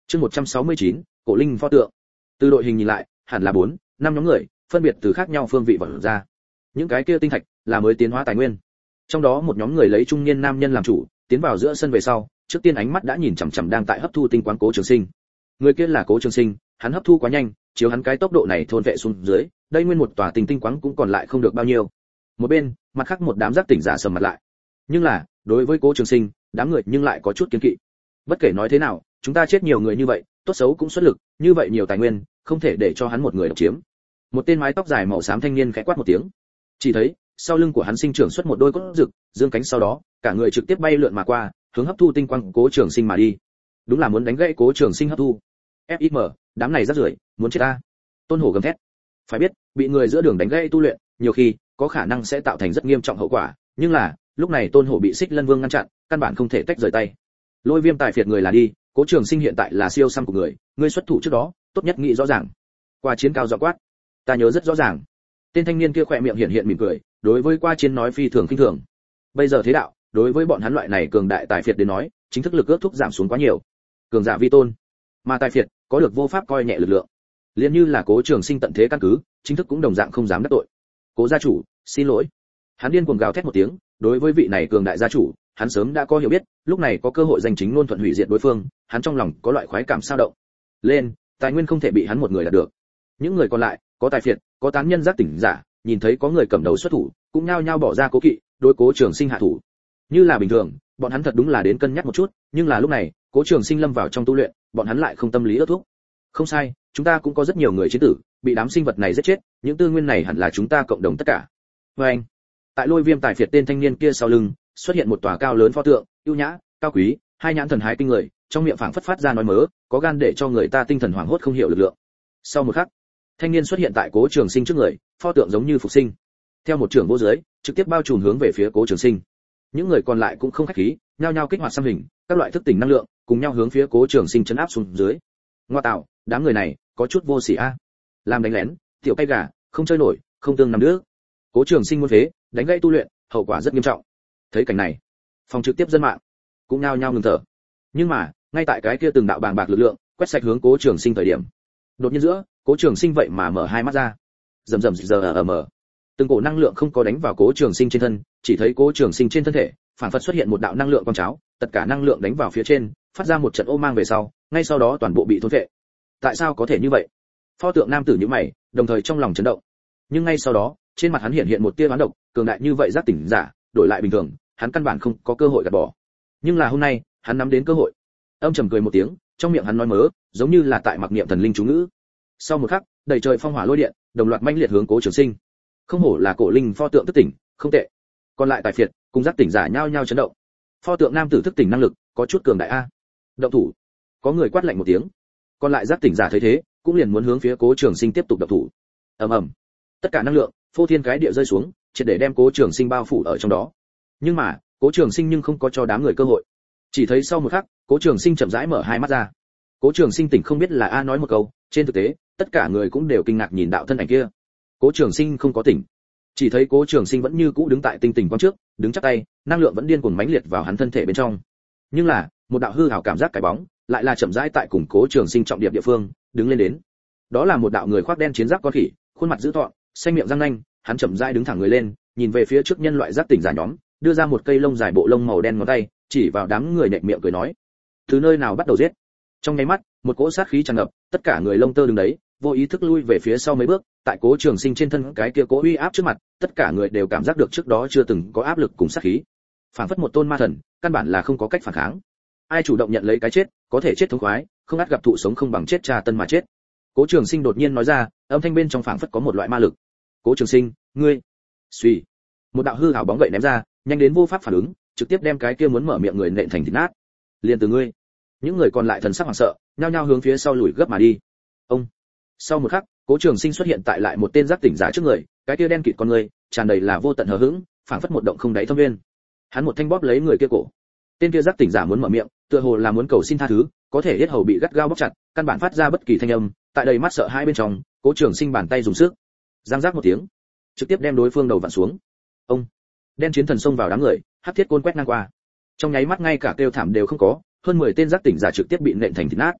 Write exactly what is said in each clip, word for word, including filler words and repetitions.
Chương một trăm sáu mươi chín, cổ linh pho tượng. Từ đội hình nhìn lại, hẳn là bốn, năm nhóm người, phân biệt từ khác nhau phương vị vọt ra. Những cái kia tinh thạch là mới tiến hóa tài nguyên. Trong đó một nhóm người lấy trung niên nam nhân làm chủ, tiến vào giữa sân về sau, trước tiên ánh mắt đã nhìn chằm chằm đang tại hấp thu tinh quáng Cố Trường Sinh. Người kia là Cố Trường Sinh, hắn hấp thu quá nhanh, chiếu hắn cái tốc độ này thôn vệ xuống dưới, đây nguyên một tòa tinh tinh quáng cũng còn lại không được bao nhiêu. Một bên, mặt khác một đám giác tỉnh giả sầm mặt lại. Nhưng là, đối với Cố Trường Sinh, đám người nhưng lại có chút kiêng kỵ. Bất kể nói thế nào, chúng ta chết nhiều người như vậy, tốt xấu cũng xuất lực, như vậy nhiều tài nguyên, không thể để cho hắn một người độc chiếm. Một tên mái tóc dài màu xám thanh niên khẽ quát một tiếng. Chỉ thấy, sau lưng của hắn sinh trưởng xuất một đôi cốt rực, dương cánh sau đó, cả người trực tiếp bay lượn mà qua, hướng hấp thu tinh quang Cố Trường Sinh mà đi. Đúng là muốn đánh gãy Cố Trường Sinh hấp thu. ép i em, đám này rất rưởi, muốn chết ta. Tôn Hổ gầm thét. Phải biết, bị người giữa đường đánh gãy tu luyện, nhiều khi có khả năng sẽ tạo thành rất nghiêm trọng hậu quả, nhưng là, lúc này Tôn Hổ bị Xích Lân Vương ngăn chặn, căn bản không thể tách rời tay. Lôi Viêm tài phiệt người là đi, Cố Trường Sinh hiện tại là siêu xăm của người, ngươi xuất thủ trước đó, tốt nhất nghĩ rõ ràng. Qua chiến cao rõ quát. Ta nhớ rất rõ ràng. Tên thanh niên kia khỏe miệng hiện hiện mỉm cười, đối với qua chiến nói phi thường khinh thường. Bây giờ thế đạo, đối với bọn hắn loại này cường đại tài phiệt đến nói, chính thức lực ước thúc giảm xuống quá nhiều. Cường giả vi tôn, mà tài phiệt có được vô pháp coi nhẹ lực lượng. Liên như là Cố Trường Sinh tận thế căn cứ, chính thức cũng đồng dạng không dám đắc tội. Cố gia chủ, xin lỗi. Hắn điên cuồng gào thét một tiếng, đối với vị này cường đại gia chủ, hắn sớm đã có hiểu biết, lúc này có cơ hội giành chính luôn thuận hủy diệt đối phương, hắn trong lòng có loại khoái cảm sao động. Lên, tài nguyên không thể bị hắn một người đạt được. Những người còn lại, có tài phiệt, có tán nhân giác tỉnh giả, nhìn thấy có người cầm đầu xuất thủ, cũng nhao nhao bỏ ra cố kỵ, đối Cố Trường Sinh hạ thủ. Như là bình thường, bọn hắn thật đúng là đến cân nhắc một chút, nhưng là lúc này, Cố Trường Sinh lâm vào trong tu luyện, bọn hắn lại không tâm lý ước thúc. Không sai, chúng ta cũng có rất nhiều người chiến tử, bị đám sinh vật này giết chết, những tư nguyên này hẳn là chúng ta cộng đồng tất cả. Và anh, tại Lôi Viêm tài phiệt tên thanh niên kia sau lưng, xuất hiện một tòa cao lớn pho tượng, ưu nhã, cao quý, hai nhãn thần hái kinh người, trong miệng phảng phất phát ra nói mớ, có gan để cho người ta tinh thần hoảng hốt không hiểu lực lượng. Sau một khắc, thanh niên xuất hiện tại Cố Trường Sinh trước người, pho tượng giống như phục sinh. Theo một trường vô dưới, trực tiếp bao trùm hướng về phía Cố Trường Sinh. Những người còn lại cũng không khách khí, nhao nhao kích hoạt xăm hình, các loại thức tỉnh năng lượng, cùng nhau hướng phía Cố Trường Sinh chấn áp xuống dưới. Ngoa tạo, đám người này có chút vô sỉ a. Làm đánh lén, tiểu cây gà, không chơi nổi, không tương nằm nước. Cố Trường Sinh muốn phế, đánh gãy tu luyện, hậu quả rất nghiêm trọng. Thấy cảnh này, phòng trực tiếp dân mạng cũng nhao nhao ngừng thở. Nhưng mà, ngay tại cái kia từng đạo bàng bạc lực lượng quét sạch hướng Cố Trường Sinh thời điểm, đột nhiên giữa, Cố Trường Sinh vậy mà mở hai mắt ra. Rầm rầm giờ ở mở. Từng cổ năng lượng không có đánh vào Cố Trường Sinh trên thân, chỉ thấy Cố Trường Sinh trên thân thể, phản phất xuất hiện một đạo năng lượng quang cháo, tất cả năng lượng đánh vào phía trên, phát ra một trận ô mang về sau, ngay sau đó toàn bộ bị thôn phệ. Tại sao có thể như vậy? Pho tượng nam tử nhíu mày, đồng thời trong lòng chấn động. Nhưng ngay sau đó, trên mặt hắn hiện hiện một tia oán độc, cường đại như vậy giác tỉnh giả, đổi lại bình thường, hắn căn bản không có cơ hội gạt bỏ. Nhưng là hôm nay, hắn nắm đến cơ hội. Âm trầm cười một tiếng, trong miệng hắn nói mớ, giống như là tại mặc niệm thần linh chú ngữ. Sau một khắc, đầy trời phong hỏa lôi điện, đồng loạt mãnh liệt hướng Cố Trường Sinh. Không hổ là cổ linh pho tượng thức tỉnh, không tệ. Còn lại tài phiệt, cùng giác tỉnh giả nhao nhao chấn động. Pho tượng nam tử thức tỉnh năng lực, có chút cường đại a. Động thủ. Có người quát lạnh một tiếng. Còn lại giác tỉnh giả thấy thế, cũng liền muốn hướng phía Cố Trường Sinh tiếp tục động thủ. Ầm ầm. Tất cả năng lượng, phô thiên cái địa rơi xuống, triệt để đem Cố Trường Sinh bao phủ ở trong đó. Nhưng mà, Cố Trường Sinh nhưng không có cho đám người cơ hội. Chỉ thấy sau một khắc, Cố Trường Sinh chậm rãi mở hai mắt ra. Cố Trường Sinh tỉnh không biết là a nói một câu, trên thực tế, tất cả người cũng đều kinh ngạc nhìn đạo thân ảnh kia. Cố Trường Sinh không có tỉnh, chỉ thấy Cố Trường Sinh vẫn như cũ đứng tại tinh tỉnh quang trước, đứng chắp tay, năng lượng vẫn điên cuồng mãnh liệt vào hắn thân thể bên trong. Nhưng là, một đạo hư ảo cảm giác cái bóng, lại là chậm rãi tại cùng Cố Trường Sinh trọng điểm địa phương, đứng lên đến. Đó là một đạo người khoác đen chiến giáp con khỉ, khuôn mặt dữ tợn, xanh miệng răng nanh, hắn chậm rãi đứng thẳng người lên, nhìn về phía trước nhân loại giác tỉnh giả nhóm, đưa ra một cây lông dài bộ lông màu đen ngón tay, chỉ vào đám người nhếch miệng cười nói: "Từ nơi nào bắt đầu giết?" Trong nháy mắt, một cỗ sát khí tràn ngập, tất cả người lông tơ đứng đấy, vô ý thức lui về phía sau mấy bước, tại Cố Trường Sinh trên thân cái kia cỗ uy áp trước mặt, tất cả người đều cảm giác được trước đó chưa từng có áp lực cùng sát khí. Phản phất một tôn ma thần, căn bản là không có cách phản kháng. Ai chủ động nhận lấy cái chết, có thể chết thống khoái, không át gặp thụ sống không bằng chết tra tân mà chết. Cố Trường Sinh đột nhiên nói ra, âm thanh bên trong phảng phất có một loại ma lực. "Cố Trường Sinh, ngươi..." Suy, một đạo hư ảo bóng gậy ném ra, nhanh đến vô pháp phản ứng, trực tiếp đem cái kia muốn mở miệng người nện thành thịt nát. "Liên từ ngươi." Những người còn lại thần sắc hoảng sợ, nhao nhao hướng phía sau lùi gấp mà đi. Ông. Sau một khắc, Cố Trường Sinh xuất hiện tại lại một tên giác tỉnh giả trước người, cái kia đen kịt con người, tràn đầy là vô tận hờ hững, phảng phất một động không đáy thâm nguyên. Hắn một thanh bóp lấy người kia cổ. Tên kia giác tỉnh giả muốn mở miệng, tựa hồ là muốn cầu xin tha thứ, có thể yết hầu bị gắt gao bóp chặt, căn bản phát ra bất kỳ thanh âm, tại đầy mắt sợ hãi bên trong, Cố Trường Sinh bàn tay dùng sức, giang giác một tiếng, trực tiếp đem đối phương đầu vặn xuống. Ông. Đen chiến thần xông vào đám người, hắc thiết côn quét ngang qua. Trong nháy mắt ngay cả kêu thảm đều không có, hơn mười tên giác tỉnh giả trực tiếp bị nện thành thịt nát.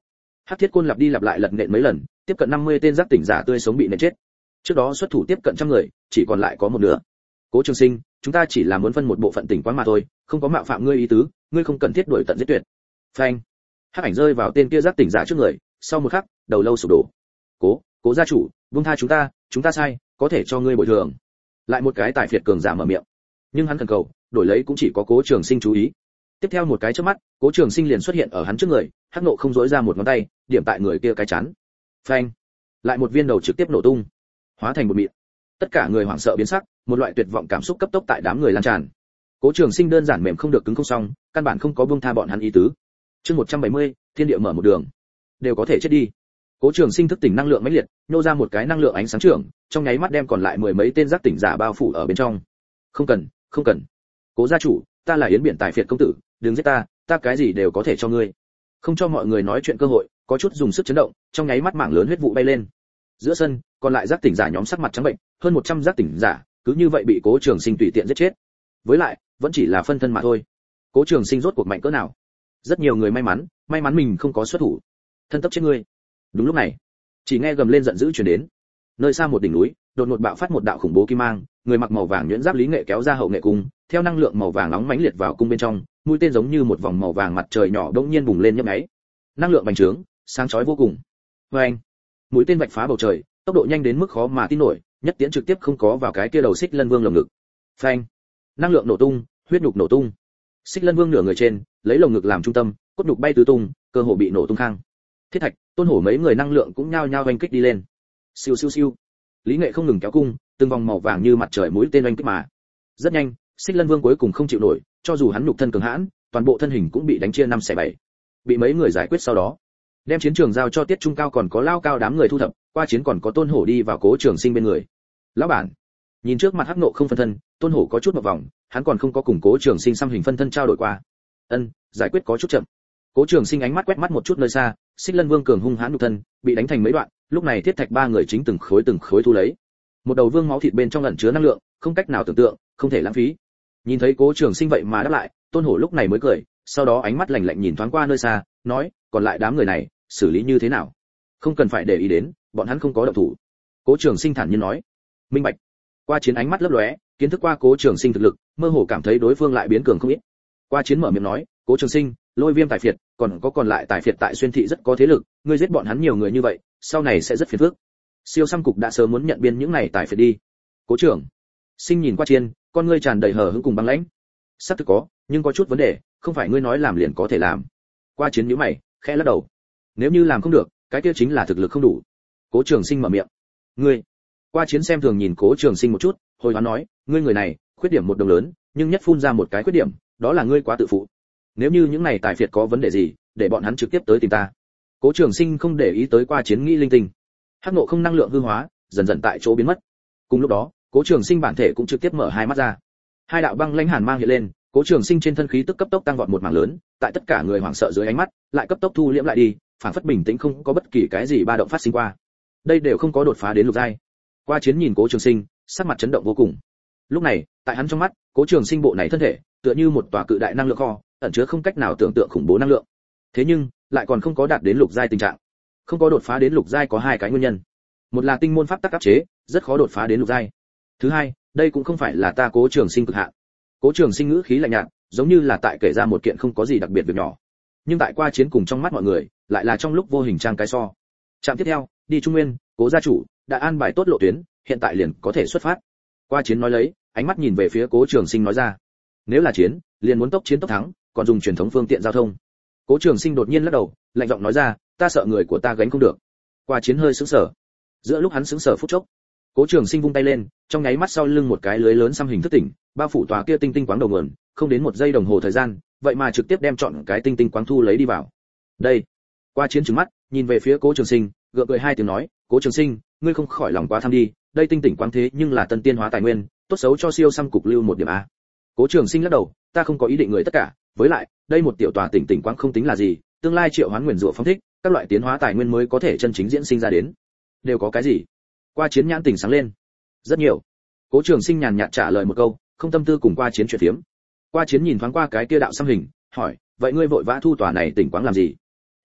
Hắc thiết côn lặp đi lặp lại lật nện mấy lần, tiếp cận năm mươi tên giác tỉnh giả tươi sống bị nện chết. Trước đó xuất thủ tiếp cận trăm người, chỉ còn lại có một nửa. Cố Trường Sinh, chúng ta chỉ là muốn phân một bộ phận tỉnh quán mà thôi, không có mạo phạm ngươi ý tứ, ngươi không cần thiết đuổi tận giết tuyệt. Phanh. Hắc ảnh rơi vào tên kia giác tỉnh giả trước người, sau một khắc, đầu lâu sụp đổ. Cố, Cố gia chủ, buông tha chúng ta, chúng ta sai, có thể cho ngươi bồi thường. Lại một cái tài phiệt cường giả mở miệng. Nhưng hắn khẩn cầu, đổi lấy cũng chỉ có Cố Trường Sinh chú ý. Tiếp theo một cái chớp mắt, Cố Trường Sinh liền xuất hiện ở hắn trước người, Hắc nộ không dỗi ra một ngón tay, điểm tại người kia cái chán. Phanh. Lại một viên đầu trực tiếp nổ tung, hóa thành một mịn. Tất cả người hoảng sợ biến sắc, một loại tuyệt vọng cảm xúc cấp tốc tại đám người lan tràn. Cố Trường Sinh đơn giản mềm không được cứng không xong, căn bản không có buông tha bọn hắn ý tứ. Chương một trăm bảy mươi, thiên địa mở một đường, đều có thể chết đi. Cố Trường Sinh thức tỉnh năng lượng mãnh liệt, nô ra một cái năng lượng ánh sáng trưởng, trong nháy mắt đem còn lại mười mấy tên giác tỉnh giả bao phủ ở bên trong. Không cần, không cần. Cố gia chủ, ta là Yến Biển Tài Phiệt công tử, đừng giết ta, ta cái gì đều có thể cho ngươi. Không cho mọi người nói chuyện cơ hội, có chút dùng sức chấn động, trong nháy mắt mảng lớn huyết vụ bay lên. Giữa sân, còn lại giác tỉnh giả nhóm sắc mặt trắng bệnh, hơn một trăm giác tỉnh giả, cứ như vậy bị Cố Trường Sinh tùy tiện giết chết. Với lại, vẫn chỉ là phân thân mà thôi. Cố Trường Sinh rốt cuộc mạnh cỡ nào? Rất nhiều người may mắn, may mắn mình không có xuất thủ. Thân tấp chết ngươi. Đúng lúc này, chỉ nghe gầm lên giận dữ truyền đến. Nơi xa một đỉnh núi, đột ngột bạo phát một đạo khủng bố kim mang, người mặc màu vàng nhuyễn giáp Lý Nghệ kéo ra hậu nghệ cung, theo năng lượng màu vàng nóng mãnh liệt vào cung bên trong, mũi tên giống như một vòng màu vàng mặt trời nhỏ đột nhiên bùng lên nhấp nháy. Năng lượng bành trướng, sáng chói vô cùng. Oeng! Mũi tên vạch phá bầu trời, tốc độ nhanh đến mức khó mà tin nổi, nhất tiễn trực tiếp không có vào cái kia đầu Xích Lân Vương lồng ngực. Phanh! Năng lượng nổ tung, huyết nhục nổ tung. Xích Lân Vương nửa người trên, lấy lồng ngực làm trung tâm, cốt nhục bay tứ tung, cơ hồ bị nổ tung khang. Thiết Thạch, Tôn Hổ mấy người năng lượng cũng nhao nhao oanh kích đi lên. Siêu siêu siêu. Lý Nghệ không ngừng kéo cung, từng vòng màu vàng như mặt trời mũi tên oanh kích mà. Rất nhanh, Xích Lân Vương cuối cùng không chịu nổi, cho dù hắn nhục thân cường hãn, toàn bộ thân hình cũng bị đánh chia năm xẻ bảy. Bị mấy người giải quyết sau đó, đem chiến trường giao cho Tiết Trung Cao còn có Lao Cao đám người thu thập, qua chiến còn có Tôn Hổ đi vào Cố Trường Sinh bên người. Lão bản, nhìn trước mặt Hắc Nộ không phân thân, Tôn Hổ có chút một vòng, hắn còn không có cùng Cố Trường Sinh xăm hình phân thân trao đổi qua. Ân, giải quyết có chút chậm. Cố Trường Sinh ánh mắt quét mắt một chút nơi xa, Xích Lân Vương cường hung hãn nhục thân, bị đánh thành mấy đoạn, lúc này Thiết Thạch ba người chính từng khối từng khối thu lấy. Một đầu vương máu thịt bên trong ẩn chứa năng lượng, không cách nào tưởng tượng, không thể lãng phí. Nhìn thấy Cố Trường Sinh vậy mà đáp lại, Tôn Hổ lúc này mới cười, sau đó ánh mắt lạnh lạnh nhìn thoáng qua nơi xa, nói, còn lại đám người này, xử lý như thế nào? Không cần phải để ý đến, bọn hắn không có động thủ. Cố Trường Sinh thản nhiên nói. Minh bạch. Qua chiến ánh mắt lấp lóe, kiến thức qua Cố Trường Sinh thực lực, mơ hồ cảm thấy đối phương lại biến cường không ít. Qua chiến mở miệng nói, Cố Trường Sinh, Lôi Viêm Tài Phiệt, còn có còn lại Tài Phiệt tại Xuyên thị rất có thế lực, ngươi giết bọn hắn nhiều người như vậy, sau này sẽ rất phiền phức. Siêu Xăm cục đã sớm muốn nhận biên những này Tài Phiệt đi. Cố trưởng Sinh nhìn qua chiến, con ngươi tràn đầy hờ hững cùng băng lãnh. Sắp thực có, nhưng có chút vấn đề, không phải ngươi nói làm liền có thể làm. Qua chiến nhíu mày, khẽ lắc đầu. Nếu như làm không được, cái kia chính là thực lực không đủ. Cố Trường Sinh mở miệng. Ngươi. Qua chiến xem thường nhìn Cố Trường Sinh một chút, hồi hoán nói, ngươi người này, khuyết điểm một đồng lớn, nhưng nhất phun ra một cái khuyết điểm, đó là ngươi quá tự phụ. Nếu như những này Tài Phiệt có vấn đề gì, để bọn hắn trực tiếp tới tìm ta. Cố Trường Sinh không để ý tới Qua chiến nghĩ linh tinh. Hắc Nộ không năng lượng hư hóa, dần dần tại chỗ biến mất. Cùng lúc đó, Cố Trường Sinh bản thể cũng trực tiếp mở hai mắt ra. Hai đạo băng lãnh hàn mang hiện lên, Cố Trường Sinh trên thân khí tức cấp tốc tăng vọt một mảng lớn, tại tất cả người hoảng sợ dưới ánh mắt, lại cấp tốc thu liễm lại đi, phản phất bình tĩnh không có bất kỳ cái gì ba động phát sinh qua. Đây đều không có đột phá đến lục giai. Qua chiến nhìn Cố Trường Sinh, sắc mặt chấn động vô cùng. Lúc này, tại hắn trong mắt, Cố Trường Sinh bộ này thân thể, tựa như một tòa cự đại năng lượng kho, ẩn chứa không cách nào tưởng tượng khủng bố năng lượng. Thế nhưng, lại còn không có đạt đến lục giai tình trạng. Không có đột phá đến lục giai có hai cái nguyên nhân. Một là tinh môn pháp tắc áp chế, rất khó đột phá đến lục giai. Thứ hai, đây cũng không phải là ta Cố Trường Sinh cực hạn. Cố Trường Sinh ngữ khí lạnh nhạt, giống như là tại kể ra một kiện không có gì đặc biệt việc nhỏ. Nhưng tại Qua chiến cùng trong mắt mọi người, lại là trong lúc vô hình trang cái so. Trạm tiếp theo, đi Trung Nguyên, Cố gia chủ đã an bài tốt lộ tuyến, hiện tại liền có thể xuất phát. Qua chiến nói lấy, ánh mắt nhìn về phía Cố Trường Sinh nói ra. Nếu là chiến, liền muốn tốc chiến tốc thắng, còn dùng truyền thống phương tiện giao thông. Cố Trường Sinh đột nhiên lắc đầu, lạnh giọng nói ra, ta sợ người của ta gánh không được. Qua chiến hơi sững sờ. Giữa lúc hắn sững sờ phút chốc, Cố Trường Sinh vung tay lên, trong nháy mắt sau lưng một cái lưới lớn xăm hình thức tỉnh, bao phủ tòa kia tinh tinh quáng đầu nguồn, không đến một giây đồng hồ thời gian, vậy mà trực tiếp đem chọn cái tinh tinh quáng thu lấy đi vào. Đây. Qua chiến trừng mắt, nhìn về phía Cố Trường Sinh, gượng cười hai tiếng nói, Cố Trường Sinh, ngươi không khỏi lòng quá tham đi, đây tinh tinh quáng thế nhưng là tân tiên hóa tài nguyên, tốt xấu cho siêu xăm cục lưu một điểm a. Cố Trường Sinh lắc đầu, ta không có ý định người tất cả, với lại, đây một tiểu tòa tinh tinh quáng không tính là gì, tương lai triệu hoán nguyên rủa phong thích, các loại tiến hóa tài nguyên mới có thể chân chính diễn sinh ra đến. Đều có cái gì? Qua chiến nhãn tỉnh sáng lên. Rất nhiều. Cố Trường Sinh nhàn nhạt trả lời một câu, không tâm tư cùng Qua chiến chuyện phiếm. Qua chiến nhìn thoáng qua cái kia đạo xăm hình, hỏi, vậy ngươi vội vã thu tòa này tỉnh quáng làm gì?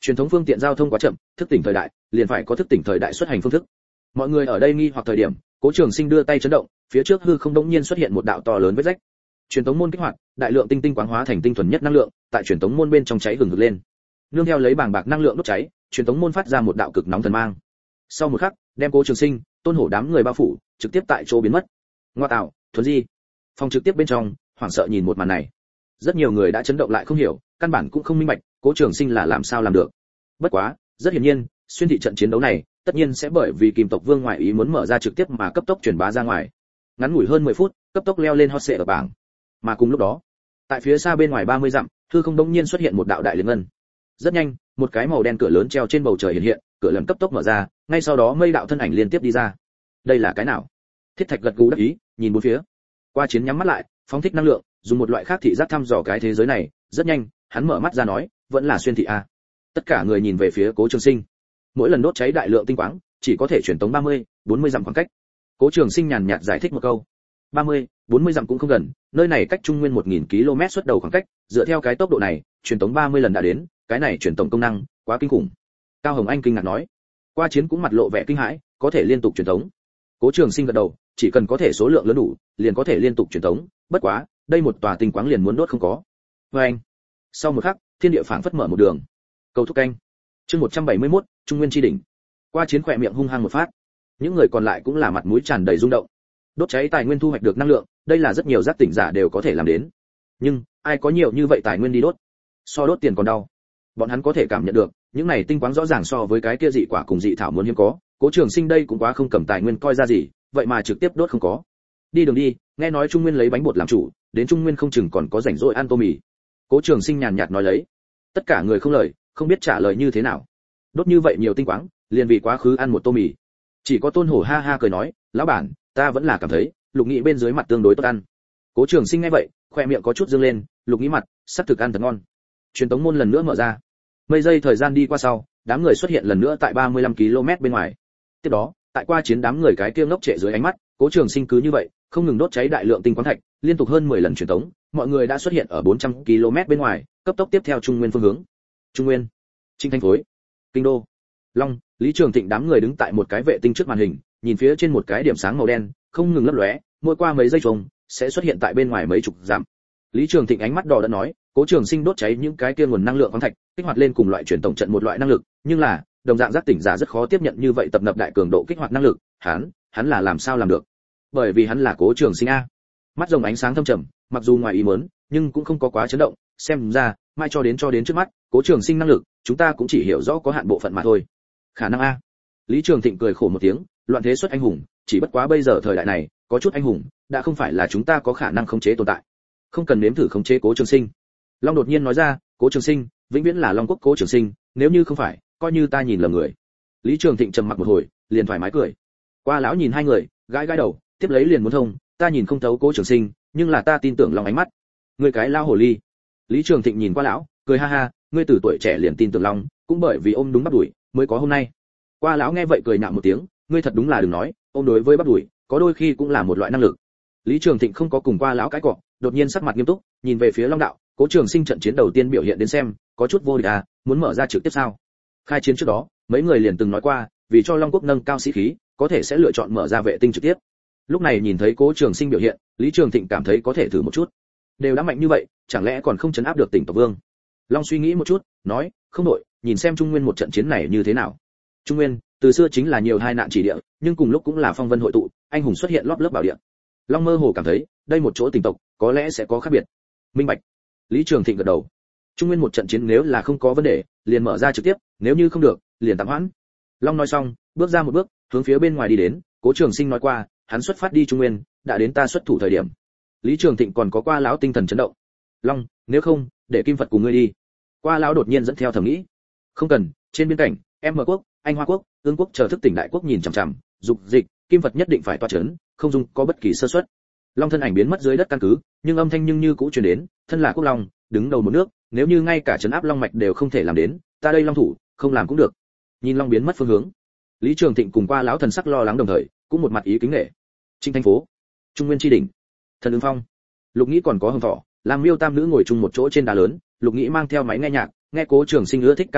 truyền thống phương tiện giao thông quá chậm, thức tỉnh thời đại liền phải có thức tỉnh thời đại xuất hành phương thức. Mọi người ở đây nghi hoặc thời điểm, Cố Trường Sinh đưa tay chấn động, phía trước hư không đống nhiên xuất hiện một đạo to lớn vết rách. Truyền thống môn kích hoạt, đại lượng tinh tinh quáng hóa thành tinh thuần nhất năng lượng, tại truyền thống môn bên trong cháy hừng hực lên. Nương theo lấy bàng bạc năng lượng đốt cháy, truyền thống môn phát ra một đạo cực nóng thần mang. Sau một khắc, đem Cố Trường Sinh, Tôn Hổ đám người bao phủ, trực tiếp tại chỗ biến mất. Ngoa tạo, thuần di. Phòng trực tiếp bên trong, hoảng sợ nhìn một màn này. Rất nhiều người đã chấn động lại không hiểu, căn bản cũng không minh bạch, Cố Trường Sinh là làm sao làm được. Bất quá, rất hiển nhiên, xuyên thị trận chiến đấu này, tất nhiên sẽ bởi vì Kim tộc Vương ngoại ý muốn mở ra trực tiếp mà cấp tốc truyền bá ra ngoài. Ngắn ngủi hơn mười phút, cấp tốc leo lên hot search ở bảng. Mà cùng lúc đó, tại phía xa bên ngoài ba mươi dặm, hư không đống nhiên xuất hiện một đạo đại liên ngân. Rất nhanh, một cái màu đen cửa lớn treo trên bầu trời hiện hiện, cửa lớn cấp tốc mở ra, ngay sau đó mây đạo thân ảnh liên tiếp đi ra. Đây là cái nào? Thiết Thạch gật gù đắc ý, nhìn bốn phía. Qua Chiến nhắm mắt lại, phóng thích năng lượng, dùng một loại khác thị giác thăm dò cái thế giới này. Rất nhanh, hắn mở mắt ra nói, vẫn là xuyên thị a. Tất cả người nhìn về phía Cố Trường Sinh. Mỗi lần đốt cháy đại lượng tinh quáng, chỉ có thể truyền tống ba mươi, bốn mươi dặm khoảng cách. Cố Trường Sinh nhàn nhạt giải thích một câu. ba mươi, bốn mươi dặm cũng không gần, nơi này cách Trung Nguyên một nghìn ki lô mét xuất đầu khoảng cách, dựa theo cái tốc độ này, truyền tống ba mươi lần đã đến, cái này truyền tống công năng, quá kinh khủng. Cao Hồng Anh kinh ngạc nói. Qua Chiến cũng mặt lộ vẻ kinh hãi, có thể liên tục truyền tống. Cố Trường Sinh gật đầu, chỉ cần có thể số lượng lớn đủ, liền có thể liên tục truyền tống, bất quá, đây một tòa tinh quáng liền muốn đốt không có. Oeng. Sau một khắc, thiên địa phảng phất mở một đường. Cầu thúc canh. Chương một trăm bảy mươi mốt, Trung Nguyên chi đỉnh. Qua Chiến khỏe miệng hung hăng một phát. Những người còn lại cũng là mặt mũi tràn đầy rung động. Đốt cháy tài nguyên thu hoạch được năng lượng, đây là rất nhiều giác tỉnh giả đều có thể làm đến. Nhưng, ai có nhiều như vậy tài nguyên đi đốt? So đốt tiền còn đau. Bọn hắn có thể cảm nhận được, những này tinh quáng rõ ràng so với cái kia dị quả cùng dị thảo muốn hiếm có, Cố Trường Sinh đây cũng quá không cầm tài nguyên coi ra gì, vậy mà trực tiếp đốt không có. Đi đường đi, nghe nói Trung Nguyên lấy bánh bột làm chủ, đến Trung Nguyên không chừng còn có rảnh rỗi ăn tô mì. Cố Trường Sinh nhàn nhạt nói lấy. Tất cả người không lời, không biết trả lời như thế nào. Đốt như vậy nhiều tinh quáng, liền vì quá khứ ăn một tô mì. Chỉ có Tôn Hổ ha ha cười nói, lão bản, ta vẫn là cảm thấy, lục nghị bên dưới mặt tương đối tốt ăn. Cố Trường Sinh nghe vậy, khoe miệng có chút dương lên, lục nghị mặt, sắp thực ăn thật ngon. Truyền tống môn lần nữa mở ra. Mấy giây thời gian đi qua sau, đám người xuất hiện lần nữa tại ba mươi lăm ki lô mét bên ngoài. Tiếp đó, tại Qua Chiến đám người cái kia ngốc trệ dưới ánh mắt, Cố Trường Sinh cứ như vậy, không ngừng đốt cháy đại lượng tinh quáng thạch, liên tục hơn mười lần truyền tống, mọi người đã xuất hiện ở bốn trăm ki lô mét bên ngoài, cấp tốc tiếp theo Trung Nguyên phương hướng. Trung Nguyên, Trinh Thanh Phối, Kinh Đô, Long, Lý Trường Thịnh đám người đứng tại một cái vệ tinh trước màn hình, nhìn phía trên một cái điểm sáng màu đen, không ngừng lấp lóe, mỗi qua mấy giây trùng sẽ xuất hiện tại bên ngoài mấy chục dặm. Lý Trường Thịnh ánh mắt đỏ đã nói, Cố Trường Sinh đốt cháy những cái kia nguồn năng lượng khoáng thạch, kích hoạt lên cùng loại truyền tổng trận một loại năng lực, nhưng là, đồng dạng giác tỉnh giả rất khó tiếp nhận như vậy tập nập đại cường độ kích hoạt năng lực, hắn, hắn là làm sao làm được? Bởi vì hắn là Cố Trường Sinh a. Mắt rồng ánh sáng thâm trầm, mặc dù ngoài ý muốn, nhưng cũng không có quá chấn động, xem ra, mai cho đến cho đến trước mắt, Cố Trường Sinh năng lực, chúng ta cũng chỉ hiểu rõ có hạn bộ phận mà thôi. Khả năng a. Lý Trường Thịnh cười khổ một tiếng, loạn thế xuất anh hùng, chỉ bất quá bây giờ thời đại này, có chút anh hùng, đã không phải là chúng ta có khả năng khống chế tồn tại. Không cần nếm thử khống chế Cố Trường Sinh. Long đột nhiên nói ra, Cố Trường Sinh, vĩnh viễn là Long quốc Cố Trường Sinh, nếu như không phải, coi như ta nhìn lầm người. Lý Trường Thịnh trầm mặc một hồi, liền thoải mái cười. Qua lão nhìn hai người, gãi gãi đầu, tiếp lấy liền muốn thông, ta nhìn không thấu Cố Trường Sinh, nhưng là ta tin tưởng Long ánh mắt. Ngươi cái lao hồ ly. Lý Trường Thịnh nhìn qua lão, cười ha ha, ngươi từ tuổi trẻ liền tin tưởng Long, cũng bởi vì ôm đúng bắp đuổi, mới có hôm nay. Qua lão nghe vậy cười nhạo một tiếng, ngươi thật đúng là đừng nói, ôm đối với bắp đuổi, có đôi khi cũng là một loại năng lực. Lý Trường Thịnh không có cùng Qua lão cãi cọ, đột nhiên sắc mặt nghiêm túc, nhìn về phía Long đạo, Cố Trường Sinh trận chiến đầu tiên biểu hiện đến xem, có chút vô địch à, muốn mở ra trực tiếp sao? Khai chiến trước đó, mấy người liền từng nói qua, vì cho Long quốc nâng cao sĩ khí, có thể sẽ lựa chọn mở ra vệ tinh trực tiếp. Lúc này nhìn thấy Cố Trường Sinh biểu hiện, Lý Trường Thịnh cảm thấy có thể thử một chút. Đều đã mạnh như vậy, chẳng lẽ còn không chấn áp được Tỉnh tộc Vương? Long suy nghĩ một chút, nói, không đổi, nhìn xem Trung Nguyên một trận chiến này như thế nào. Trung Nguyên, từ xưa chính là nhiều tai nạn chỉ địa, nhưng cùng lúc cũng là phong vân hội tụ, anh hùng xuất hiện lóp lớp bảo địa. Long mơ hồ cảm thấy, đây một chỗ Tỉnh tộc, có lẽ sẽ có khác biệt. Minh bạch. Lý Trường Thịnh gật đầu. Trung Nguyên một trận chiến nếu là không có vấn đề, liền mở ra trực tiếp, nếu như không được, liền tạm hoãn. Long nói xong, bước ra một bước, hướng phía bên ngoài đi đến, Cố Trường Sinh nói qua, hắn xuất phát đi Trung Nguyên, đã đến ta xuất thủ thời điểm. Lý Trường Thịnh còn có Qua lão tinh thần chấn động. Long, nếu không, để Kim Phật cùng ngươi đi. Qua lão đột nhiên dẫn theo thầm nghĩ. Không cần, trên biên cảnh, em mở quốc, Anh Hoa quốc, Ương quốc chờ thức tỉnh đại quốc nhìn chằm chằm, dục dịch, Kim Phật nhất định phải toa chấn, không dung có bất kỳ sơ suất. Long thân ảnh biến mất dưới đất căn cứ, nhưng âm thanh nhưng như cũ truyền đến, thân là quốc long, đứng đầu một nước, nếu như ngay cả trấn áp long mạch đều không thể làm đến, ta đây long thủ, không làm cũng được. Nhìn long biến mất phương hướng, Lý Trường Thịnh cùng Qua lão thần sắc lo lắng đồng thời, cũng một mặt ý kính nể. Trinh thành phố, Trung Nguyên chi đỉnh, Thần Ứng Phong, Lục Nghĩ còn có Hồng Thỏ, làm Miêu tam nữ ngồi chung một chỗ trên đá lớn, Lục Nghĩ mang theo máy nghe nhạc, nghe Cố Trường Sinh ưa thích ca khúc,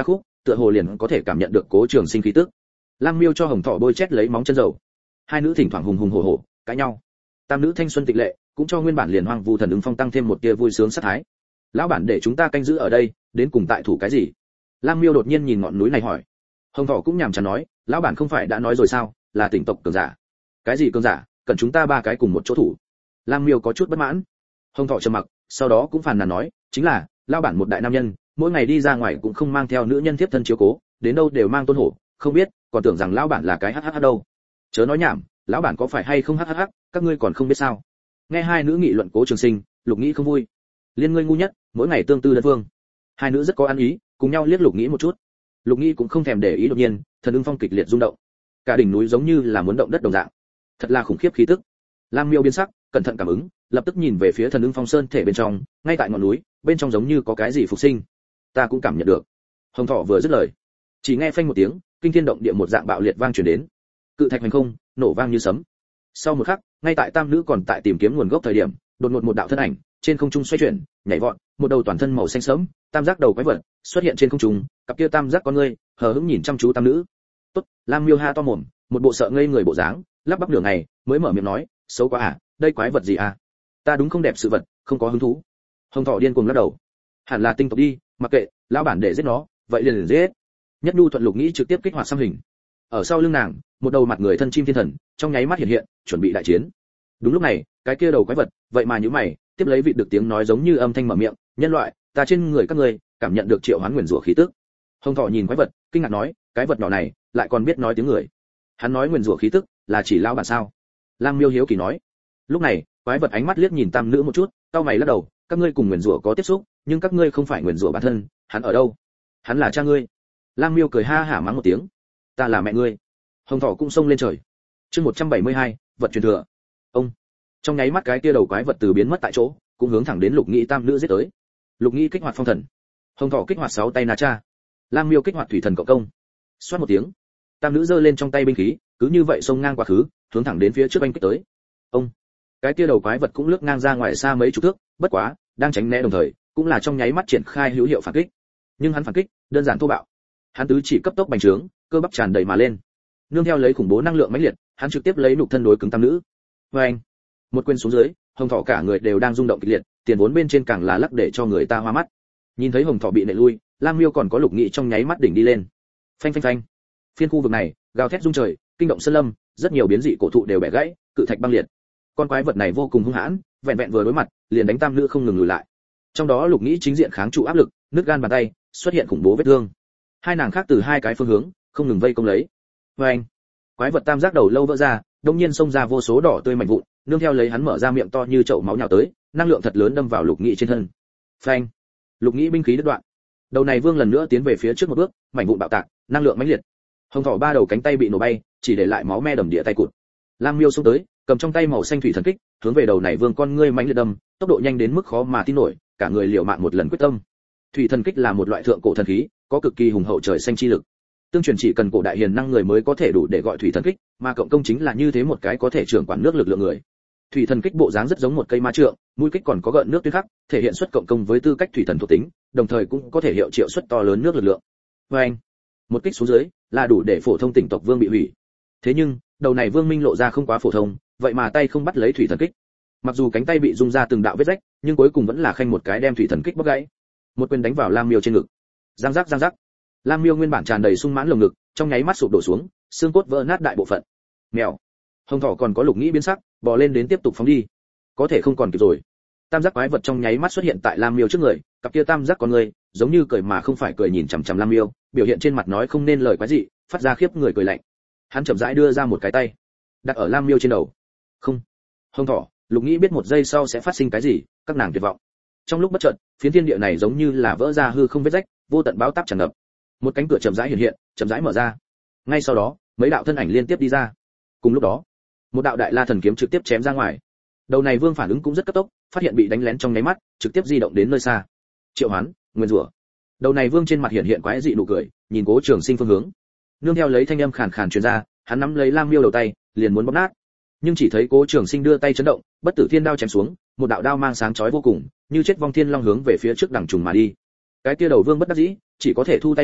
tựa hồ liền có thể cảm nhận được Cố Trường Sinh khí tức. Lam Miêu cho Hồng Thỏ bôi chét lấy móng chân dầu. Hai nữ thỉnh thoảng hùng hùng hổ hổ, cãi nhau. Tam nữ thanh xuân tịch lệ, cũng cho nguyên bản liền hoang vu thần ứng phong tăng thêm một tia vui sướng sát thái. Lão bản để chúng ta canh giữ ở đây, đến cùng tại thủ cái gì? Lam Miêu đột nhiên nhìn ngọn núi này hỏi. Hồng Thỏ cũng nhàm chán nói, lão bản không phải đã nói rồi sao, là tỉnh tộc cường giả. Cái gì cường giả, cần chúng ta ba cái cùng một chỗ thủ. Lam Miêu có chút bất mãn. Hồng Thỏ trầm mặc, sau đó cũng phàn nàn nói, chính là, lão bản một đại nam nhân, mỗi ngày đi ra ngoài cũng không mang theo nữ nhân tiếp thân chiếu cố, đến đâu đều mang tôn hổ, không biết, còn tưởng rằng lão bản là cái hắc hắc đâu. Chớ nói nhảm, lão bản có phải hay không hắc hắc, các ngươi còn không biết sao? Nghe hai nữ nghị luận Cố Trường Sinh, Lục Nghĩ không vui. Liên ngươi ngu nhất, mỗi ngày tương tư đơn phương. Hai nữ rất có ăn ý, cùng nhau liếc Lục Nghĩ một chút. Lục Nghĩ cũng không thèm để ý, đột nhiên, thần ưng phong kịch liệt rung động. Cả đỉnh núi giống như là muốn động đất đồng dạng. Thật là khủng khiếp khí tức. Lam Miêu biến sắc, cẩn thận cảm ứng, lập tức nhìn về phía thần ưng phong sơn thể bên trong, ngay tại ngọn núi, bên trong giống như có cái gì phục sinh. Ta cũng cảm nhận được. Hồng Thỏ vừa dứt lời, chỉ nghe phanh một tiếng, kinh thiên động địa một dạng bạo liệt vang truyền đến. Cự thạch hành không, nổ vang như sấm. Sau một khắc, ngay tại tam nữ còn tại tìm kiếm nguồn gốc thời điểm, đột ngột một đạo thân ảnh trên không trung xoay chuyển, nhảy vọt, một đầu toàn thân màu xanh sẫm, tam giác đầu quái vật xuất hiện trên không trung, cặp kia tam giác con ngươi hờ hững nhìn chăm chú tam nữ. Tốt, Lam Miêu ha to mồm, một bộ sợ ngây người bộ dáng, lắp bắp nửa ngày mới mở miệng nói, xấu quá à, đây quái vật gì à? Ta đúng không đẹp sự vật, không có hứng thú. Hồng Thỏ điên cuồng lắc đầu. Hẳn là tinh tộc đi, mặc kệ, lão bản để giết nó, vậy liền, liền giết. Nhất Nhu thuận Lục Nghĩ trực tiếp kích hoạt xăm hình. Ở sau lưng nàng, một đầu mặt người thân chim thiên thần, trong nháy mắt hiện hiện, chuẩn bị đại chiến. Đúng lúc này, cái kia đầu quái vật, vậy mà nhíu mày, tiếp lấy vị được tiếng nói giống như âm thanh mở miệng, nhân loại, ta trên người các ngươi cảm nhận được triệu hoán nguyền rủa khí tức. Hồng Thỏ nhìn quái vật, kinh ngạc nói, cái vật nhỏ này lại còn biết nói tiếng người. Hắn nói nguyền rủa khí tức là chỉ lão bản sao? Lam Miêu hiếu kỳ nói. Lúc này, quái vật ánh mắt liếc nhìn tam nữ một chút, cau mày lắc đầu, các ngươi cùng nguyền rủa có tiếp xúc, nhưng các ngươi không phải nguyền rủa bản thân, hắn ở đâu? Hắn là cha ngươi. Lam Miêu cười ha hả mắng một tiếng, ta là mẹ ngươi. Hồng Thỏ cũng xông lên trời. Chương một trăm bảy mươi hai, vật truyền thừa. Ông. Trong nháy mắt cái kia đầu quái vật từ biến mất tại chỗ, cũng hướng thẳng đến Lục Nghĩ tam nữ giết tới. Lục Nghĩ kích hoạt phong thần, Hồng Thỏ kích hoạt sáu tay na cha, Lam Miêu kích hoạt thủy thần cộng công. Xoát một tiếng, tam nữ giơ lên trong tay binh khí, cứ như vậy xông ngang quá khứ, hướng thẳng đến phía trước anh kích tới. Ông. Cái kia đầu quái vật cũng lướt ngang ra ngoài xa mấy chục thước, bất quá, đang tránh né đồng thời, cũng là trong nháy mắt triển khai hữu hiệu phản kích. Nhưng hắn phản kích, đơn giản thô bạo. Hắn tứ chỉ cấp tốc bành trướng, cơ bắp tràn đầy mà lên. Nương theo lấy khủng bố năng lượng mãnh liệt, hắn trực tiếp lấy nục thân đối cứng tam nữ. Và anh, một quyền xuống dưới, Hồng Thỏ cả người đều đang rung động kịch liệt, tiền vốn bên trên càng là lắc để cho người ta hoa mắt. Nhìn thấy Hồng Thỏ bị nệ lui, Lam Miêu còn có Lục Nghĩ trong nháy mắt đỉnh đi lên. Phanh phanh phanh. Phiên khu vực này, gào thét rung trời, kinh động sơn lâm, rất nhiều biến dị cổ thụ đều bẻ gãy, cự thạch băng liệt. Con quái vật này vô cùng hung hãn, vẹn vẹn vừa đối mặt, liền đánh tam nữ không ngừng lùi lại. Trong đó Lục Nghĩ chính diện kháng trụ áp lực, nứt gan bàn tay, xuất hiện khủng bố vết thương. Hai nàng khác từ hai cái phương hướng, không ngừng vây công lấy. Và anh, quái vật tam giác đầu lâu vỡ ra, đông nhiên xông ra vô số đỏ tươi mảnh vụn, nương theo lấy hắn mở ra miệng to như chậu máu nhào tới, năng lượng thật lớn đâm vào Lục Nghĩ trên thân. Phanh, Lục Nghĩ binh khí đứt đoạn. Đầu này vương lần nữa tiến về phía trước một bước, mảnh vụn bạo tạc, năng lượng mãnh liệt. Hồng Thỏ ba đầu cánh tay bị nổ bay, chỉ để lại máu me đầm địa tay cụt. Lam Miêu xông tới, cầm trong tay màu xanh thủy thần kích, hướng về đầu này vương con ngươi mãnh liệt đâm, tốc độ nhanh đến mức khó mà tin nổi, cả người liều mạng một lần quyết tâm. Thủy thần kích là một loại thượng cổ thần khí, có cực kỳ hùng hậu trời xanh chi lực. Tương truyền chỉ cần cổ đại hiền năng người mới có thể đủ để gọi thủy thần kích, mà cộng công chính là như thế một cái có thể trưởng quản nước lực lượng người. Thủy thần kích bộ dáng rất giống một cây ma trượng, mũi kích còn có gợn nước tuyết khắc, thể hiện xuất cộng công với tư cách thủy thần thuộc tính, đồng thời cũng có thể hiệu triệu xuất to lớn nước lực lượng. Và anh, một kích xuống dưới, là đủ để phổ thông tỉnh tộc vương bị hủy. Thế nhưng, đầu này vương minh lộ ra không quá phổ thông, vậy mà tay không bắt lấy thủy thần kích. Mặc dù cánh tay bị rung ra từng đạo vết rách, nhưng cuối cùng vẫn là khanh một cái đem thủy thần kích bóc gãy. Một quyền đánh vào Lam Miêu trên ngực. Giang giác giang giác. Lam Miêu nguyên bản tràn đầy sung mãn lồng ngực, trong nháy mắt sụp đổ xuống, xương cốt vỡ nát đại bộ phận. Mèo. Hồng Thỏ còn có Lục Nghĩ biến sắc, bò lên đến tiếp tục phóng đi. Có thể không còn kịp rồi. Tam giác quái vật trong nháy mắt xuất hiện tại Lam Miêu trước người, cặp kia tam giác con người, giống như cười mà không phải cười nhìn chằm chằm Lam Miêu, biểu hiện trên mặt nói không nên lời quái dị, phát ra khiếp người cười lạnh. Hắn chậm rãi đưa ra một cái tay, đặt ở Lam Miêu trên đầu. Không. Hồng Thỏ, Lục Nghĩ biết một giây sau sẽ phát sinh cái gì, các nàng tuyệt vọng. Trong lúc bất chợt, phiến thiên địa này giống như là vỡ ra hư không vết rách, vô tận bão táp tràn ngập. Một cánh cửa chậm rãi hiện hiện, chậm rãi mở ra. Ngay sau đó, mấy đạo thân ảnh liên tiếp đi ra. Cùng lúc đó, một đạo đại la thần kiếm trực tiếp chém ra ngoài. Đầu này vương phản ứng cũng rất cấp tốc, phát hiện bị đánh lén trong nháy mắt, trực tiếp di động đến nơi xa. Triệu hoán, nguyên rủa. Đầu này vương trên mặt hiện hiện quái dị nụ cười, nhìn Cố Trường Sinh phương hướng. Nương theo lấy thanh âm khàn khàn truyền ra, hắn nắm lấy Lam Miêu đầu tay, liền muốn bóp nát. Nhưng chỉ thấy Cố Trường Sinh đưa tay chấn động, bất tử thiên đao chém xuống, một đạo đao mang sáng chói vô cùng, như chết vong thiên long hướng về phía trước đằng trùng mà đi. Cái kia đầu vương bất đắc dĩ, chỉ có thể thu tay lại,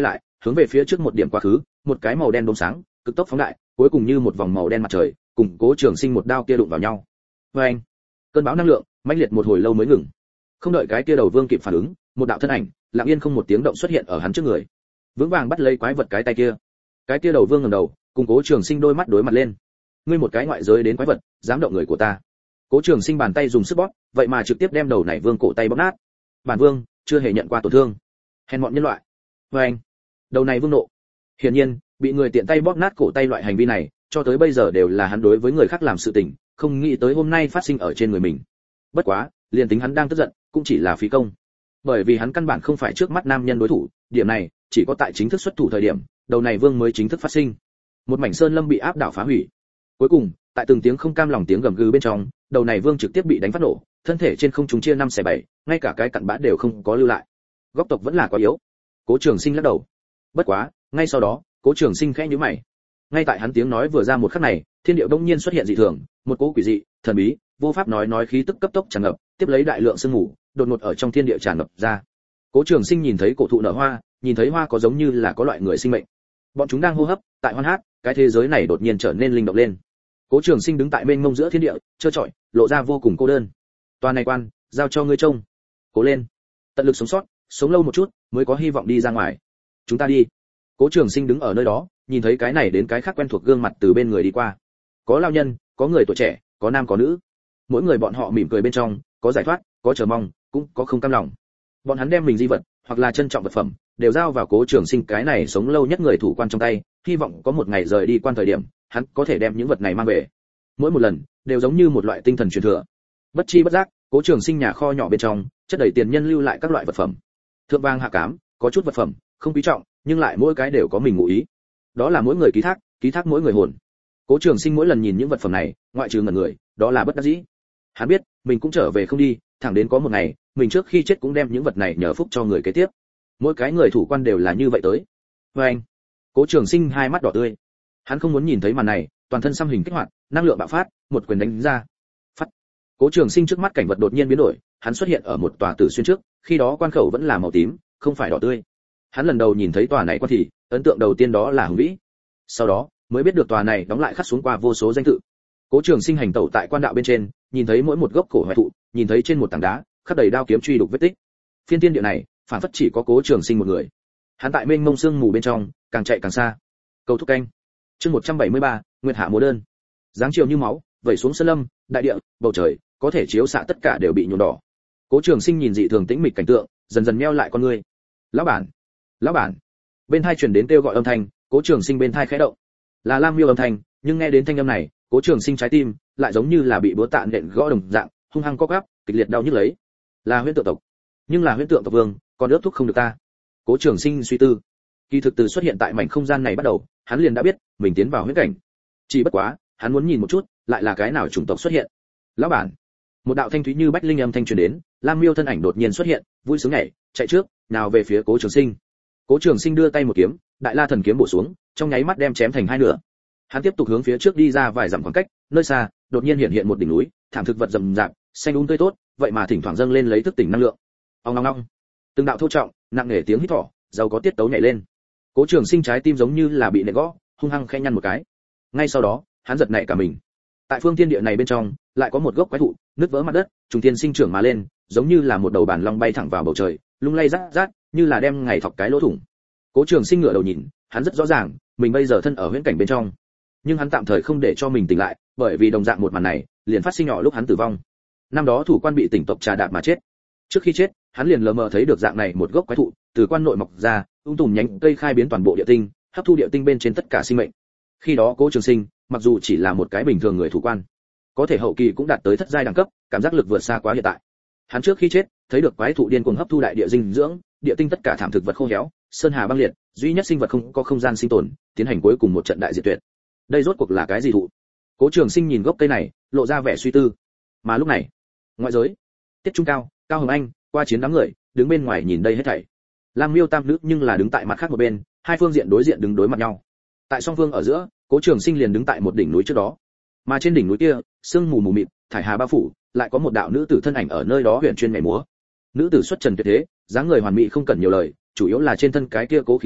hướng về phía trước một điểm quá khứ, một cái màu đen đốm sáng cực tốc phóng đại, cuối cùng như một vòng màu đen mặt trời, cùng Cố Trường Sinh một đao kia đụng vào nhau. Và anh, cơn bão năng lượng mãnh liệt một hồi lâu mới ngừng. Không đợi cái kia đầu vương kịp phản ứng, một đạo thân ảnh lặng yên không một tiếng động xuất hiện ở hắn trước người, vững vàng bắt lấy quái vật cái tay kia. Cái kia đầu vương ngẩng đầu, cùng Cố Trường Sinh đôi mắt đối mặt lên. Ngươi một cái ngoại giới đến quái vật, dám động người của ta. Cố Trường Sinh bàn tay dùng sức bóp, vậy mà trực tiếp đem đầu này vương cổ tay bóp nát. Bản vương chưa hề nhận qua tổn thương, hèn mọn nhân loại. Và anh, đầu này vương nộ. Hiển nhiên, bị người tiện tay bóp nát cổ tay loại hành vi này, cho tới bây giờ đều là hắn đối với người khác làm sự tình, không nghĩ tới hôm nay phát sinh ở trên người mình. Bất quá, liền tính hắn đang tức giận, cũng chỉ là phí công. Bởi vì hắn căn bản không phải trước mắt nam nhân đối thủ, điểm này chỉ có tại chính thức xuất thủ thời điểm, đầu này vương mới chính thức phát sinh. Một mảnh sơn lâm bị áp đảo phá hủy. Cuối cùng, tại từng tiếng không cam lòng tiếng gầm gừ bên trong, đầu này vương trực tiếp bị đánh phát nổ, thân thể trên không trung chia năm xẻ bảy, ngay cả cái cặn bã đều không có lưu lại. Góc tộc vẫn là quá yếu. Cố Trường Sinh lắc đầu. Bất quá, ngay sau đó, Cố Trường Sinh khẽ nhíu mày. Ngay tại hắn tiếng nói vừa ra một khắc này, thiên địa đông nhiên xuất hiện dị thường, một cỗ quỷ dị, thần bí, vô pháp nói nói khí tức cấp tốc tràn ngập, tiếp lấy đại lượng sương mù, đột ngột ở trong thiên địa tràn ngập ra. Cố Trường Sinh nhìn thấy cổ thụ nở hoa, nhìn thấy hoa có giống như là có loại người sinh mệnh. Bọn chúng đang hô hấp, tại hoan hát, cái thế giới này đột nhiên trở nên linh động lên. Cố Trường Sinh đứng tại mênh mông giữa thiên địa, trơ trọi, lộ ra vô cùng cô đơn. Toàn này quan, giao cho ngươi trông. Cố lên, tận lực sống sót, sống lâu một chút, mới có hy vọng đi ra ngoài. Chúng ta đi. Cố Trường Sinh đứng ở nơi đó, nhìn thấy cái này đến cái khác quen thuộc gương mặt từ bên người đi qua. Có lao nhân, có người tuổi trẻ, có nam có nữ. Mỗi người bọn họ mỉm cười bên trong, có giải thoát, có chờ mong, cũng có không cam lòng. Bọn hắn đem mình di vật, hoặc là trân trọng vật phẩm, đều giao vào Cố Trường Sinh cái này sống lâu nhất người thủ quan trong tay, hy vọng có một ngày rời đi quan thời điểm, hắn có thể đem những vật này mang về. Mỗi một lần, đều giống như một loại tinh thần truyền thừa. Bất chi bất giác, Cố Trường Sinh nhà kho nhỏ bên trong, chất đầy tiền nhân lưu lại các loại vật phẩm. Thượng vàng hạ cám, có chút vật phẩm không quý trọng, nhưng lại mỗi cái đều có mình ngụ ý. Đó là mỗi người ký thác, ký thác mỗi người hồn. Cố Trường Sinh mỗi lần nhìn những vật phẩm này, ngoại trừ ngẩn người, đó là bất đắc dĩ. Hắn biết, mình cũng trở về không đi, thẳng đến có một ngày, mình trước khi chết cũng đem những vật này nhờ phúc cho người kế tiếp. Mỗi cái người thủ quan đều là như vậy tới. Và anh, Cố Trường Sinh hai mắt đỏ tươi. Hắn không muốn nhìn thấy màn này, toàn thân xăm hình kích hoạt, năng lượng bạo phát, một quyền đánh ra. Phát. Cố Trường Sinh trước mắt cảnh vật đột nhiên biến đổi, hắn xuất hiện ở một tòa tử xuyên trước, khi đó quan khẩu vẫn là màu tím, không phải đỏ tươi. Hắn lần đầu nhìn thấy tòa này quan thì, ấn tượng đầu tiên đó là hùng vĩ. Sau đó, mới biết được tòa này đóng lại khắc xuống qua vô số danh tự. Cố Trường Sinh hành tẩu tại quan đạo bên trên, nhìn thấy mỗi một gốc cổ hoại thụ, nhìn thấy trên một tảng đá, khắc đầy đao kiếm truy đục vết tích. Phiên tiên địa này, phản phất chỉ có Cố Trường Sinh một người. Hắn tại mênh mông sương mù bên trong, càng chạy càng xa. Cầu thúc canh. Chương một trăm bảy mươi ba, Nguyệt hạ múa đơn. Dáng chiều như máu, vẩy xuống sơn lâm, đại địa, bầu trời, có thể chiếu xạ tất cả đều bị nhuộm đỏ. Cố Trường Sinh nhìn dị thường tĩnh mịch cảnh tượng, dần dần meo lại con ngươi. Lão bản, lão bản. Bên tai truyền đến kêu gọi âm thanh, Cố Trường Sinh bên tai khẽ động. Là Lam Miêu âm thanh, nhưng nghe đến thanh âm này, Cố Trường Sinh trái tim lại giống như là bị búa tạ nện gõ đồng dạng, hung hăng co quắp, kịch liệt đau nhức lấy. Là huyễn tượng tộc, nhưng là huyễn tượng tộc vương, còn ước thúc không được ta. Cố Trường Sinh suy tư. Kỳ thực từ xuất hiện tại mảnh không gian này bắt đầu, hắn liền đã biết mình tiến vào huyễn cảnh. Chỉ bất quá, hắn muốn nhìn một chút, lại là cái nào chủng tộc xuất hiện. Lão bản. Một đạo thanh thúy như bách linh âm thanh truyền đến, Lam Miêu thân ảnh đột nhiên xuất hiện, vui sướng nhảy, chạy trước, nào về phía Cố Trường Sinh. Cố Trường Sinh đưa tay một kiếm, Đại La thần kiếm bổ xuống, trong nháy mắt đem chém thành hai nửa. Hắn tiếp tục hướng phía trước đi ra vài dặm khoảng cách, nơi xa, đột nhiên hiện hiện một đỉnh núi, thảm thực vật rậm rạp, xanh um tươi tốt, vậy mà thỉnh thoảng dâng lên lấy thức tỉnh năng lượng. Ong ong ong. Từng đạo thô trọng, nặng nề tiếng hít thở, giàu có tiết tấu nhảy lên. Cố Trường Sinh trái tim giống như là bị nện gõ, hung hăng khẽ nhăn một cái. Ngay sau đó, hắn giật nảy cả mình. Tại phương thiên địa này bên trong, lại có một gốc quái thụ, nứt vỡ mặt đất, trùng thiên sinh trưởng mà lên, giống như là một đầu bản long bay thẳng vào bầu trời, lung lay rát rát, như là đem ngày thọc cái lỗ thủng. Cố Trường Sinh ngửa đầu nhìn, hắn rất rõ ràng, mình bây giờ thân ở huyễn cảnh bên trong. Nhưng hắn tạm thời không để cho mình tỉnh lại, bởi vì đồng dạng một màn này, liền phát sinh nhỏ lúc hắn tử vong. Năm đó thủ quan bị tỉnh tộc trà đạp mà chết. Trước khi chết, hắn liền lờ mờ thấy được dạng này một gốc quái thụ, từ quan nội mọc ra, ung tùm nhánh cây khai biến toàn bộ địa tinh, hấp thu địa tinh bên trên tất cả sinh mệnh. Khi đó Cố Trường Sinh, mặc dù chỉ là một cái bình thường người thủ quan, có thể hậu kỳ cũng đạt tới thất giai đẳng cấp, cảm giác lực vượt xa quá hiện tại. Hắn trước khi chết, thấy được quái thụ điên cuồng hấp thu đại địa dinh dưỡng, địa tinh tất cả thảm thực vật khô héo, sơn hà băng liệt, duy nhất sinh vật không có không gian sinh tồn, tiến hành cuối cùng một trận đại diệt tuyệt. Đây rốt cuộc là cái gì thụ? Cố Trường Sinh nhìn gốc cây này, lộ ra vẻ suy tư. Mà lúc này, ngoại giới, Tiết Trung Cao, Cao Hồng Anh, qua chiến đám người, đứng bên ngoài nhìn đây hết thảy. Lam Miêu tam nữ nhưng là đứng tại mặt khác một bên, hai phương diện đối diện đứng đối mặt nhau. Tại song phương ở giữa, Cố Trường Sinh liền đứng tại một đỉnh núi trước đó. Mà trên đỉnh núi kia, sương mù mù mịt, thải hà bao phủ, lại có một đạo nữ tử thân ảnh ở nơi đó huyền chuyên nhảy múa. Nữ tử xuất trần tuyệt thế, dáng người hoàn mỹ không cần nhiều lời, chủ yếu là trên thân cái kia cố khí chất,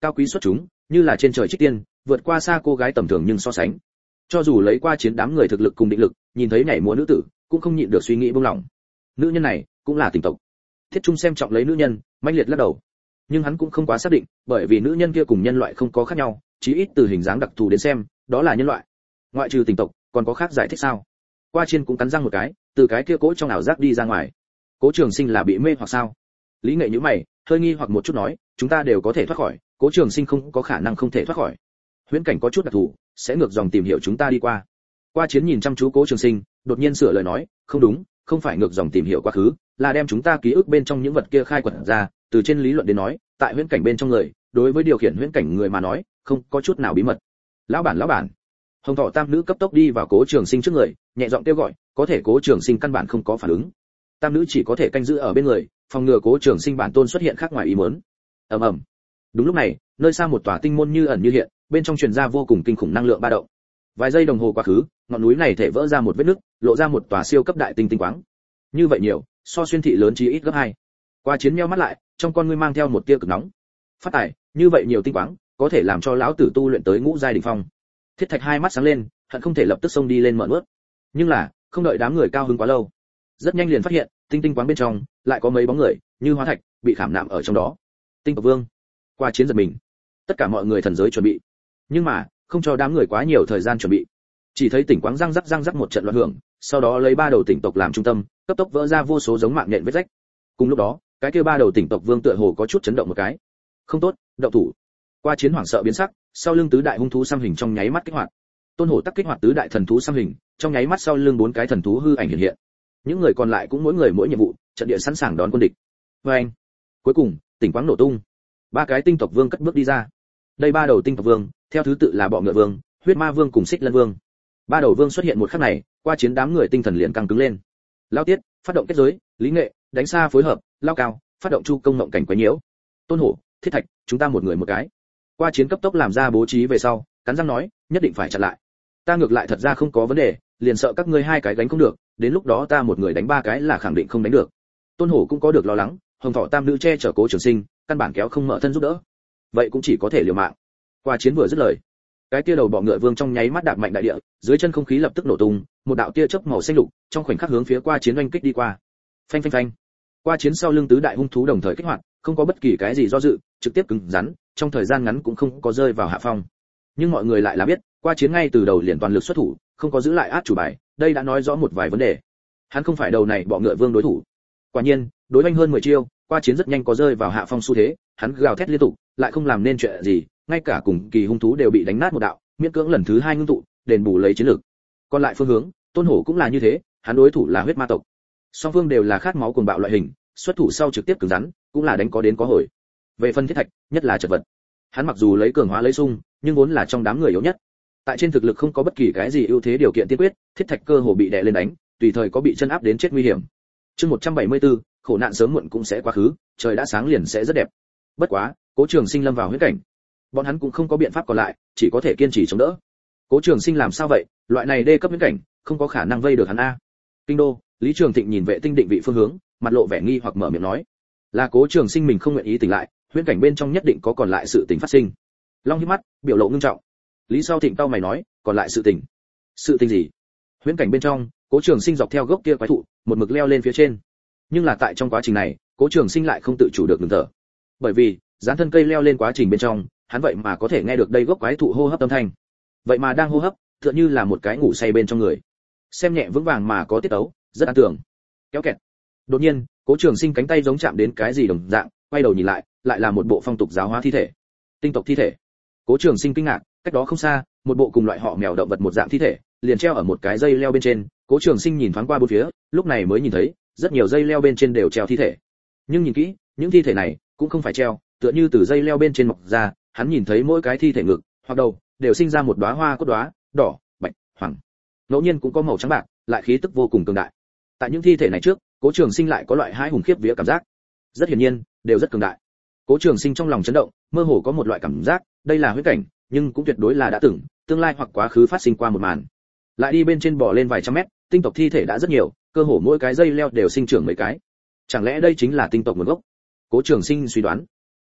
cao quý xuất chúng, như là trên trời trích tiên, vượt qua xa cô gái tầm thường nhưng so sánh. Cho dù lấy qua chiến đám người thực lực cùng định lực, nhìn thấy nhảy múa nữ tử, cũng không nhịn được suy nghĩ buông lỏng. Nữ nhân này cũng là tình tộc. Thiết Trung xem trọng lấy nữ nhân, mãnh liệt lắc đầu. Nhưng hắn cũng không quá xác định, bởi vì nữ nhân kia cùng nhân loại không có khác nhau, chí ít từ hình dáng đặc thù đến xem, đó là nhân loại. Ngoại trừ tình tộc, còn có khác giải thích sao? Qua Chiên cũng cắn răng một cái, từ cái kia cỗ trong ảo giác đi ra ngoài. Cố Trường Sinh là bị mê hoặc sao? Lý Nghệ nhíu mày, hơi nghi hoặc một chút nói, chúng ta đều có thể thoát khỏi, Cố Trường Sinh không có khả năng không thể thoát khỏi. Huyễn cảnh có chút đặc thù, sẽ ngược dòng tìm hiểu chúng ta đi qua. Qua Chiến nhìn chăm chú Cố Trường Sinh, đột nhiên sửa lời nói, không đúng, không phải ngược dòng tìm hiểu quá khứ, là đem chúng ta ký ức bên trong những vật kia khai quật ra, từ trên lý luận đến nói, tại huyễn cảnh bên trong người, đối với điều khiển huyễn cảnh người mà nói, không có chút nào bí mật. Lão bản, lão bản. Hồng Thọ tam nữ cấp tốc đi vào Cố Trường Sinh trước người, nhẹ giọng kêu gọi, có thể Cố Trường Sinh căn bản không có phản ứng. Tam nữ chỉ có thể canh giữ ở bên người, phòng ngừa Cố Trường Sinh bản tôn xuất hiện khác ngoài ý muốn. Ầm ầm. Đúng lúc này, nơi xa một tòa tinh môn như ẩn như hiện, bên trong truyền ra vô cùng kinh khủng năng lượng ba động. Vài giây đồng hồ quá khứ, ngọn núi này thể vỡ ra một vết nứt, lộ ra một tòa siêu cấp đại tinh tinh quáng. Như vậy nhiều, so xuyên thị lớn chí ít gấp hai. Qua Chiến nheo mắt lại, trong con ngươi mang theo một tia cực nóng. Phát tài, như vậy nhiều tinh quáng, có thể làm cho lão tử tu luyện tới ngũ giai đỉnh phong. Thiết Thạch hai mắt sáng lên, hận không thể lập tức xông đi lên mở nuốt. Nhưng là, không đợi đám người cao hứng quá lâu, rất nhanh liền phát hiện, tinh tinh quáng bên trong lại có mấy bóng người, như hóa thạch, bị khảm nạm ở trong đó. Tinh tộc vương. Qua Chiến giật mình. Tất cả mọi người thần giới chuẩn bị, nhưng mà không cho đám người quá nhiều thời gian chuẩn bị. Chỉ thấy tỉnh quáng răng rắc răng rắc một trận loạn hưởng, sau đó lấy ba đầu tỉnh tộc làm trung tâm, cấp tốc vỡ ra vô số giống mạng nhện vết rách. Cùng lúc đó, cái kia ba đầu tỉnh tộc vương tựa hồ có chút chấn động một cái. Không tốt, động thủ. Qua Chiến hoảng sợ biến sắc, sau lưng tứ đại hung thú xăm hình trong nháy mắt kích hoạt. Tôn Hổ tắc kích hoạt tứ đại thần thú xăm hình, trong nháy mắt sau lưng bốn cái thần thú hư ảnh hiện hiện. Những người còn lại cũng mỗi người mỗi nhiệm vụ, trận địa sẵn sàng đón quân địch. Và anh, cuối cùng, tỉnh quáng nổ tung. Ba cái tinh tộc vương cất bước đi ra. Đây ba đầu tinh tộc vương, theo thứ tự là Bọ Ngựa Vương, Huyết Ma Vương cùng Xích Lân Vương. Ba đầu vương xuất hiện một khắc này, Qua Chiến đám người tinh thần liền căng cứng lên. Lao Tiết, phát động kết giới, Lý Nghệ, đánh xa phối hợp, Lao Cao, phát động chu công ngộng cảnh quấy nhiễu. Tôn Hổ, Thiết Thạch, chúng ta một người một cái. Qua Chiến cấp tốc làm ra bố trí về sau, cắn răng nói, nhất định phải chặn lại. Ta ngược lại thật ra không có vấn đề, liền sợ các ngươi hai cái gánh không được, đến lúc đó ta một người đánh ba cái là khẳng định không đánh được. Tôn Hổ cũng có được lo lắng, Hồng Thọ tam nữ che chở Cố Trường Sinh, căn bản kéo không mở thân giúp đỡ. Vậy cũng chỉ có thể liều mạng. Qua Chiến vừa dứt lời, cái tia đầu Bọ Ngựa Vương trong nháy mắt đạp mạnh đại địa, dưới chân không khí lập tức nổ tung, một đạo tia chớp màu xanh lục trong khoảnh khắc hướng phía Qua Chiến oanh kích đi qua. Phanh phanh phanh. Qua Chiến sau lưng tứ đại hung thú đồng thời kích hoạt, không có bất kỳ cái gì do dự, trực tiếp cứng rắn, trong thời gian ngắn cũng không có rơi vào hạ phong. Nhưng mọi người lại là biết, Qua Chiến ngay từ đầu liền toàn lực xuất thủ, không có giữ lại át chủ bài, đây đã nói rõ một vài vấn đề. Hắn không phải đầu này Bọ Ngựa Vương đối thủ. Quả nhiên, đối oanh hơn mười chiêu, Qua Chiến rất nhanh có rơi vào hạ phong xu thế, hắn gào thét liên tục, lại không làm nên chuyện gì, ngay cả cùng kỳ hung thú đều bị đánh nát một đạo, miễn cưỡng lần thứ hai ngưng tụ, đền bù lấy chiến lược. Còn lại phương hướng, Tôn Hổ cũng là như thế, hắn đối thủ là huyết ma tộc. Song phương đều là khát máu cuồng bạo loại hình, xuất thủ sau trực tiếp cứng rắn, cũng là đánh có đến có hồi. Về phân Thiết Thạch, nhất là chật vật. Hắn mặc dù lấy cường hóa lấy sung, nhưng vốn là trong đám người yếu nhất. Tại trên thực lực không có bất kỳ cái gì ưu thế điều kiện tiên quyết, Thiết Thạch cơ hồ bị đè lên đánh, tùy thời có bị chân áp đến chết nguy hiểm. Chương một trăm bảy mươi tư, khổ nạn sớm muộn cũng sẽ quá khứ, trời đã sáng liền sẽ rất đẹp. Bất quá, Cố Trường Sinh lâm vào huyễn cảnh, bọn hắn cũng không có biện pháp còn lại, chỉ có thể kiên trì chống đỡ. Cố Trường Sinh làm sao vậy, loại này đê cấp huyễn cảnh, không có khả năng vây được hắn a. Kinh đô, Lý Trường Thịnh nhìn vệ tinh định vị phương hướng, mặt lộ vẻ nghi hoặc mở miệng nói, là Cố Trường Sinh mình không nguyện ý tỉnh lại, huyễn cảnh bên trong nhất định có còn lại sự tình phát sinh. Long híp mắt, biểu lộ ngưng trọng. Lý Sau Thịnh tao mày nói, còn lại sự tình? Sự tình gì? Huyễn cảnh bên trong, Cố Trường Sinh dọc theo gốc kia quái thụ, một mực leo lên phía trên. Nhưng là tại trong quá trình này, Cố Trường Sinh lại không tự chủ được ngừng thở. Bởi vì, dán thân cây leo lên quá trình bên trong, hắn vậy mà có thể nghe được đây gốc quái thụ hô hấp âm thanh. Vậy mà đang hô hấp, tựa như là một cái ngủ say bên trong người. Xem nhẹ vững vàng mà có tiết tấu, rất an tưởng. Kéo kẹt. Đột nhiên, Cố Trường Sinh cánh tay giống chạm đến cái gì đồng dạng, quay đầu nhìn lại, lại là một bộ phong tục giáo hóa thi thể. Tinh tộc thi thể. Cố Trường Sinh kinh ngạc, cách đó không xa, một bộ cùng loại họ mèo động vật một dạng thi thể, liền treo ở một cái dây leo bên trên. Cố Trường Sinh nhìn thoáng qua bốn phía, lúc này mới nhìn thấy, rất nhiều dây leo bên trên đều treo thi thể. Nhưng nhìn kỹ, những thi thể này cũng không phải treo, tựa như từ dây leo bên trên mọc ra, hắn nhìn thấy mỗi cái thi thể ngực hoặc đầu đều sinh ra một đóa hoa cốt đóa, đỏ, bạch, hoàng. Ngẫu nhiên cũng có màu trắng bạc, lại khí tức vô cùng cường đại. Tại những thi thể này trước, Cố Trường Sinh lại có loại hãi hùng khiếp vía cảm giác. Rất hiển nhiên, đều rất cường đại. Cố Trường Sinh trong lòng chấn động, mơ hồ có một loại cảm giác, đây là huyễn cảnh, nhưng cũng tuyệt đối là đã từng, tương lai hoặc quá khứ phát sinh qua một màn. Lại đi bên trên bò lên vài trăm mét, tinh tộc thi thể đã rất nhiều, cơ hồ mỗi cái dây leo đều sinh trưởng mấy cái. Chẳng lẽ đây chính là tinh tộc nguồn gốc? Cố Trường Sinh suy đoán.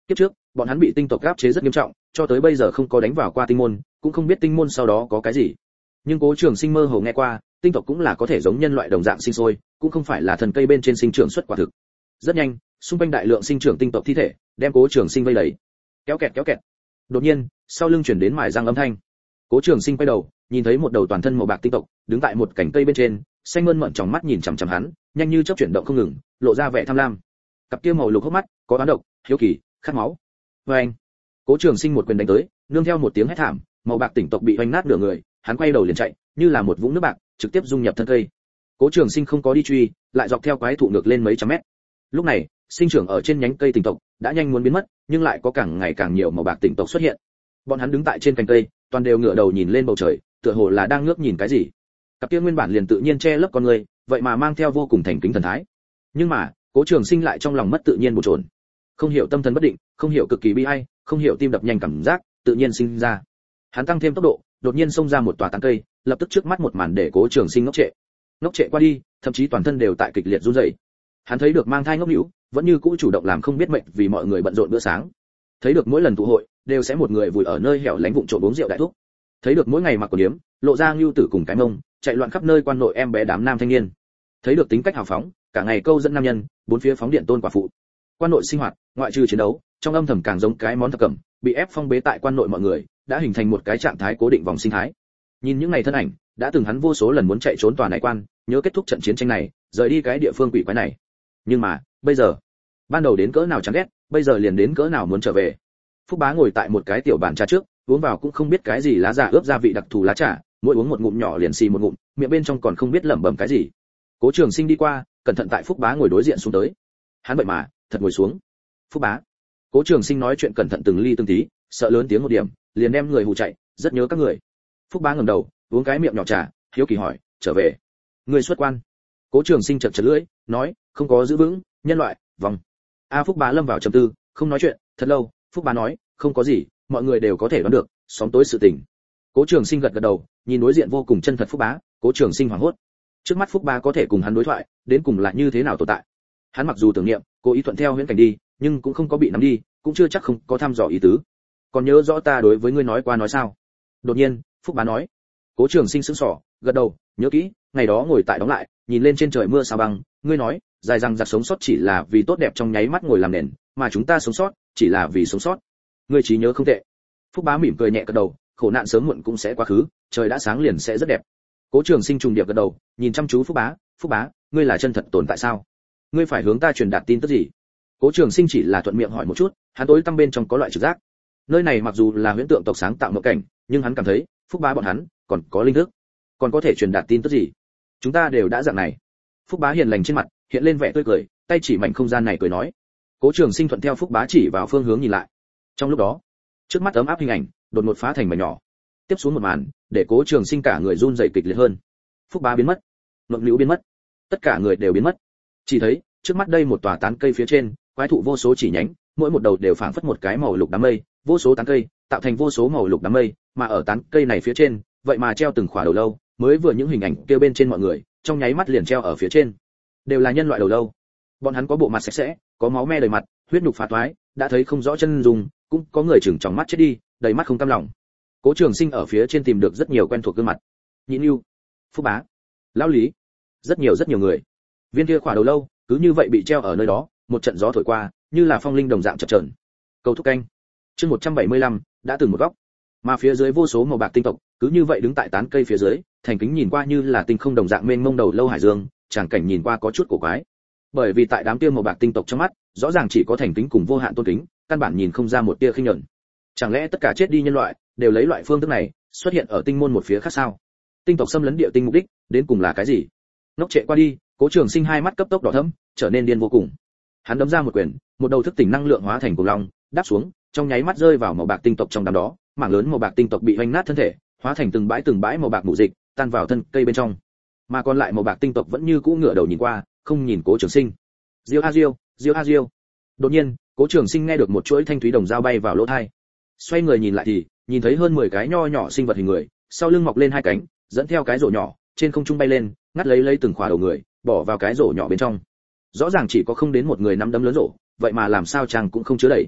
Kiếp trước, bọn hắn bị tinh tộc áp chế rất nghiêm trọng, cho tới bây giờ không có đánh vào qua tinh môn, cũng không biết tinh môn sau đó có cái gì. Nhưng Cố Trường Sinh mơ hồ nghe qua, tinh tộc cũng là có thể giống nhân loại đồng dạng sinh sôi, cũng không phải là thần cây bên trên sinh trưởng xuất quả thực. Rất nhanh, xung quanh đại lượng sinh trưởng tinh tộc thi thể, đem Cố Trường Sinh vây lấy. Kéo kẹt kéo kẹt. Đột nhiên, sau lưng chuyển đến mài răng âm thanh. Cố Trường Sinh quay đầu, nhìn thấy một đầu toàn thân màu bạc tinh tộc, đứng tại một cành cây bên trên, xanh mơn mởn tròng mắt nhìn chằm chằm hắn, nhanh như chớp chuyển động không ngừng, lộ ra vẻ tham lam. Cặp kia màu lục hốc mắt, có oán độc, hiếu kỳ, khát máu. Oeng! Cố Trường Sinh một quyền đánh tới, nương theo một tiếng hét thảm, màu bạc tinh tộc bị oanh nát nửa người, hắn quay đầu liền chạy, như là một vũng nước bạc, trực tiếp dung nhập thân cây. Cố Trường Sinh không có đi truy, lại dọc theo quái thụ ngược lên mấy trăm mét. Lúc này, sinh trưởng ở trên nhánh cây tinh tộc đã nhanh muốn biến mất, nhưng lại có càng ngày càng nhiều màu bạc tinh tộc xuất hiện. Bọn hắn đứng tại trên cành cây, toàn đều ngửa đầu nhìn lên bầu trời, tựa hồ là đang ngước nhìn cái gì. Cặp kia nguyên bản liền tự nhiên che lấp con người, vậy mà mang theo vô cùng thành kính thần thái. Nhưng mà, Cố Trường Sinh lại trong lòng mất tự nhiên bồn chồn. Không hiểu tâm thần bất định, không hiểu cực kỳ bi ai, không hiểu tim đập nhanh cảm giác, tự nhiên sinh ra. Hắn tăng thêm tốc độ, đột nhiên xông ra một tòa tán cây, lập tức trước mắt một màn để Cố Trường Sinh ngốc trệ. Ngốc trệ qua đi, thậm chí toàn thân đều tại kịch liệt run rẩy. Hắn thấy được mang thai ngốc nữu, vẫn như cũ chủ động làm không biết mệnh vì mọi người bận rộn bữa sáng. Thấy được mỗi lần tụ hội, đều sẽ một người vùi ở nơi hẻo lánh vụng trộm uống rượu đại thúc. Thấy được mỗi ngày mặc quần yếm, lộ ra ngưu tử cùng cái mông, chạy loạn khắp nơi quan nội em bé đám nam thanh niên. Thấy được tính cách hào phóng, cả ngày câu dẫn nam nhân, bốn phía phóng điện tôn quả phụ. Quan nội sinh hoạt, ngoại trừ chiến đấu, trong âm thầm càng giống cái món thập cẩm, bị ép phong bế tại quan nội mọi người, đã hình thành một cái trạng thái cố định vòng sinh thái. Nhìn những ngày thân ảnh, đã từng hắn vô số lần muốn chạy trốn tòa này quan, nhớ kết thúc trận chiến tranh này, rời đi cái địa phương quỷ quái này. Nhưng mà, bây giờ, ban đầu đến cỡ nào chán ghét, bây giờ liền đến cỡ nào muốn trở về. Phúc Bá ngồi tại một cái tiểu bàn trà trước, uống vào cũng không biết cái gì lá già ướp gia vị đặc thù lá trà, mỗi uống một ngụm nhỏ liền xì một ngụm, miệng bên trong còn không biết lẩm bẩm cái gì. Cố Trường Sinh đi qua, cẩn thận tại Phúc Bá ngồi đối diện xuống tới. Hắn vậy mà, thật ngồi xuống. Phúc Bá. Cố Trường Sinh nói chuyện cẩn thận từng ly từng tí, sợ lớn tiếng một điểm, liền đem người hù chạy, rất nhớ các người. Phúc Bá ngẩng đầu, uống cái miệng nhỏ trà, hiếu kỳ hỏi, trở về. Người xuất quan. Cố Trường Sinh chật chật lưỡi, nói, không có giữ vững, nhân loại, vòng. A Phúc Bá lâm vào trầm tư, không nói chuyện, thật lâu, Phúc Bá nói, không có gì, mọi người đều có thể đoán được, xóm tối sự tình. Cố Trường Sinh gật gật đầu, nhìn đối diện vô cùng chân thật Phúc Bá, Cố Trường Sinh hoảng hốt. Trước mắt Phúc Bá có thể cùng hắn đối thoại, đến cùng là như thế nào tồn tại? Hắn mặc dù tưởng niệm, cố ý thuận theo huyễn cảnh đi, nhưng cũng không có bị nắm đi, cũng chưa chắc không có thăm dò ý tứ. Còn nhớ rõ ta đối với ngươi nói qua nói sao? Đột nhiên, Phúc Bá nói. Cố Trường Sinh sững sờ, gật đầu, nhớ kỹ, ngày đó ngồi tại đóng lại, nhìn lên trên trời mưa sao băng, ngươi nói, dài rằng giặc sống sót chỉ là vì tốt đẹp trong nháy mắt ngồi làm nền, mà chúng ta sống sót, chỉ là vì sống sót. Ngươi trí nhớ không tệ. Phúc Bá mỉm cười nhẹ gật đầu, khổ nạn sớm muộn cũng sẽ quá khứ, trời đã sáng liền sẽ rất đẹp. Cố Trường Sinh trùng điệp gật đầu, nhìn chăm chú Phúc Bá, Phúc Bá, ngươi là chân thật tồn tại sao? Ngươi phải hướng ta truyền đạt tin tức gì? Cố Trường Sinh chỉ là thuận miệng hỏi một chút, hắn tối tăm bên trong có loại trực giác. Nơi này mặc dù là huyễn tượng tộc sáng tạo mộng cảnh, nhưng hắn cảm thấy, Phúc Bá bọn hắn còn có linh thức, còn có thể truyền đạt tin tức gì? Chúng ta đều đã dạng này. Phúc Bá hiền lành trên mặt hiện lên vẻ tươi cười, tay chỉ mảnh không gian này cười nói. Cố Trường Sinh thuận theo Phúc Bá chỉ vào phương hướng nhìn lại. Trong lúc đó, trước mắt ấm áp hình ảnh đột ngột phá thành mảnh nhỏ. Tiếp xuống một màn, để Cố Trường Sinh cả người run rẩy kịch liệt hơn. Phúc Bá biến mất, Luận Nữu biến mất, tất cả người đều biến mất. Chỉ thấy, trước mắt đây một tòa tán cây phía trên, quái thụ vô số chỉ nhánh, mỗi một đầu đều phảng phất một cái màu lục đám mây, vô số tán cây, tạo thành vô số màu lục đám mây, mà ở tán cây này phía trên, vậy mà treo từng khỏa đầu lâu, mới vừa những hình ảnh kia bên trên mọi người, trong nháy mắt liền treo ở phía trên. Đều là nhân loại đầu lâu. Bọn hắn có bộ mặt sạch sẽ, có máu me đầy mặt, huyết nhục phá toái, đã thấy không rõ chân dung, cũng có người chừng trong mắt chết đi, đầy mắt không cam lòng. Cố Trường Sinh ở phía trên tìm được rất nhiều quen thuộc gương mặt. Nhĩ Nưu, Phúc Bá, Lão Lý, rất nhiều rất nhiều người. Viên kia khỏa đầu lâu, cứ như vậy bị treo ở nơi đó, một trận gió thổi qua, như là phong linh đồng dạng chập chờn. Cầu thúc canh. Chương một trăm bảy mươi lăm, đã từng một góc. Mà phía dưới vô số màu bạc tinh tộc, cứ như vậy đứng tại tán cây phía dưới, thành kính nhìn qua như là tinh không đồng dạng mênh mông đầu lâu hải dương, tràng cảnh nhìn qua có chút cổ quái. Bởi vì tại đám kia màu bạc tinh tộc trong mắt, rõ ràng chỉ có thành kính cùng vô hạn tôn kính, căn bản nhìn không ra một tia khinh nhẫn. Chẳng lẽ tất cả chết đi nhân loại đều lấy loại phương thức này xuất hiện ở tinh môn một phía khác sao? Tinh tộc xâm lấn địa tinh mục đích đến cùng là cái gì? Ngốc trệ qua đi, Cố Trường Sinh hai mắt cấp tốc đỏ thẫm, trở nên điên vô cùng. Hắn đấm ra một quyền, một đầu thức tỉnh năng lượng hóa thành cuồng long, đáp xuống, trong nháy mắt rơi vào màu bạc tinh tộc trong đám đó, mảng lớn màu bạc tinh tộc bị hoành nát thân thể, hóa thành từng bãi từng bãi màu bạc mù dịch, tan vào thân cây bên trong. Mà còn lại màu bạc tinh tộc vẫn như cũ ngửa đầu nhìn qua, không nhìn Cố Trường Sinh. Diêu a diêu, diêu a diêu. Đột nhiên, Cố Trường Sinh nghe được một chuỗi thanh thúy đồng dao bay vào lỗ tai. Xoay người nhìn lại thì, nhìn thấy hơn mười cái nho nhỏ sinh vật hình người, sau lưng mọc lên hai cánh, dẫn theo cái rổ nhỏ, trên không trung bay lên, ngắt lấy lấy từng khỏa đầu người, bỏ vào cái rổ nhỏ bên trong. Rõ ràng chỉ có không đến một người nắm đấm lớn rổ, vậy mà làm sao chàng cũng không chứa đầy.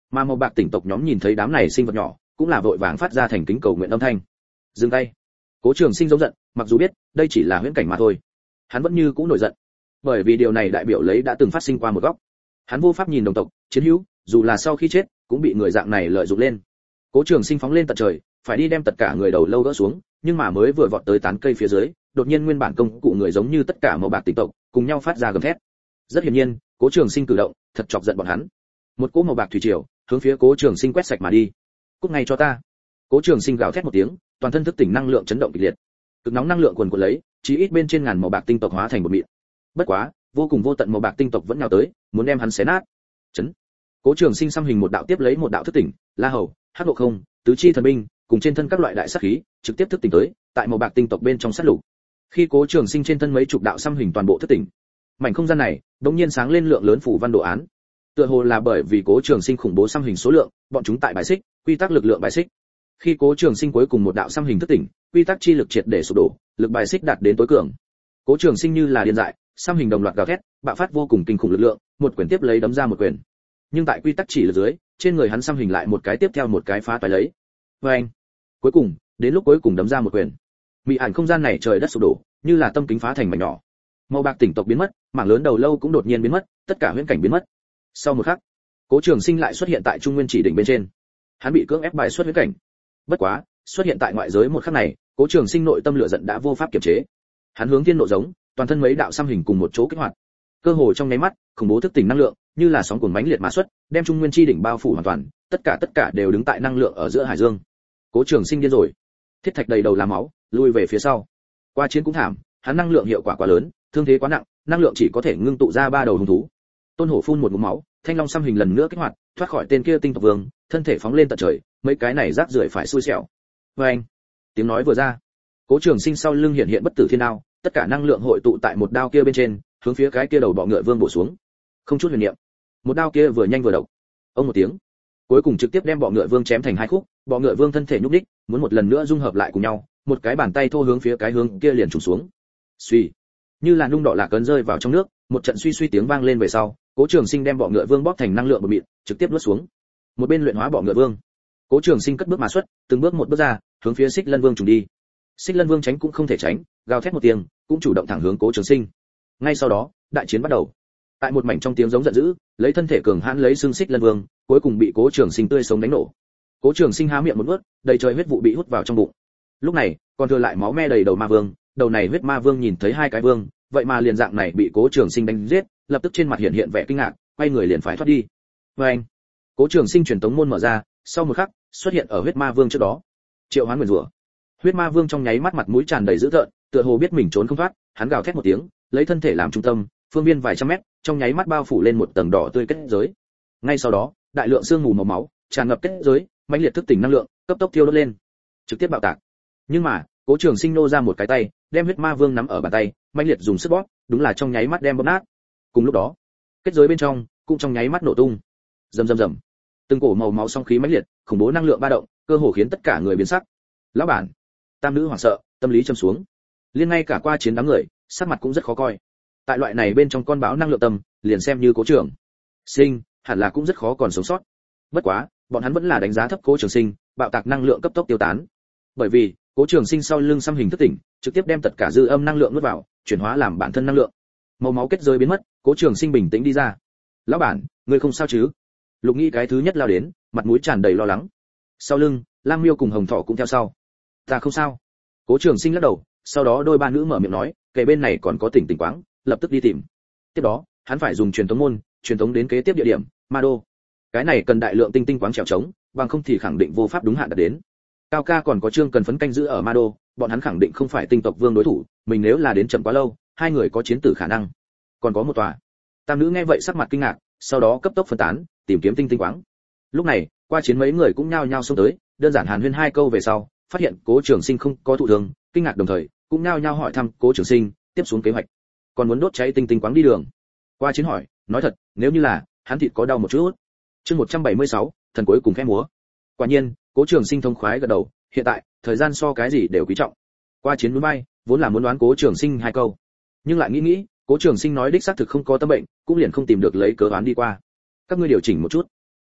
Mà màu bạc tỉnh tộc nhóm nhìn thấy đám này sinh vật nhỏ, cũng là vội vàng phát ra thành kính cầu nguyện âm thanh. Dừng tay. Cố Trường Sinh giống giận, mặc dù biết đây chỉ là huyễn cảnh mà thôi, hắn vẫn như cũ nổi giận, bởi vì điều này đại biểu lấy đã từng phát sinh qua một góc. Hắn vô pháp nhìn đồng tộc, chiến hữu, dù là sau khi chết, cũng bị người dạng này lợi dụng lên. Cố Trường Sinh phóng lên tận trời, phải đi đem tất cả người đầu lâu gỡ xuống, nhưng mà mới vừa vọt tới tán cây phía dưới, đột nhiên nguyên bản công cụ người giống như tất cả màu bạc tỉnh tộc, cùng nhau phát ra gầm thét. Rất hiển nhiên, Cố Trường Sinh cử động, thật chọc giận bọn hắn. Một cỗ màu bạc thủy triều, hướng phía Cố Trường Sinh quét sạch mà đi. Cút ngay cho ta. Cố Trường Sinh gào thét một tiếng, toàn thân thức tỉnh năng lượng chấn động kịch liệt. Cực nóng năng lượng cuồn cuộn lấy, chỉ ít bên trên ngàn màu bạc tinh tộc hóa thành một mịn. Bất quá, vô cùng vô tận màu bạc tinh tộc vẫn nhào tới, muốn đem hắn xé nát. Chấn. Cố Trường Sinh xăm hình một đạo tiếp lấy một đạo thức tỉnh, La Hầu, Hắc Ngộ Không, tứ chi thần binh, cùng trên thân các loại đại sát khí, trực tiếp thức tỉnh tới, tại màu bạc tinh tộc bên trong sát lục. Khi Cố Trường Sinh trên thân mấy chục đạo xăm hình toàn bộ thức tỉnh, mảnh không gian này đột nhiên sáng lên lượng lớn phủ văn đồ án. Tựa hồ là bởi vì Cố Trường Sinh khủng bố xăm hình số lượng, bọn chúng tại bài xích, quy tắc lực lượng bài xích. Khi Cố Trường Sinh cuối cùng một đạo xăm hình thức tỉnh, quy tắc chi lực triệt để sụp đổ, lực bài xích đạt đến tối cường. Cố Trường Sinh như là điên dại, xăm hình đồng loạt gào thét, bạo phát vô cùng kinh khủng lực lượng, một quyền tiếp lấy đấm ra một quyền. Nhưng tại quy tắc chỉ lực dưới, trên người hắn xăm hình lại một cái tiếp theo một cái phá toái lấy. Và anh, cuối cùng, đến lúc cuối cùng đấm ra một quyền. Mị ảnh không gian này trời đất sụp đổ, như là tâm kính phá thành mảnh nhỏ. Màu bạc tỉnh tộc biến mất, mảng lớn đầu lâu cũng đột nhiên biến mất, tất cả huyễn cảnh biến mất. Sau một khắc, Cố Trường Sinh lại xuất hiện tại Trung Nguyên chỉ đỉnh bên trên. Hắn bị cưỡng ép bài xuất huyễn cảnh. Bất quá, xuất hiện tại ngoại giới một khắc này, Cố Trường Sinh nội tâm lửa giận đã vô pháp kiềm chế. Hắn hướng thiên nộ giống, toàn thân mấy đạo xăm hình cùng một chỗ kích hoạt. Cơ hồ trong nháy mắt, khủng bố thức tỉnh năng lượng, như là sóng cuồn mãnh liệt mà xuất, đem Trung Nguyên chi đỉnh bao phủ hoàn toàn, tất cả tất cả đều đứng tại năng lượng ở giữa hải dương. Cố Trường Sinh điên rồi. Thiết thạch đầy đầu là máu, lui về phía sau. Qua chiến cũng thảm, hắn năng lượng hiệu quả quá lớn, thương thế quá nặng, năng lượng chỉ có thể ngưng tụ ra ba đầu hung thú. Tôn Hổ phun một ngụm máu, thanh long xăm hình lần nữa kích hoạt, thoát khỏi tên kia tinh tộc vương, thân thể phóng lên tận trời, mấy cái này rác rưởi phải xui xẻo. Và anh, tiếng nói vừa ra, Cố Trường Sinh sau lưng hiện hiện bất tử thiên đao, tất cả năng lượng hội tụ tại một đao kia bên trên, hướng phía cái kia đầu bọ ngựa vương bổ xuống. Không chút huyền niệm, một đao kia vừa nhanh vừa độc. Ông một tiếng, cuối cùng trực tiếp đem bọ ngựa vương chém thành hai khúc, bọ ngựa vương thân thể nhúc nhích, muốn một lần nữa dung hợp lại cùng nhau, một cái bàn tay thô hướng phía cái hướng kia liền trùng xuống. Suy, như là nung đỏ lạc cấn rơi vào trong nước, một trận suy suy tiếng vang lên về sau, Cố Trường Sinh đem bọ ngựa vương bóp thành năng lượng bột mịn, trực tiếp nuốt xuống. Một bên luyện hóa bọ ngựa vương, Cố Trường Sinh cất bước mà xuất, từng bước một bước ra, hướng phía Xích Lân Vương trùng đi. Xích Lân Vương tránh cũng không thể tránh, gào thét một tiếng, cũng chủ động thẳng hướng Cố Trường Sinh. Ngay sau đó, đại chiến bắt đầu. Tại một mảnh trong tiếng giống giận dữ, lấy thân thể cường hãn lấy xương Xích Lân Vương, cuối cùng bị Cố Trường Sinh tươi sống đánh nổ. Cố Trường Sinh há miệng một nuốt, đầy trời huyết vụ bị hút vào trong bụng. Lúc này, còn thừa lại máu me đầy đầu ma vương, đầu này huyết ma vương nhìn thấy hai cái vương, vậy mà liền dạng này bị Cố Trường Sinh đánh giết, lập tức trên mặt hiện hiện vẻ kinh ngạc, quay người liền phải thoát đi. Và anh, Cố Trường Sinh truyền tống môn mở ra, sau một khắc, xuất hiện ở huyết ma vương trước đó. Triệu Hoán Nguyên Rủa. Huyết ma vương trong nháy mắt mặt mũi tràn đầy dữ tợn, tựa hồ biết mình trốn không thoát, hắn gào thét một tiếng, lấy thân thể làm trung tâm, phương viên vài trăm mét, trong nháy mắt bao phủ lên một tầng đỏ tươi kết giới. Ngay sau đó, đại lượng sương mù màu máu tràn ngập kết giới, mãnh liệt thức tỉnh năng lượng, cấp tốc thiêu đốt lên, trực tiếp bạo tạc. Nhưng mà, Cố Trường Sinh nô ra một cái tay, đem huyết ma vương nắm ở bàn tay, mãnh liệt dùng sức bóp, đúng là trong nháy mắt đem bóp nát. Cùng lúc đó, kết giới bên trong cũng trong nháy mắt nổ tung. Rầm rầm rầm. Từng cổ màu máu song khí mãnh liệt, khủng bố năng lượng ba động, cơ hồ khiến tất cả người biến sắc. Lão bản, tam nữ hoảng sợ, tâm lý trầm xuống. Liên ngay cả qua chiến đám người, sắc mặt cũng rất khó coi. Tại loại này bên trong con báo năng lượng tâm, liền xem như Cố Trường Sinh, hẳn là cũng rất khó còn sống sót. Bất quá, bọn hắn vẫn là đánh giá thấp Cố Trường Sinh, bạo tạc năng lượng cấp tốc tiêu tán. Bởi vì, Cố Trường Sinh sau lưng xăm hình thức tỉnh, trực tiếp đem tất cả dư âm năng lượng nuốt vào, chuyển hóa làm bản thân năng lượng. Màu máu kết giới biến mất, Cố Trường Sinh bình tĩnh đi ra. "Lão bản, ngươi không sao chứ?" Lục Nghi cái thứ nhất lao đến, mặt mũi tràn đầy lo lắng. Sau lưng, Lam Miêu cùng Hồng Thỏ cũng theo sau. "Ta không sao." Cố Trường Sinh lắc đầu, sau đó đôi ba nữ mở miệng nói, "Kể bên này còn có Tỉnh Tỉnh Quáng, lập tức đi tìm." Tiếp đó, hắn phải dùng truyền tống môn, truyền tống đến kế tiếp địa điểm, Ma Đô. Cái này cần đại lượng tinh tinh quáng trèo trống, bằng không thì khẳng định vô pháp đúng hạn đạt đến. Cao ca còn có Trương Cần Phấn canh giữ ở Ma Đô, bọn hắn khẳng định không phải tinh tộc vương đối thủ, mình nếu là đến chậm quá lâu, hai người có chiến tử khả năng. Còn có một tòa. Tam nữ nghe vậy sắc mặt kinh ngạc, sau đó cấp tốc phân tán, tìm kiếm tinh tinh quáng. Lúc này, qua chiến mấy người cũng nhao nhao xông tới, đơn giản hàn huyên hai câu về sau, phát hiện Cố Trường Sinh không có thụ thương, kinh ngạc đồng thời, cũng nhao nhao hỏi thăm Cố Trường Sinh, tiếp xuống kế hoạch. Còn muốn đốt cháy tinh tinh quáng đi đường. Qua chiến hỏi, nói thật, nếu như là, hắn thịt có đau một chút. Chương một trăm bảy mươi sáu, thần cuối cùng khẽ múa. Quả nhiên, Cố Trường Sinh thông khoái gật đầu, hiện tại, thời gian so cái gì đều quý trọng. Qua chiến núi bay, vốn là muốn đoán Cố Trường Sinh hai câu, nhưng lại nghĩ nghĩ, Cố Trường Sinh nói đích xác thực không có tâm bệnh, cũng liền không tìm được lấy cớ đoán đi qua. Các ngươi điều chỉnh một chút.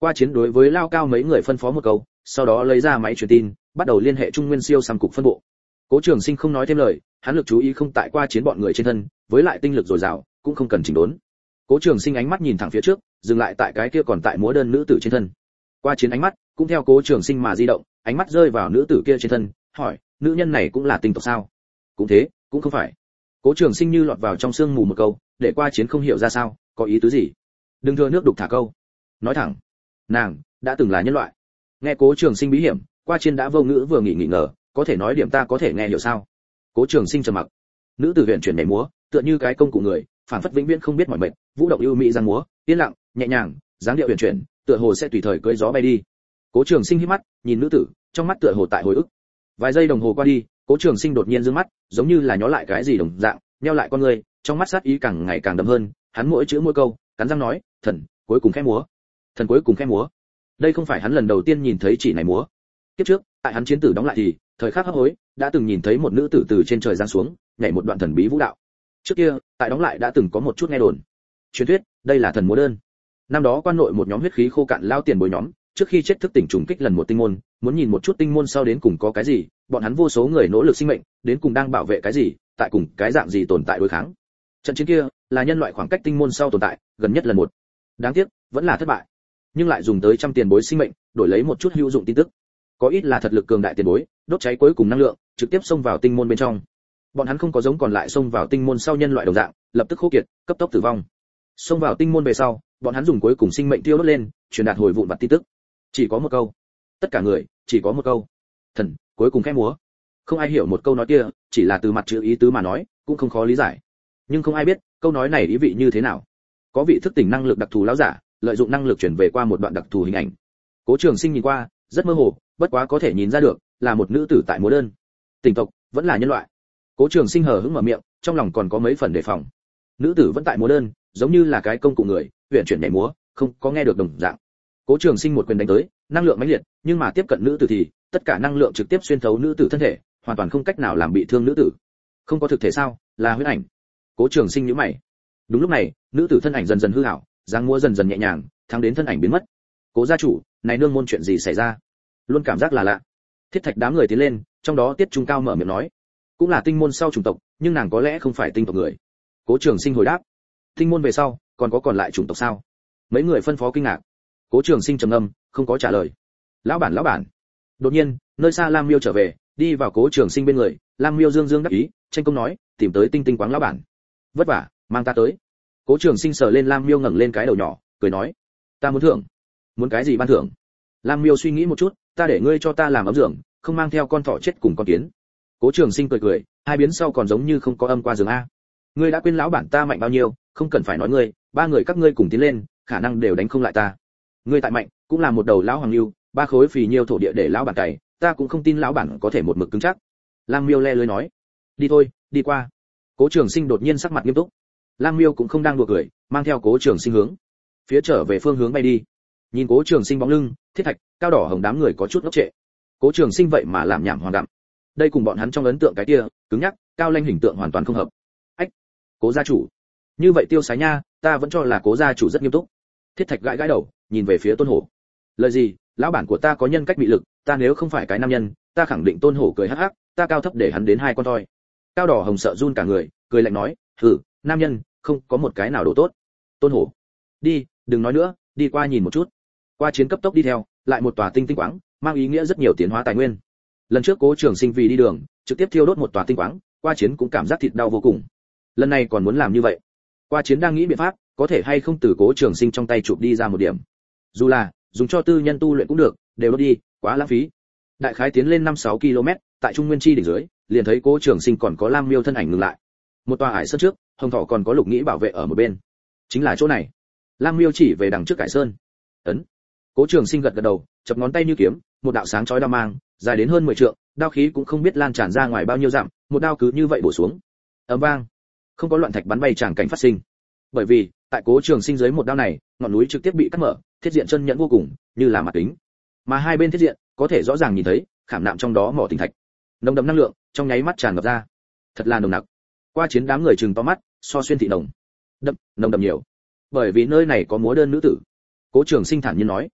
Qua chiến đối với lao cao mấy người phân phó một câu, sau đó lấy ra máy truyền tin, bắt đầu liên hệ Trung Nguyên siêu xăm cục phân bộ. Cố Trường Sinh không nói thêm lời, hắn lực chú ý không tại Qua chiến bọn người trên thân, với lại tinh lực dồi dào, cũng không cần chỉnh đốn. Cố Trường Sinh ánh mắt nhìn thẳng phía trước, dừng lại tại cái kia còn tại múa đơn nữ tử trên thân. Qua chiến ánh mắt cũng theo Cố Trường Sinh mà di động, ánh mắt rơi vào nữ tử kia trên thân, hỏi, nữ nhân này cũng là tinh tộc sao? Cũng thế, cũng không phải. Cố Trường Sinh như lọt vào trong sương mù một câu, để Qua chiến không hiểu ra sao, có ý tứ gì. Đừng thừa nước đục thả câu. Nói thẳng, nàng đã từng là nhân loại. Nghe Cố Trường Sinh bí hiểm, Qua chiến đã vô ngữ vừa nghỉ nghỉ ngờ, có thể nói điểm ta có thể nghe hiểu sao? Cố Trường Sinh trầm mặc. Nữ tử huyền chuyển nhảy múa, tựa như cái công cụ người, phản phất vĩnh viễn không biết mỏi mệt, vũ động ưu mỹ giang múa, yên lặng, nhẹ nhàng, dáng điệu huyền chuyển, tựa hồ sẽ tùy thời cưỡi gió bay đi. Cố Trường Sinh híp mắt, nhìn nữ tử, trong mắt tựa hồ tại hồi ức. Vài giây đồng hồ qua đi, Cố Trường Sinh đột nhiên dương mắt, giống như là nhó lại cái gì đồng dạng, nheo lại con người, trong mắt sát ý càng ngày càng đậm hơn, hắn mỗi chữ mỗi câu, cắn răng nói, "Thần, cuối cùng khẽ múa." Thần cuối cùng khẽ múa. Đây không phải hắn lần đầu tiên nhìn thấy chỉ này múa. Kiếp trước, tại hắn chiến tử đóng lại thì, thời khắc hấp hối, đã từng nhìn thấy một nữ tử từ trên trời giáng xuống, nhảy một đoạn thần bí vũ đạo. Trước kia, tại đóng lại đã từng có một chút nghe đồn. Truyền thuyết, đây là thần múa đơn. Năm đó quan nội một nhóm huyết khí khô cạn lao tiền bối nhóm, trước khi chết thức tỉnh trùng kích lần một tinh môn, muốn nhìn một chút tinh môn sau đến cùng có cái gì, bọn hắn vô số người nỗ lực sinh mệnh, đến cùng đang bảo vệ cái gì, tại cùng cái dạng gì tồn tại đối kháng. Trận chiến kia, là nhân loại khoảng cách tinh môn sau tồn tại, gần nhất lần một. Đáng tiếc, vẫn là thất bại. Nhưng lại dùng tới trăm tiền bối sinh mệnh, đổi lấy một chút hữu dụng tin tức. Có ít là thật lực cường đại tiền bối, đốt cháy cuối cùng năng lượng, trực tiếp xông vào tinh môn bên trong. Bọn hắn không có giống còn lại xông vào tinh môn sau nhân loại đồng dạng, lập tức khô kiệt, cấp tốc tử vong. Xông vào tinh môn về sau, bọn hắn dùng cuối cùng sinh mệnh tiêu đốt lên, truyền đạt hồi vụn vặt tin tức. Chỉ có một câu. Tất cả người, chỉ có một câu. Thần, cuối cùng khẽ múa. Không ai hiểu một câu nói kia, chỉ là từ mặt chữ ý tứ mà nói, cũng không khó lý giải. Nhưng không ai biết, câu nói này ý vị như thế nào. Có vị thức tỉnh năng lực đặc thù lão giả, lợi dụng năng lực chuyển về qua một đoạn đặc thù hình ảnh. Cố Trường Sinh nhìn qua, rất mơ hồ, bất quá có thể nhìn ra được, là một nữ tử tại múa đơn. Tình tộc, vẫn là nhân loại. Cố Trường Sinh hờ hững mở miệng, trong lòng còn có mấy phần đề phòng. Nữ tử vẫn tại múa đơn, giống như là cái công cụ người, huyền chuyển nhảy múa, không có nghe được đồng dạng. Cố Trường Sinh một quyền đánh tới, năng lượng mãnh liệt, nhưng mà tiếp cận nữ tử thì, tất cả năng lượng trực tiếp xuyên thấu nữ tử thân thể, hoàn toàn không cách nào làm bị thương nữ tử. Không có thực thể sao? Là huyễn ảnh. Cố Trường Sinh nhíu mày. Đúng lúc này, nữ tử thân ảnh dần dần hư ảo, dáng múa dần dần nhẹ nhàng, thắng đến thân ảnh biến mất. Cố gia chủ, này nương môn chuyện gì xảy ra? Luôn cảm giác là lạ. Thiết Thạch đám người tiến lên, trong đó Tiết Trung Cao mở miệng nói, cũng là tinh môn sau chủng tộc, nhưng nàng có lẽ không phải tinh tộc người. Cố Trường Sinh hồi đáp, tinh môn về sau, còn có còn lại chủng tộc sao? Mấy người phân phó kinh ngạc. Cố Trường Sinh trầm ngâm, không có trả lời. Lão bản, lão bản. Đột nhiên, nơi xa Lam Miêu trở về, đi vào Cố Trường Sinh bên người, Lam Miêu dương dương đắc ý, tranh công nói, tìm tới tinh tinh quáng lão bản. Vất vả, mang ta tới. Cố Trường Sinh sờ lên Lam Miêu ngẩng lên cái đầu nhỏ, cười nói, ta muốn thưởng. Muốn cái gì ban thưởng? Lam Miêu suy nghĩ một chút, ta để ngươi cho ta làm ấm giường, không mang theo con thỏ chết cùng con kiến. Cố Trường Sinh cười cười, hai biến sau còn giống như không có âm qua giường a. Ngươi đã quên lão bản ta mạnh bao nhiêu, không cần phải nói ngươi, ba người các ngươi cùng tiến lên, khả năng đều đánh không lại ta. Ngươi tại mạnh, cũng là một đầu lão hoàng lưu, ba khối phì nhiêu thổ địa để lão bản cày, ta cũng không tin lão bản có thể một mực cứng chắc. Lam Miêu le lưới nói, đi thôi, đi qua. Cố Trường Sinh đột nhiên sắc mặt nghiêm túc. Lam Miêu cũng không đang đùa cười, mang theo Cố Trường Sinh hướng phía trở về phương hướng bay đi. Nhìn Cố Trường Sinh bóng lưng, Thiết Thạch, Cao Đỏ Hồng đám người có chút ngốc trệ. Cố Trường Sinh vậy mà làm nhảm hoàn đạm. Đây cùng bọn hắn trong ấn tượng cái kia, cứng nhắc, cao lanh hình tượng hoàn toàn không hợp. Ách, Cố gia chủ, như vậy tiêu sái nha, ta vẫn cho là Cố gia chủ rất nghiêm túc. Thiết Thạch gãi gãi đầu, nhìn về phía Tôn Hổ. Lời gì? Lão bản của ta có nhân cách bị lực, ta nếu không phải cái nam nhân, ta khẳng định. Tôn Hổ cười hắc hắc, ta cao thấp để hắn đến hai con thôi. Cao Đỏ Hồng sợ run cả người, cười lạnh nói, hừ, nam nhân, không có một cái nào đồ tốt. Tôn Hổ, đi, đừng nói nữa, đi qua nhìn một chút. Qua chiến cấp tốc đi theo, lại một tòa tinh tinh quáng, mang ý nghĩa rất nhiều tiến hóa tài nguyên. Lần trước Cố Trường Sinh vì đi đường, trực tiếp thiêu đốt một tòa tinh quáng, Qua chiến cũng cảm giác thịt đau vô cùng. Lần này còn muốn làm như vậy. Qua chiến đang nghĩ biện pháp, có thể hay không từ Cố Trường Sinh trong tay chụp đi ra một điểm. Dù là dùng cho tư nhân tu luyện cũng được, đều đốt đi, quá lãng phí. Đại khái tiến lên năm sáu ki lô mét, tại Trung Nguyên Chi đỉnh dưới, liền thấy Cố Trường Sinh còn có Lam Miêu thân ảnh ngừng lại. Một tòa hải sơn trước, Hồng Thỏ còn có Lục Nghĩ bảo vệ ở một bên. Chính là chỗ này. Lam Miêu chỉ về đằng trước cải sơn. Ấn. Cố Trường Sinh gật gật đầu, chập ngón tay như kiếm, một đạo sáng chói đao mang, dài đến hơn mười trượng, đao khí cũng không biết lan tràn ra ngoài bao nhiêu dặm, một đao cứ như vậy bổ xuống. Ầm vang. Không có loạn thạch bắn bay tràng cảnh phát sinh. Bởi vì, tại Cố Trường Sinh dưới một đao này, ngọn núi trực tiếp bị cắt mở, thiết diện chân nhẵn vô cùng, như là mặt kính. Mà hai bên thiết diện, có thể rõ ràng nhìn thấy, khảm nạm trong đó mỏ tinh thạch. Nồng đậm năng lượng, trong nháy mắt tràn ngập ra. Thật là nồng nặc. Qua chiến đám người trừng to mắt, so xuyên thị nồng. Đậm, nồng đậm nhiều. Bởi vì nơi này có múa đơn nữ tử. Cố Trường Sinh thản nhiên nói,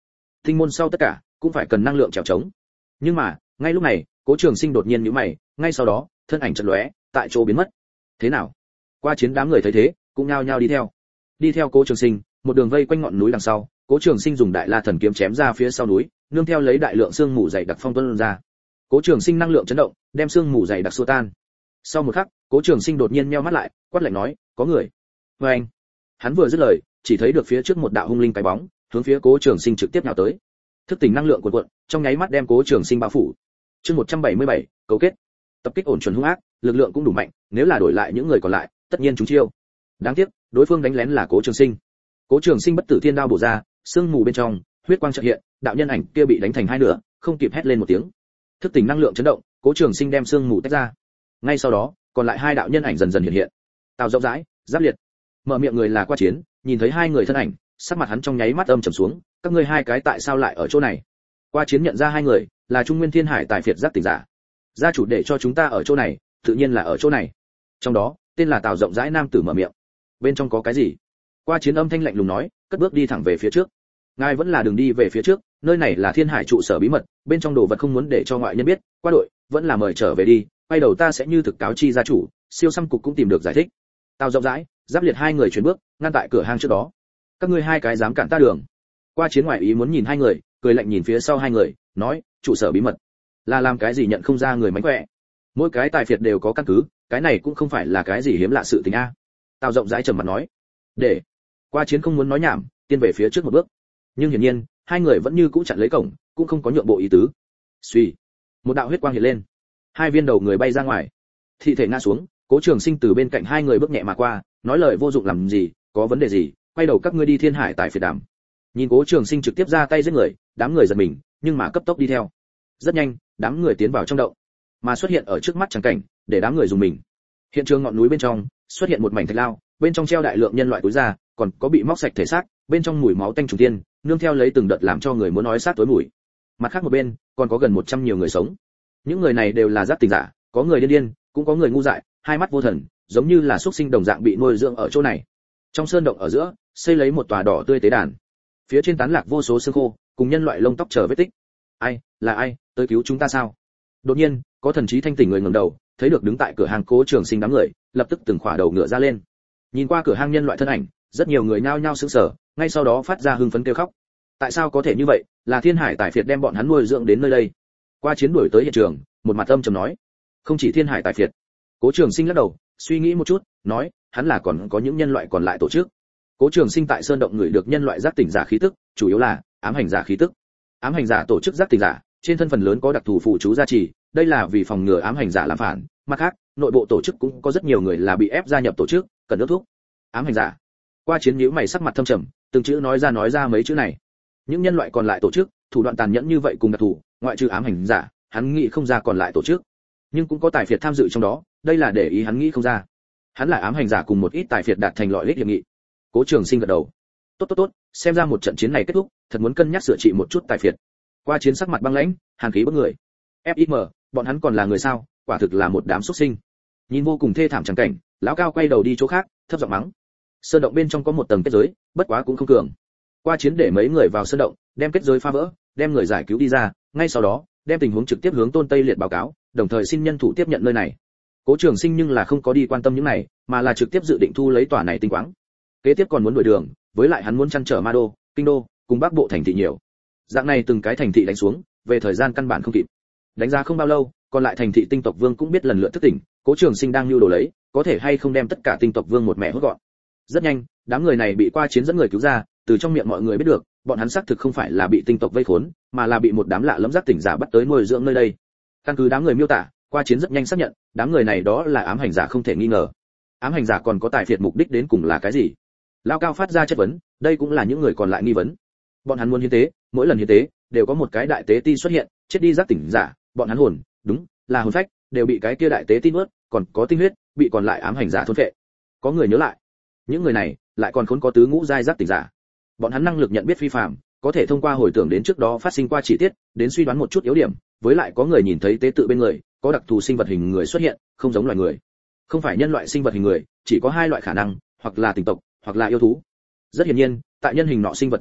tinh môn sau tất cả cũng phải cần năng lượng trèo trống. Nhưng mà ngay lúc này Cố Trường Sinh đột nhiên nhíu mày, ngay sau đó thân ảnh chợt lóe, tại chỗ biến mất. Thế nào? Qua chiến đám người thấy thế cũng nhao nhao đi theo đi theo Cố Trường Sinh, một đường vây quanh ngọn núi đằng sau. Cố Trường Sinh dùng Đại La Thần kiếm chém ra phía sau núi, nương theo lấy đại lượng sương mù dày đặc phong tuôn ra. Cố Trường Sinh năng lượng chấn động, đem sương mù dày đặc xua tan. Sau một khắc, Cố Trường Sinh đột nhiên nheo mắt lại, quát lạnh nói, có người. Và anh, hắn vừa dứt lời, chỉ thấy được phía trước một đạo hung linh cái bóng, hướng phía Cố Trường Sinh trực tiếp nhào tới. Thức tỉnh năng lượng cuộn cuộn, trong nháy mắt đem Cố Trường Sinh bao phủ. Chương một trăm bảy mươi bảy, cấu kết. Tập kích ổn chuẩn hung ác, lực lượng cũng đủ mạnh, nếu là đổi lại những người còn lại, tất nhiên chúng chiêu. Đáng tiếc, đối phương đánh lén là Cố Trường Sinh. Cố Trường Sinh bất tử thiên đao bổ ra, sương mù bên trong, huyết quang chợt hiện, đạo nhân ảnh kia bị đánh thành hai nửa, không kịp hét lên một tiếng. Thức tỉnh năng lượng chấn động, Cố Trường Sinh đem sương mù tách ra. Ngay sau đó, còn lại hai đạo nhân ảnh dần dần hiện hiện. Tào rộng rãi, Giáp Liệt. Mở miệng người là Qua Chiến, nhìn thấy hai người thân ảnh, sắc mặt hắn trong nháy mắt âm trầm xuống, các ngươi hai cái tại sao lại ở chỗ này? Qua Chiến nhận ra hai người là Trung Nguyên Thiên Hải tài phiệt giác tỉnh giả. Gia chủ để cho chúng ta ở chỗ này, tự nhiên là ở chỗ này. Trong đó, tên là Tào rộng rãi nam tử mở miệng. Bên trong có cái gì? Qua Chiến âm thanh lạnh lùng nói, cất bước đi thẳng về phía trước. Ngài vẫn là đường đi về phía trước, nơi này là Thiên Hải trụ sở bí mật, bên trong đồ vật không muốn để cho ngoại nhân biết, qua đội, vẫn là mời trở về đi, quay đầu ta sẽ như thực cáo chi gia chủ, siêu xăm cục cũng tìm được giải thích. Tào rộng rãi, Giáp Liệt hai người chuyển bước, ngăn tại cửa hang trước đó. Các ngươi hai cái dám cản ta đường? Qua Chiến ngoại ý muốn nhìn hai người, cười lạnh nhìn phía sau hai người, nói, trụ sở bí mật là làm cái gì nhận không ra người mánh khỏe. Mỗi cái tài phiệt đều có căn cứ, cái này cũng không phải là cái gì hiếm lạ sự tình a. Tào rộng rãi trầm mặt nói. Để. Qua Chiến không muốn nói nhảm, tiến về phía trước một bước. Nhưng hiển nhiên, hai người vẫn như cũ chặn lấy cổng, cũng không có nhượng bộ ý tứ. Suy, một đạo huyết quang hiện lên, hai viên đầu người bay ra ngoài, thi thể ngã xuống. Cố Trường Sinh từ bên cạnh hai người bước nhẹ mà qua, nói lời vô dụng làm gì, có vấn đề gì, quay đầu các ngươi đi Thiên Hải tài phiệt đàm. Nhìn Cố Trường Sinh trực tiếp ra tay giết người, đám người giật mình, nhưng mà cấp tốc đi theo. Rất nhanh, đám người tiến vào trong động, mà xuất hiện ở trước mắt chẳng cảnh, để đám người dùng mình. Hiện trường ngọn núi bên trong xuất hiện một mảnh thạch lao, bên trong treo đại lượng nhân loại túi da, còn có bị móc sạch thể xác, bên trong mùi máu tanh trùng tiên, nương theo lấy từng đợt làm cho người muốn nói sát tối mùi. Mặt khác một bên, còn có gần một trăm nhiều người sống. Những người này đều là giác tỉnh giả, có người điên điên, cũng có người ngu dại, hai mắt vô thần, giống như là xuất sinh đồng dạng bị nuôi dưỡng ở chỗ này. Trong sơn động ở giữa, xây lấy một tòa đỏ tươi tế đàn. Phía trên tán lạc vô số xương khô, cùng nhân loại lông tóc trở vết tích. Ai, là ai, tới cứu chúng ta sao? Đột nhiên, có thần trí thanh tỉnh người ngẩng đầu, thấy được đứng tại cửa hàng Cố Trường Sinh đám người, lập tức từng khỏa đầu ngựa ra lên. Nhìn qua cửa hàng nhân loại thân ảnh, rất nhiều người nhao nhao sững sờ, ngay sau đó phát ra hưng phấn kêu khóc. Tại sao có thể như vậy? Là Thiên Hải tài phiệt đem bọn hắn nuôi dưỡng đến nơi đây. Qua Chiến đuổi tới hiện trường, một mặt âm trầm nói, không chỉ Thiên Hải tài phiệt. Cố Trường Sinh lắc đầu, suy nghĩ một chút, nói, hắn là còn có những nhân loại còn lại tổ chức. Cố Trường Sinh tại sơn động người được nhân loại giác tỉnh giả khí tức, chủ yếu là ám hành giả khí tức. Ám hành giả tổ chức giác tỉnh giả, trên thân phần lớn có đặc thù phụ chú gia trì, đây là vì phòng ngừa ám hành giả làm phản. Mặt khác, nội bộ tổ chức cũng có rất nhiều người là bị ép gia nhập tổ chức, cần nước thuốc. Ám hành giả. Qua Chiến nhíu mày sắc mặt thâm trầm, từng chữ nói ra nói ra mấy chữ này. Những nhân loại còn lại tổ chức, thủ đoạn tàn nhẫn như vậy cùng đặc thù, ngoại trừ ám hành giả, hắn nghĩ không ra còn lại tổ chức. Nhưng cũng có tài phiệt tham dự trong đó, đây là để ý hắn nghĩ không ra. Hắn là ám hành giả cùng một ít tài phiệt đạt thành loại lích hiệp nghị. Cố Trường Sinh gật đầu. Tốt tốt tốt, xem ra một trận chiến này kết thúc, thật muốn cân nhắc sửa trị một chút tài phiệt. Qua Chiến sắc mặt băng lãnh, hàn khí bức người. ép i em, bọn hắn còn là người sao? Quả thực là một đám xuất sinh. Nhìn vô cùng thê thảm chẳng cảnh, lão cao quay đầu đi chỗ khác, thấp giọng mắng. Sơn động bên trong có một tầng kết giới, bất quá cũng không cường. Qua Chiến để mấy người vào sơn động, đem kết giới phá vỡ, đem người giải cứu đi ra, ngay sau đó, đem tình huống trực tiếp hướng Tôn Tây Liệt báo cáo, đồng thời xin nhân thủ tiếp nhận nơi này. Cố Trường Sinh nhưng là không có đi quan tâm những này, mà là trực tiếp dự định thu lấy tòa này tinh quáng. Kế tiếp còn muốn đổi đường, với lại hắn muốn chăn trở Ma Đô, Kinh Đô, cùng Bắc Bộ thành thị nhiều. Dạng này từng cái thành thị đánh xuống, về thời gian căn bản không kịp. Đánh ra không bao lâu, còn lại thành thị tinh tộc vương cũng biết lần lượt thức tỉnh, Cố Trường Sinh đang lưu đồ lấy, có thể hay không đem tất cả tinh tộc vương một mẹ hốt gọn. Rất nhanh, đám người này bị Qua Chiến dẫn người cứu ra, từ trong miệng mọi người biết được, bọn hắn xác thực không phải là bị tinh tộc vây khốn, mà là bị một đám lạ lẫm giác tỉnh giả bắt tới nuôi dưỡng nơi đây. Căn cứ đám người miêu tả, Qua Chiến rất nhanh xác nhận, đám người này đó là ám hành giả không thể nghi ngờ. Ám hành giả còn có tài phiệt mục đích đến cùng là cái gì? Lao Cao phát ra chất vấn, đây cũng là những người còn lại nghi vấn. Bọn hắn muốn hiến tế, mỗi lần hiến tế đều có một cái đại tế ti xuất hiện, chết đi giác tỉnh giả, bọn hắn hồn, đúng, là hồn phách, đều bị cái kia đại tế ti nuốt, còn có tinh huyết, bị còn lại ám hành giả thôn phệ. Có người nhớ lại, những người này lại còn khốn có tứ ngũ giai giác tỉnh giả. Bọn hắn năng lực nhận biết phi phàm, có thể thông qua hồi tưởng đến trước đó phát sinh qua chi tiết, đến suy đoán một chút yếu điểm, với lại có người nhìn thấy tế tự bên người, có đặc thù sinh vật hình người xuất hiện, không giống loài người. Không phải nhân loại sinh vật hình người, chỉ có hai loại khả năng, hoặc là tình tộc, hoặc là yêu thú. Rất hiển nhiên, tại nhân hình nọ sinh vật trên thân,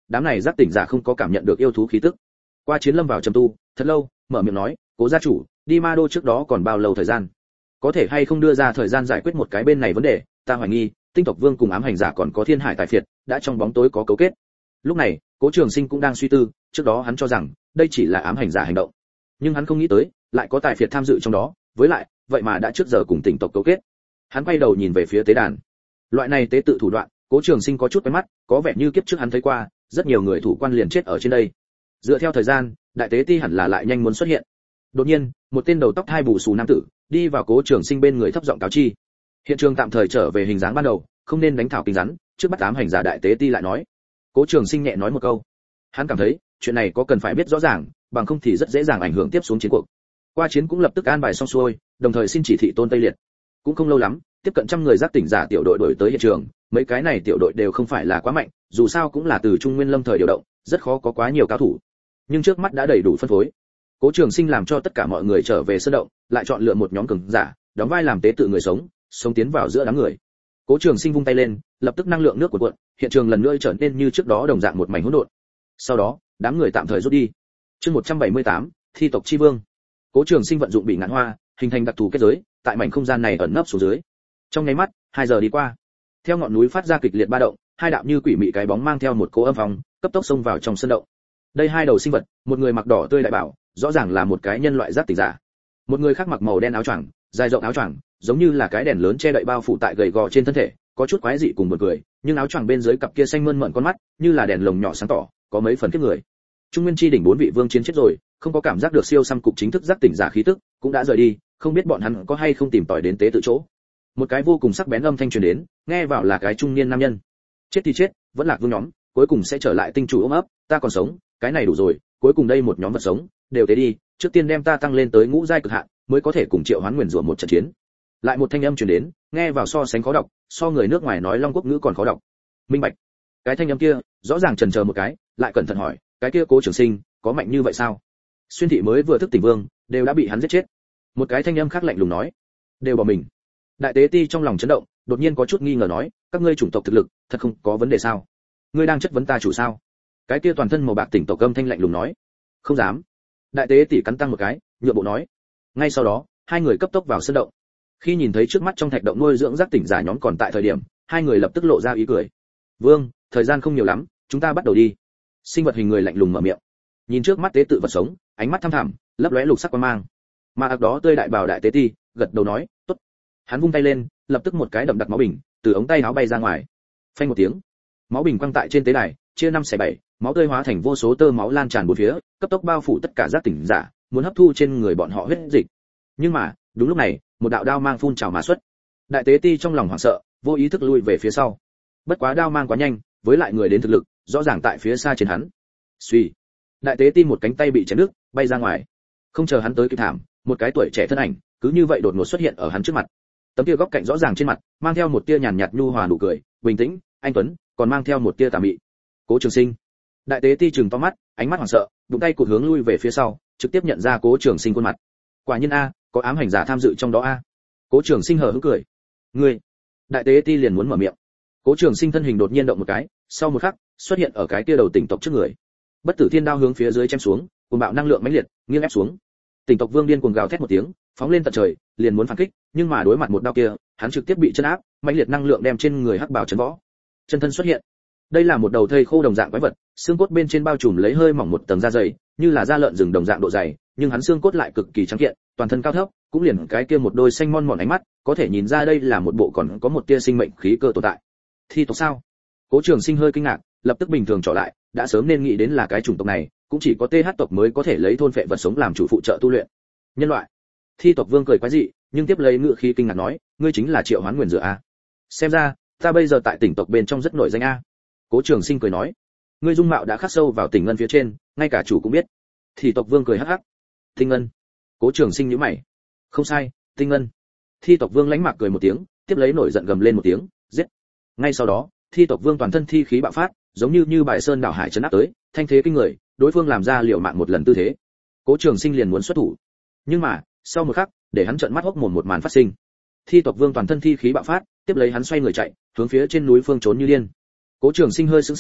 đám này giác tỉnh giả không có cảm nhận được yêu thú khí tức. Qua Chiến lâm vào trầm tu thật lâu, mở miệng nói, cố gia chủ, đi ma đô trước đó còn bao lâu thời gian? Có thể hay không đưa ra thời gian giải quyết một cái bên này vấn đề? Ta hoài nghi tinh tộc vương cùng ám hành giả còn có thiên hải tài phiệt đã trong bóng tối có cấu kết. Lúc này Cố Trường Sinh cũng đang suy tư, trước đó hắn cho rằng đây chỉ là ám hành giả hành động, nhưng hắn không nghĩ tới lại có tài phiệt tham dự trong đó, với lại vậy mà đã trước giờ cùng tinh tộc cấu kết. Hắn quay đầu nhìn về phía tế đàn. Loại này tế tự thủ đoạn, Cố Trường Sinh có chút quen mắt, có vẻ như kiếp trước hắn thấy qua, rất nhiều người thủ quan liền chết ở trên đây. Dựa theo thời gian, đại tế ti hẳn là lại nhanh muốn xuất hiện. Đột nhiên, một tên đầu tóc hai bù xù nam tử đi vào Cố Trường Sinh bên người thấp giọng cáo chi. Hiện trường tạm thời trở về hình dáng ban đầu, không nên đánh thảo kinh rắn, trước bắt ám hành giả đại tế ti lại nói. Cố Trường Sinh nhẹ nói một câu. Hắn cảm thấy, chuyện này có cần phải biết rõ ràng, bằng không thì rất dễ dàng ảnh hưởng tiếp xuống chiến cuộc. Qua Chiến cũng lập tức an bài xong xuôi, đồng thời xin chỉ thị Tôn Tây Liệt. Cũng không lâu lắm, tiếp cận trăm người giác tỉnh giả tiểu đội đổi tới hiện trường, mấy cái này tiểu đội đều không phải là quá mạnh, dù sao cũng là từ Trung Nguyên Lâm thời điều động, rất khó có quá nhiều cao thủ. Nhưng trước mắt đã đầy đủ phân phối. Cố Trường Sinh làm cho tất cả mọi người trở về sơn động, lại chọn lựa một nhóm cường giả, đóng vai làm tế tự người sống, sống tiến vào giữa đám người. Cố Trường Sinh vung tay lên, lập tức năng lượng nước cuộn cuộn, hiện trường lần nữa trở nên như trước đó đồng dạng một mảnh hỗn độn. Sau đó, đám người tạm thời rút đi. Chương một trăm bảy mươi tám, Thi tộc chi vương. Cố Trường Sinh vận dụng bị ngạn hoa, hình thành đặc thù kết giới, tại mảnh không gian này ẩn nấp xuống dưới. Trong nháy mắt, hai giờ đi qua. Theo ngọn núi phát ra kịch liệt ba động, hai đạo như quỷ mị cái bóng mang theo một cỗ âm phong, cấp tốc xông vào trong sân động. Đây hai đầu sinh vật, một người mặc đỏ tươi đại bảo, rõ ràng là một cái nhân loại giác tỉnh giả. Một người khác mặc màu đen áo choàng, dài rộng áo choàng, giống như là cái đèn lớn che đậy bao phủ tại gầy gò trên thân thể, có chút quái dị cùng buồn cười, nhưng áo choàng bên dưới cặp kia xanh mơn mởn con mắt, như là đèn lồng nhỏ sáng tỏ, có mấy phần kiếp người. Trung Nguyên chi đỉnh bốn vị vương chiến chết rồi, không có cảm giác được siêu xăm cục chính thức giác tỉnh giả khí tức, cũng đã rời đi, không biết bọn hắn có hay không tìm tòi đến tế tự chỗ. Một cái vô cùng sắc bén âm thanh truyền đến, nghe vào là cái trung niên nam nhân. Chết thì chết, vẫn lạc vương nhóm, cuối cùng sẽ trở lại tinh chủ ôm ấp, ta còn sống, cái này đủ rồi, cuối cùng đây một nhóm vật sống, đều tế đi, trước tiên đem ta tăng lên tới ngũ giai cực hạn, mới có thể cùng Triệu Hoán Nguyên rủa một trận chiến. Lại một thanh âm truyền đến, nghe vào so sánh khó đọc, so người nước ngoài nói Long Quốc ngữ còn khó đọc. Minh bạch. Cái thanh âm kia, rõ ràng chần chờ một cái, lại cẩn thận hỏi, cái kia Cố Trường Sinh, có mạnh như vậy sao? Xuyên thị mới vừa thức tỉnh vương, đều đã bị hắn giết chết. Một cái thanh âm khác lạnh lùng nói, đều bỏ mình. Đại tế ti trong lòng chấn động, đột nhiên có chút nghi ngờ nói, các ngươi chủng tộc thực lực, thật không có vấn đề sao? Ngươi đang chất vấn ta chủ sao? Cái kia toàn thân màu bạc tỉnh tộc âm thanh lạnh lùng nói, không dám. Đại tế tỷ cắn tăng một cái, nhượng bộ nói. Ngay sau đó, hai người cấp tốc vào sân động. Khi nhìn thấy trước mắt trong thạch động nuôi dưỡng giác tỉnh giả nhóm còn tại thời điểm, hai người lập tức lộ ra ý cười. Vương, thời gian không nhiều lắm, chúng ta bắt đầu đi. Sinh vật hình người lạnh lùng mở miệng. Nhìn trước mắt tế tự vật sống, ánh mắt thăm thẳm, lấp lóe lục sắc quang mang. Mà ở đó tươi đại bào đại tế ti, gật đầu nói, tốt. Hắn vung tay lên, lập tức một cái đậm đặc máu bình từ ống tay áo bay ra ngoài. Phanh một tiếng, máu bình quăng tại trên tế đài, chia năm xẻ bảy, máu tươi hóa thành vô số tơ máu lan tràn bốn phía, cấp tốc bao phủ tất cả giác tỉnh giả, muốn hấp thu trên người bọn họ huyết dịch. Nhưng mà, đúng lúc này, một đạo đao mang phun trào mà xuất. Đại tế ti trong lòng hoảng sợ, vô ý thức lui về phía sau. Bất quá đao mang quá nhanh, với lại người đến thực lực, rõ ràng tại phía xa trên hắn. Suy, đại tế ti một cánh tay bị chém đứt, bay ra ngoài. Không chờ hắn tới kịp thảm, một cái tuổi trẻ thân ảnh, cứ như vậy đột ngột xuất hiện ở hắn trước mặt. Tấm kia góc cạnh rõ ràng trên mặt, mang theo một tia nhàn nhạt nhu hòa nụ cười, bình tĩnh, anh tuấn, còn mang theo một tia tà mị. Cố Trường Sinh. Đại tế ti trừng to mắt, ánh mắt hoảng sợ, đụng tay cụt hướng lui về phía sau, trực tiếp nhận ra Cố Trường Sinh khuôn mặt. Quả nhiên a, có ám hành giả tham dự trong đó a. Cố Trường Sinh hờ hững cười. Ngươi. Đại tế ti liền muốn mở miệng. Cố Trường Sinh thân hình đột nhiên động một cái, sau một khắc, xuất hiện ở cái kia đầu tỉnh tộc trước người. Bất tử thiên đao hướng phía dưới chém xuống, cuồng bạo năng lượng mãnh liệt, nghiêng ép xuống. Tỉnh tộc vương điên cuồng gào thét một tiếng, phóng lên tận trời, liền muốn phản kích, nhưng mà đối mặt một đao kia, hắn trực tiếp bị chân áp, mãnh liệt năng lượng đem trên người hắc bào chấn võ. Chân thân xuất hiện. Đây là một đầu thây khô đồng dạng quái vật, xương cốt bên trên bao trùm lấy hơi mỏng một tầng da dày, như là da lợn rừng đồng dạng độ dày, nhưng hắn xương cốt lại cực kỳ trắng kiện, toàn thân cao thấp, cũng liền cái kia một đôi xanh mon mòn ánh mắt, có thể nhìn ra đây là một bộ còn có một tia sinh mệnh khí cơ tồn tại. Thi tộc sao? Cố Trường Sinh hơi kinh ngạc, lập tức bình thường trở lại, đã sớm nên nghĩ đến là cái chủng tộc này, cũng chỉ có tê hát tộc mới có thể lấy thôn phệ vật sống làm chủ phụ trợ tu luyện. Nhân loại. Thi tộc vương cười quái dị, nhưng tiếp lấy ngữ khí kinh ngạc nói, ngươi chính là Triệu Hoán Nguyên Dựa a? Xem ra, ta bây giờ tại tỉnh tộc bên trong rất nổi danh a. Cố Trường Sinh cười nói, ngươi dung mạo đã khắc sâu vào tỉnh ngân phía trên, ngay cả chủ cũng biết. Thi tộc vương cười hắc hắc. Tinh ngân. Cố Trường Sinh nhíu mày. Không sai, tinh ngân. Thi tộc vương lãnh mạc cười một tiếng, tiếp lấy nổi giận gầm lên một tiếng, giết. Ngay sau đó, thi tộc vương toàn thân thi khí bạo phát, giống như như bài sơn đảo hải chấn áp tới, thanh thế kinh người, đối phương làm ra liều mạng một lần tư thế. Cố Trường Sinh liền muốn xuất thủ, nhưng mà sau một khắc, để hắn trợn mắt hốc mồm một màn phát sinh. Thi tộc vương toàn thân thi khí bạo phát, tiếp lấy hắn xoay người chạy, hướng phía trên núi phương trốn như điên. Cố Trường Sinh hơi sững sờ,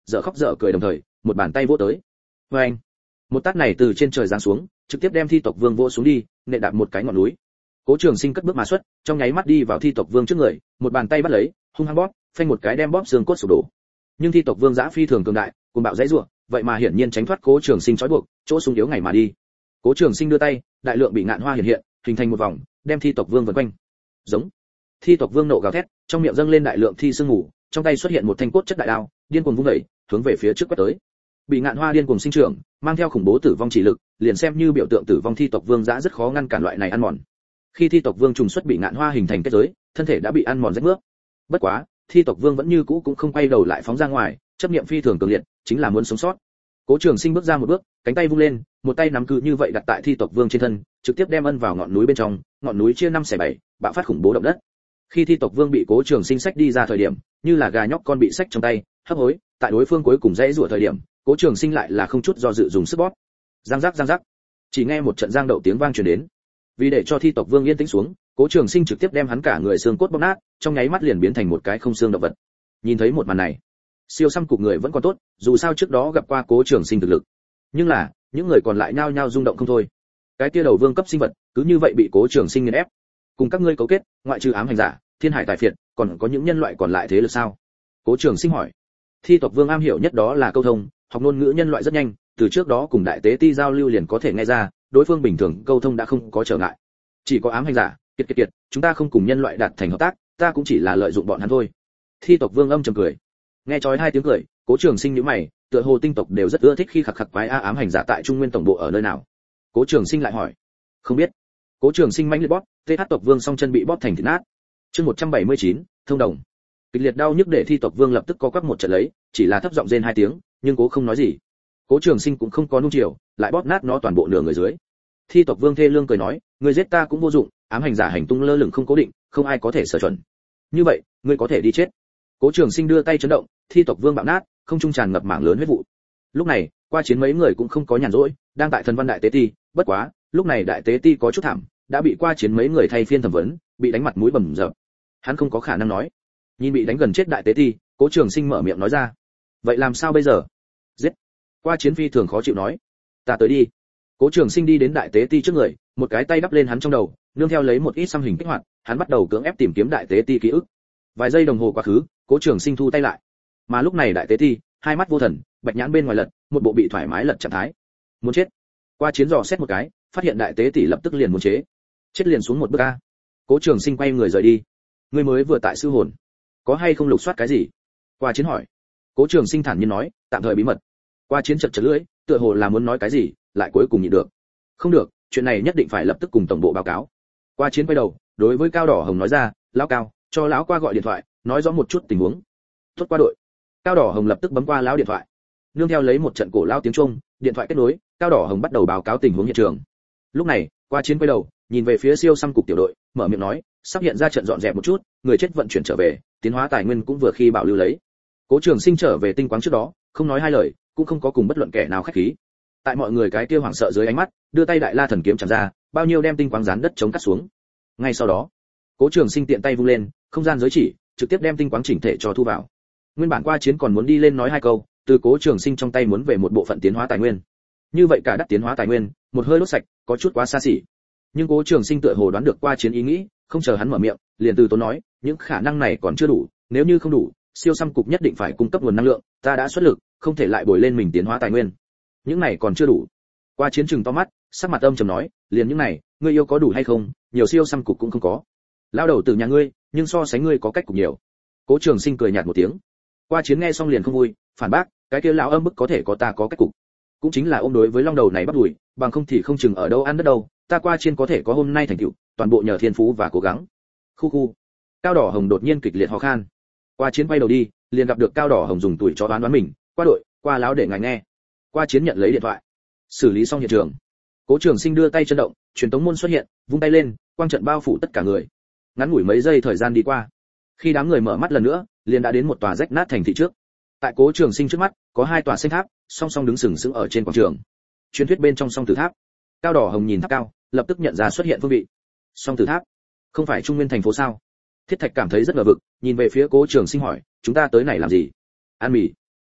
dở khóc dở cười đồng thời một bàn tay vỗ tới. Và anh, một tát này từ trên trời giáng xuống, trực tiếp đem thi tộc vương vỗ xuống đi, nện đạp một cái ngọn núi. Cố Trường Sinh cất bước mà xuất, trong nháy mắt đi vào thi tộc vương trước người, một bàn tay bắt lấy, hung hăng bóp, phanh một cái đem bóp xương cốt sụp đổ. Nhưng thi tộc vương dã phi thường cường đại, cùng bạo dãy rủa, vậy mà hiển nhiên tránh thoát Cố Trường Sinh trói buộc, chỗ sung yếu ngày mà đi. Cố Trường Sinh đưa tay, đại lượng bị ngạn hoa hiện hiện, hình thành một vòng, đem thi tộc vương vần quanh. Giống. Thi tộc vương nộ gào thét, trong miệng dâng lên đại lượng thi sương ngủ, trong tay xuất hiện một thanh cốt chất đại đao, điên cuồng vung dậy, hướng về phía trước quét tới. Bị ngạn hoa điên cuồng sinh trưởng, mang theo khủng bố tử vong chỉ lực, liền xem như biểu tượng tử vong thi tộc vương dã rất khó ngăn cản loại này ăn mòn. Khi thi tộc vương trùng xuất bị ngạn hoa hình thành kết giới, thân thể đã bị ăn mòn rách mướp. Bất quá, thi tộc vương vẫn như cũ cũng không quay đầu lại phóng ra ngoài, chấp niệm phi thường cường liệt, chính là muốn sống sót. Cố Trường Sinh bước ra một bước, cánh tay vung lên, một tay nắm cứ như vậy đặt tại thi tộc vương trên thân, trực tiếp đem ân vào ngọn núi bên trong, ngọn núi chia năm xẻ bảy, bạo phát khủng bố động đất. Khi thi tộc vương bị Cố Trường Sinh xách đi ra thời điểm, như là gà nhóc con bị xách trong tay, hấp hối, tại đối phương cuối cùng dãy rủa thời điểm, Cố Trường Sinh lại là không chút do dự dùng sức bóp. Giang giác giang giác. Chỉ nghe một trận giang đậu tiếng vang truyền đến. Vì để cho thi tộc vương yên tĩnh xuống, Cố Trường Sinh trực tiếp đem hắn cả người xương cốt bóp nát, trong nháy mắt liền biến thành một cái không xương động vật. Nhìn thấy một màn này, siêu xăm cục người vẫn còn tốt, dù sao trước đó gặp qua Cố Trường Sinh thực lực. Nhưng là, những người còn lại nhao nhao rung động không thôi. Cái kia đầu vương cấp sinh vật, cứ như vậy bị Cố Trường Sinh nghiền ép. Cùng các ngươi cấu kết, ngoại trừ ám hành giả, thiên hải tài phiệt, còn có những nhân loại còn lại thế lực sao? Cố Trường Sinh hỏi. Thi tộc vương am hiểu nhất đó là câu thông, học ngôn ngữ nhân loại rất nhanh, từ trước đó cùng đại tế ti giao lưu liền có thể nghe ra, đối phương bình thường câu thông đã không có trở ngại. Chỉ có ám hành giả, kiệt kiệt kiệt, chúng ta không cùng nhân loại đạt thành hợp tác, ta cũng chỉ là lợi dụng bọn hắn thôi. Thi tộc vương âm trầm cười. Nghe chói hai tiếng cười, Cố Trường Sinh nhíu mày, tựa hồ tinh tộc đều rất ưa thích khi khặc khặc quái a ám hành giả tại Trung Nguyên tổng bộ ở nơi nào? Cố Trường Sinh lại hỏi. Không biết. Cố Trường Sinh mãnh liệt bóp, tê hát tộc vương song chân bị bóp thành thịt nát. Chương một trăm bảy mươi chín, thông đồng. Kịch liệt đau nhức để thi tộc vương lập tức co quắp một trận lấy, chỉ là thấp giọng rên hai tiếng, nhưng cố không nói gì. Cố Trường Sinh cũng không có nung chiều, lại bóp nát nó toàn bộ nửa người dưới. Thi tộc vương thê lương cười nói, người giết ta cũng vô dụng, ám hành giả hành tung lơ lửng không cố định, không ai có thể sở chuẩn. Như vậy, ngươi có thể đi chết. Cố Trường Sinh đưa tay chấn động, thi tộc vương bạo nát, không trung tràn ngập mảng lớn huyết vụ. Lúc này, qua chiến mấy người cũng không có nhàn rỗi, đang tại thần văn đại tế ti, bất quá, lúc này đại tế ti có chút thảm, đã bị qua chiến mấy người thay phiên thẩm vấn, bị đánh mặt mũi bầm dập. Hắn không có khả năng nói. Nhìn bị đánh gần chết đại tế ti, Cố Trường Sinh mở miệng nói ra. Vậy làm sao bây giờ? Giết. Qua chiến phi thường khó chịu nói. Ta tới đi. Cố Trường Sinh đi đến đại tế ti trước người, một cái tay đắp lên hắn trong đầu, nương theo lấy một ít xăm hình kích hoạt, hắn bắt đầu cưỡng ép tìm kiếm đại tế ti ký ức. Vài giây đồng hồ quá khứ, Cố Trường Sinh thu tay lại. Mà lúc này đại tế ti, hai mắt vô thần, bạch nhãn bên ngoài lật, một bộ bị thoải mái lật trạng thái. Muốn chết. Qua chiến dò xét một cái, phát hiện đại tế tỷ lập tức liền muốn chế. Chết liền xuống một bước a. Cố Trường Sinh quay người rời đi. Ngươi mới vừa tại sư hồn, có hay không lục soát cái gì? Qua chiến hỏi. Cố Trường Sinh thản nhiên nói, tạm thời bí mật. Qua chiến chật chật lưỡi, tựa hồ là muốn nói cái gì, lại cuối cùng nhịn được. Không được, chuyện này nhất định phải lập tức cùng tổng bộ báo cáo. Qua chiến quay đầu, đối với Cao Đỏ Hồng nói ra, lão Cao, cho lão qua gọi điện thoại, nói rõ một chút tình huống. Tốt qua đội. Cao Đỏ Hồng lập tức bấm qua lão điện thoại. Nương theo lấy một trận cổ lao tiếng chuông, điện thoại kết nối, Cao Đỏ Hồng bắt đầu báo cáo tình huống hiện trường. Lúc này, Qua chiến quay đầu, nhìn về phía siêu xăm cục tiểu đội, mở miệng nói, sắp hiện ra trận dọn dẹp một chút, người chết vận chuyển trở về, tiến hóa tài nguyên cũng vừa khi bảo lưu lấy. Cố Trường Sinh trở về tinh quáng trước đó, không nói hai lời, cũng không có cùng bất luận kẻ nào khách khí. Tại mọi người cái kia hoảng sợ dưới ánh mắt, đưa tay đại la thần kiếm chạm ra, bao nhiêu đem tinh quáng dán đất chống cắt xuống. Ngay sau đó, Cố Trường Sinh tiện tay vung lên, không gian giới chỉ, trực tiếp đem tinh quáng chỉnh thể cho thu vào. Nguyên bản Qua chiến còn muốn đi lên nói hai câu, từ Cố Trường Sinh trong tay muốn về một bộ phận tiến hóa tài nguyên. Như vậy cả đất tiến hóa tài nguyên, một hơi đốt sạch, có chút quá xa xỉ. Nhưng Cố Trường Sinh tựa hồ đoán được Qua chiến ý nghĩ, không chờ hắn mở miệng, liền từ tốn nói, những khả năng này còn chưa đủ, nếu như không đủ, siêu xăm cục nhất định phải cung cấp nguồn năng lượng, ta đã xuất lực, không thể lại bồi lên mình tiến hóa tài nguyên. Những này còn chưa đủ. Qua chiến trừng to mắt, sắc mặt âm trầm nói, liền những này, ngươi yêu có đủ hay không, nhiều siêu xăm cục cũng không có. Lao đầu từ nhà ngươi, nhưng so sánh ngươi có cách cục nhiều. Cố Trường Sinh cười nhạt một tiếng. Qua chiến nghe xong liền không vui, phản bác, cái kia lão âm bức có thể có ta có cách cục. Cũng chính là ôm đối với long đầu này bắt đuổi, bằng không thì không chừng ở đâu ăn đất đâu, ta Qua chiến có thể có hôm nay thành tựu, toàn bộ nhờ thiên phú và cố gắng. Khu khu. Cao Đỏ Hồng đột nhiên kịch liệt ho khan. Qua chiến quay đầu đi, liền gặp được Cao Đỏ Hồng dùng tuổi chó đoán đoán mình, qua đội, qua lão để ngài nghe. Qua chiến nhận lấy điện thoại, xử lý xong hiện trường. Cố Trường Sinh đưa tay chân động, truyền tống môn xuất hiện, vung tay lên, quang trận bao phủ tất cả người. Ngắn ngủi mấy giây thời gian đi qua, khi đám người mở mắt lần nữa, liền đã đến một tòa rách nát thành thị trước. Tại Cố Trường Sinh trước mắt, có hai tòa xanh tháp, song song đứng sừng sững ở trên quảng trường. Truyền thuyết bên trong song tử tháp. Cao Đỏ Hồng nhìn tháp cao, lập tức nhận ra xuất hiện phương vị. Song tử tháp, không phải Trung Nguyên thành phố sao? Thiết Thạch cảm thấy rất ngờ vực, nhìn về phía Cố Trường Sinh hỏi, chúng ta tới này làm gì? Ăn mì.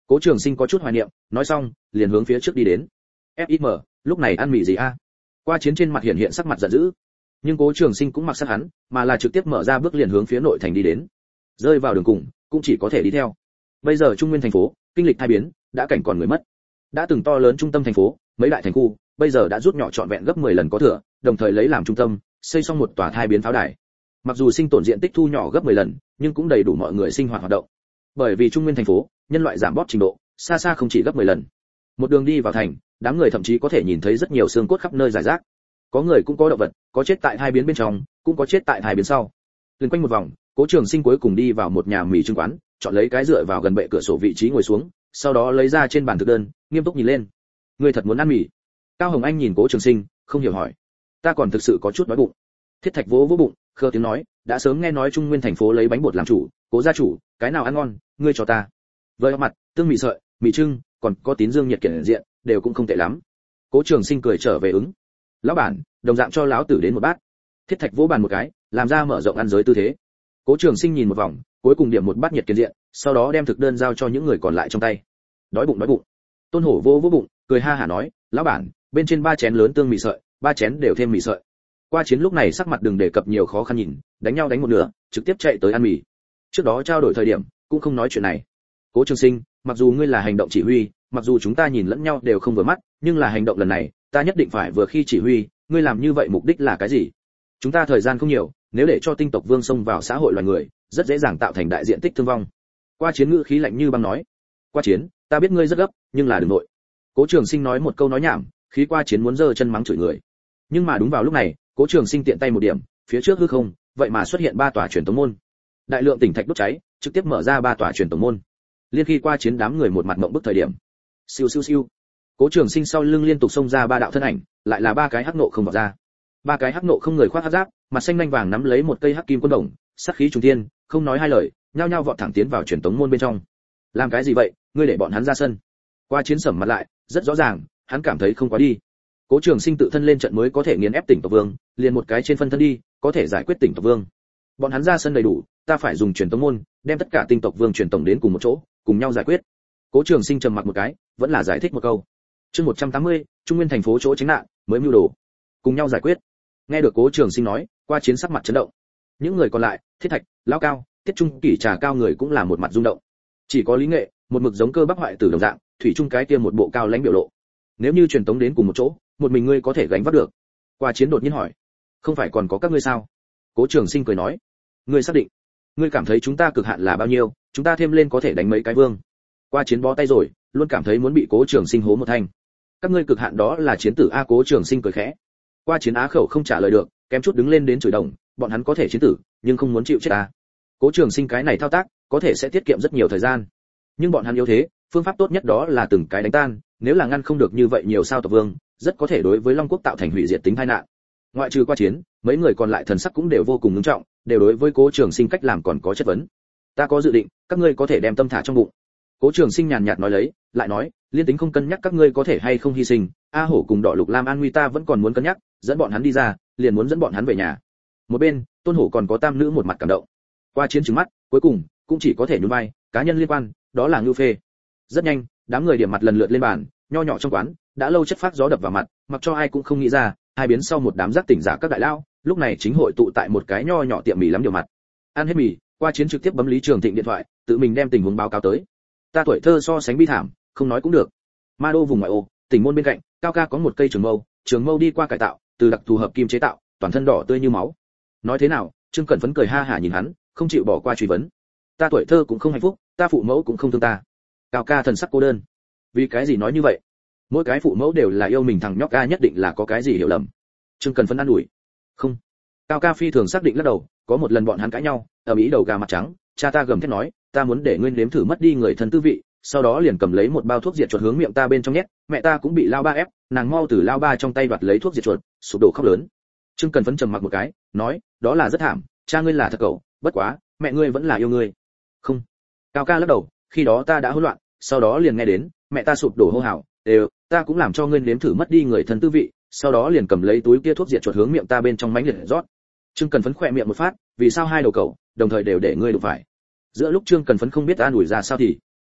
Cố Trường Sinh có chút hoài niệm, nói xong liền hướng phía trước đi đến. ép i em, lúc này ăn mì gì a? Qua Chiến trên mặt hiện hiện sắc mặt giận dữ, nhưng Cố Trường Sinh cũng mặc sát hắn, mà là trực tiếp mở ra bước liền hướng phía nội thành đi đến. Rơi vào đường cùng, cũng chỉ có thể đi theo. Bây giờ Trung Nguyên thành phố, kinh lịch thay biến, đã cảnh còn người mất. Đã từng to lớn trung tâm thành phố, mấy đại thành khu, bây giờ đã rút nhỏ trọn vẹn gấp mười lần có thừa, đồng thời lấy làm trung tâm, xây xong một tòa thai biến pháo đài. Mặc dù sinh tồn diện tích thu nhỏ gấp mười lần, nhưng cũng đầy đủ mọi người sinh hoạt hoạt động. Bởi vì Trung Nguyên thành phố, nhân loại giảm bóp trình độ, xa xa không chỉ gấp mười lần. Một đường đi vào thành, đám người thậm chí có thể nhìn thấy rất nhiều xương cốt khắp nơi rải rác. Có người cũng có động vật, có chết tại hai biến bên trong, cũng có chết tại hai biến sau. Liên quanh một vòng, Cố Trường Sinh cuối cùng đi vào một nhà mì trưng quán, chọn lấy cái dựa vào gần bệ cửa sổ vị trí ngồi xuống, sau đó lấy ra trên bàn thực đơn, nghiêm túc nhìn lên. Ngươi thật muốn ăn mì? Cao Hồng Anh nhìn Cố Trường Sinh, không hiểu hỏi. Ta còn thực sự có chút đói bụng. Thiết Thạch vỗ vỗ bụng, khơ tiếng nói, đã sớm nghe nói Trung Nguyên thành phố lấy bánh bột làm chủ, Cố gia chủ, cái nào ăn ngon, ngươi cho ta. Với mặt, tương mì sợi, mì trưng, còn có tín dương nhiệt kiện diện, đều cũng không tệ lắm. Cố Trường Sinh cười trở về ứng. Lão bản, đồng dạng cho lão tử đến một bát. Thiết Thạch vỗ bàn một cái, làm ra mở rộng ăn giới tư thế. Cố Trường Sinh nhìn một vòng, cuối cùng điểm một bát nhiệt kiện diện, sau đó đem thực đơn giao cho những người còn lại trong tay. Đói bụng đói bụng. Tôn Hổ vô vô bụng, cười ha hả nói, lão bản, bên trên ba chén lớn tương mì sợi, ba chén đều thêm mì sợi. Qua Chiến lúc này sắc mặt đừng đề cập nhiều khó khăn nhìn, đánh nhau đánh một nửa, trực tiếp chạy tới ăn mì. Trước đó trao đổi thời điểm, cũng không nói chuyện này. Cố Trường Sinh, mặc dù ngươi là hành động chỉ huy, mặc dù chúng ta nhìn lẫn nhau đều không vừa mắt, nhưng là hành động lần này, ta nhất định phải vừa khi chỉ huy, ngươi làm như vậy mục đích là cái gì? Chúng ta thời gian không nhiều, nếu để cho tinh tộc vương xông vào xã hội loài người, rất dễ dàng tạo thành đại diện tích thương vong. Qua Chiến ngữ khí lạnh như băng nói. Qua Chiến, ta biết ngươi rất gấp, nhưng là đừng nội. Cố Trường Sinh nói một câu nói nhảm, khí Qua Chiến muốn giơ chân mắng chửi người. Nhưng mà đúng vào lúc này, Cố Trường Sinh tiện tay một điểm, phía trước hư không, vậy mà xuất hiện ba tòa truyền tống môn. Đại lượng tỉnh thạch đốt cháy, trực tiếp mở ra ba tòa truyền tống môn. Liên khi Qua Chiến đám người một mặt mộng bức thời điểm. Siêu siêu siêu. Cố Trường Sinh sau lưng liên tục xông ra ba đạo thân ảnh, lại là ba cái hắc nộ không vào ra. Ba cái hắc nộ không người khoác hắc giáp, mặt xanh nhanh vàng nắm lấy một cây hắc kim quân đồng, sát khí trùng thiên, không nói hai lời, nhao nhao vọt thẳng tiến vào truyền tống môn bên trong. Làm cái gì vậy, ngươi để bọn hắn ra sân? Qua Chiến sầm mặt lại, rất rõ ràng, hắn cảm thấy không quá đi. Cố Trường Sinh tự thân lên trận mới có thể nghiền ép tỉnh tộc vương, liền một cái trên phân thân đi, có thể giải quyết tỉnh tộc vương. Bọn hắn ra sân đầy đủ, ta phải dùng truyền tống môn, đem tất cả tinh tộc vương truyền tổng đến cùng một chỗ, cùng nhau giải quyết. Cố Trường Sinh trầm mặc một cái, vẫn là giải thích một câu. Chương một trăm tám mươi, Trung Nguyên thành phố chỗ tránh nạn, mới mưu đồ, cùng nhau giải quyết. Nghe được Cố Trường Sinh nói, Qua Chiến sắc mặt chấn động. Những người còn lại, Thiết Thạch, Lão Cao, Tiết Trung Kỷ Trà Cao người cũng là một mặt rung động. Chỉ có Lý Nghệ, một mực giống cơ bắp hoại tử đồng dạng, thủy chung cái kia một bộ cao lãnh biểu lộ. Nếu như truyền tống đến cùng một chỗ, một mình ngươi có thể gánh vác được? Qua Chiến đột nhiên hỏi. Không phải còn có các ngươi sao? Cố Trường Sinh cười nói. Ngươi xác định? Ngươi cảm thấy chúng ta cực hạn là bao nhiêu, chúng ta thêm lên có thể đánh mấy cái vương? Qua Chiến bó tay rồi, luôn cảm thấy muốn bị Cố Trường Sinh hố một thanh. Các ngươi cực hạn đó là chiến tử a? Cố Trường Sinh cười khẽ. Qua Chiến á khẩu không trả lời được, kém chút đứng lên đến chửi đồng, bọn hắn có thể chiến tử, nhưng không muốn chịu chết a. Cố Trường Sinh cái này thao tác, có thể sẽ tiết kiệm rất nhiều thời gian. Nhưng bọn hắn yếu thế, phương pháp tốt nhất đó là từng cái đánh tan, nếu là ngăn không được như vậy nhiều sao tộc vương, rất có thể đối với Long Quốc tạo thành hủy diệt tính tai nạn. Ngoại trừ Qua Chiến, mấy người còn lại thần sắc cũng đều vô cùng nghiêm trọng, đều đối với Cố Trường Sinh cách làm còn có chất vấn. Ta có dự định, các ngươi có thể đem tâm thả trong bụng. Cố Trường Sinh nhàn nhạt nói lấy, lại nói, liên tính không cân nhắc các ngươi có thể hay không hy sinh, A Hổ cùng Đỏ Lục Lam an nguy ta vẫn còn muốn cân nhắc, dẫn bọn hắn đi ra, liền muốn dẫn bọn hắn về nhà. Một bên, Tôn Hổ còn có Tam nữ một mặt cảm động. Qua Chiến trừng mắt, cuối cùng cũng chỉ có thể nhún vai, cá nhân liên quan, đó là Ngưu Phê. Rất nhanh, đám người điểm mặt lần lượt lên bàn, nho nhỏ trong quán, đã lâu chất phát gió đập vào mặt, mặc cho ai cũng không nghĩ ra, hai biến sau một đám giác tỉnh giả các đại lao, lúc này chính hội tụ tại một cái nho nhỏ tiệm mì lắm điều mặt. Ăn hết mì, Qua Chiến trực tiếp bấm Lý Trường Thịnh điện thoại, tự mình đem tình huống báo cáo tới. Ta tuổi thơ so sánh bi thảm, không nói cũng được. Ma đô vùng ngoại ô, tỉnh môn bên cạnh, cao ca có một cây trường mâu, trường mâu đi qua cải tạo, từ đặc thù hợp kim chế tạo, toàn thân đỏ tươi như máu. Nói thế nào? Trương Cẩn Phấn cười ha hả nhìn hắn, không chịu bỏ qua truy vấn. Ta tuổi thơ cũng không hạnh phúc, ta phụ mẫu cũng không thương ta. Cao ca thần sắc cô đơn. Vì cái gì nói như vậy? Mỗi cái phụ mẫu đều là yêu mình, thằng nhóc ca nhất định là có cái gì hiểu lầm. Trương Cẩn Phấn an ủi. Không. Cao ca phi thường xác định lắc đầu, có một lần bọn hắn cãi nhau, ở mỹ đầu gà mặt trắng, cha ta gầm thét nói, ta muốn để ngươi nếm thử mất đi người thân tư vị, sau đó liền cầm lấy một bao thuốc diệt chuột hướng miệng ta bên trong nhét, mẹ ta cũng bị lao ba ép, nàng mau từ lao ba trong tay đoạt lấy thuốc diệt chuột, sụp đổ khóc lớn. Trương Cần Phấn trầm mặc một cái, nói, đó là rất thảm, cha ngươi là thật cậu, bất quá, mẹ ngươi vẫn là yêu ngươi. Không. Cao ca lắc đầu, khi đó ta đã hỗn loạn, sau đó liền nghe đến, mẹ ta sụp đổ hô hào, đều, ta cũng làm cho ngươi nếm thử mất đi người thân tư vị, sau đó liền cầm lấy túi kia thuốc diệt chuột hướng miệng ta bên trong mánh liệt rót. Trương Cần Phấn khỏe miệng một phát, vì sao hai đầu cậu, đồng thời đều để ngươi đụng phải. Giữa lúc Trương Cần Phấn không biết an ủi ra sao thì,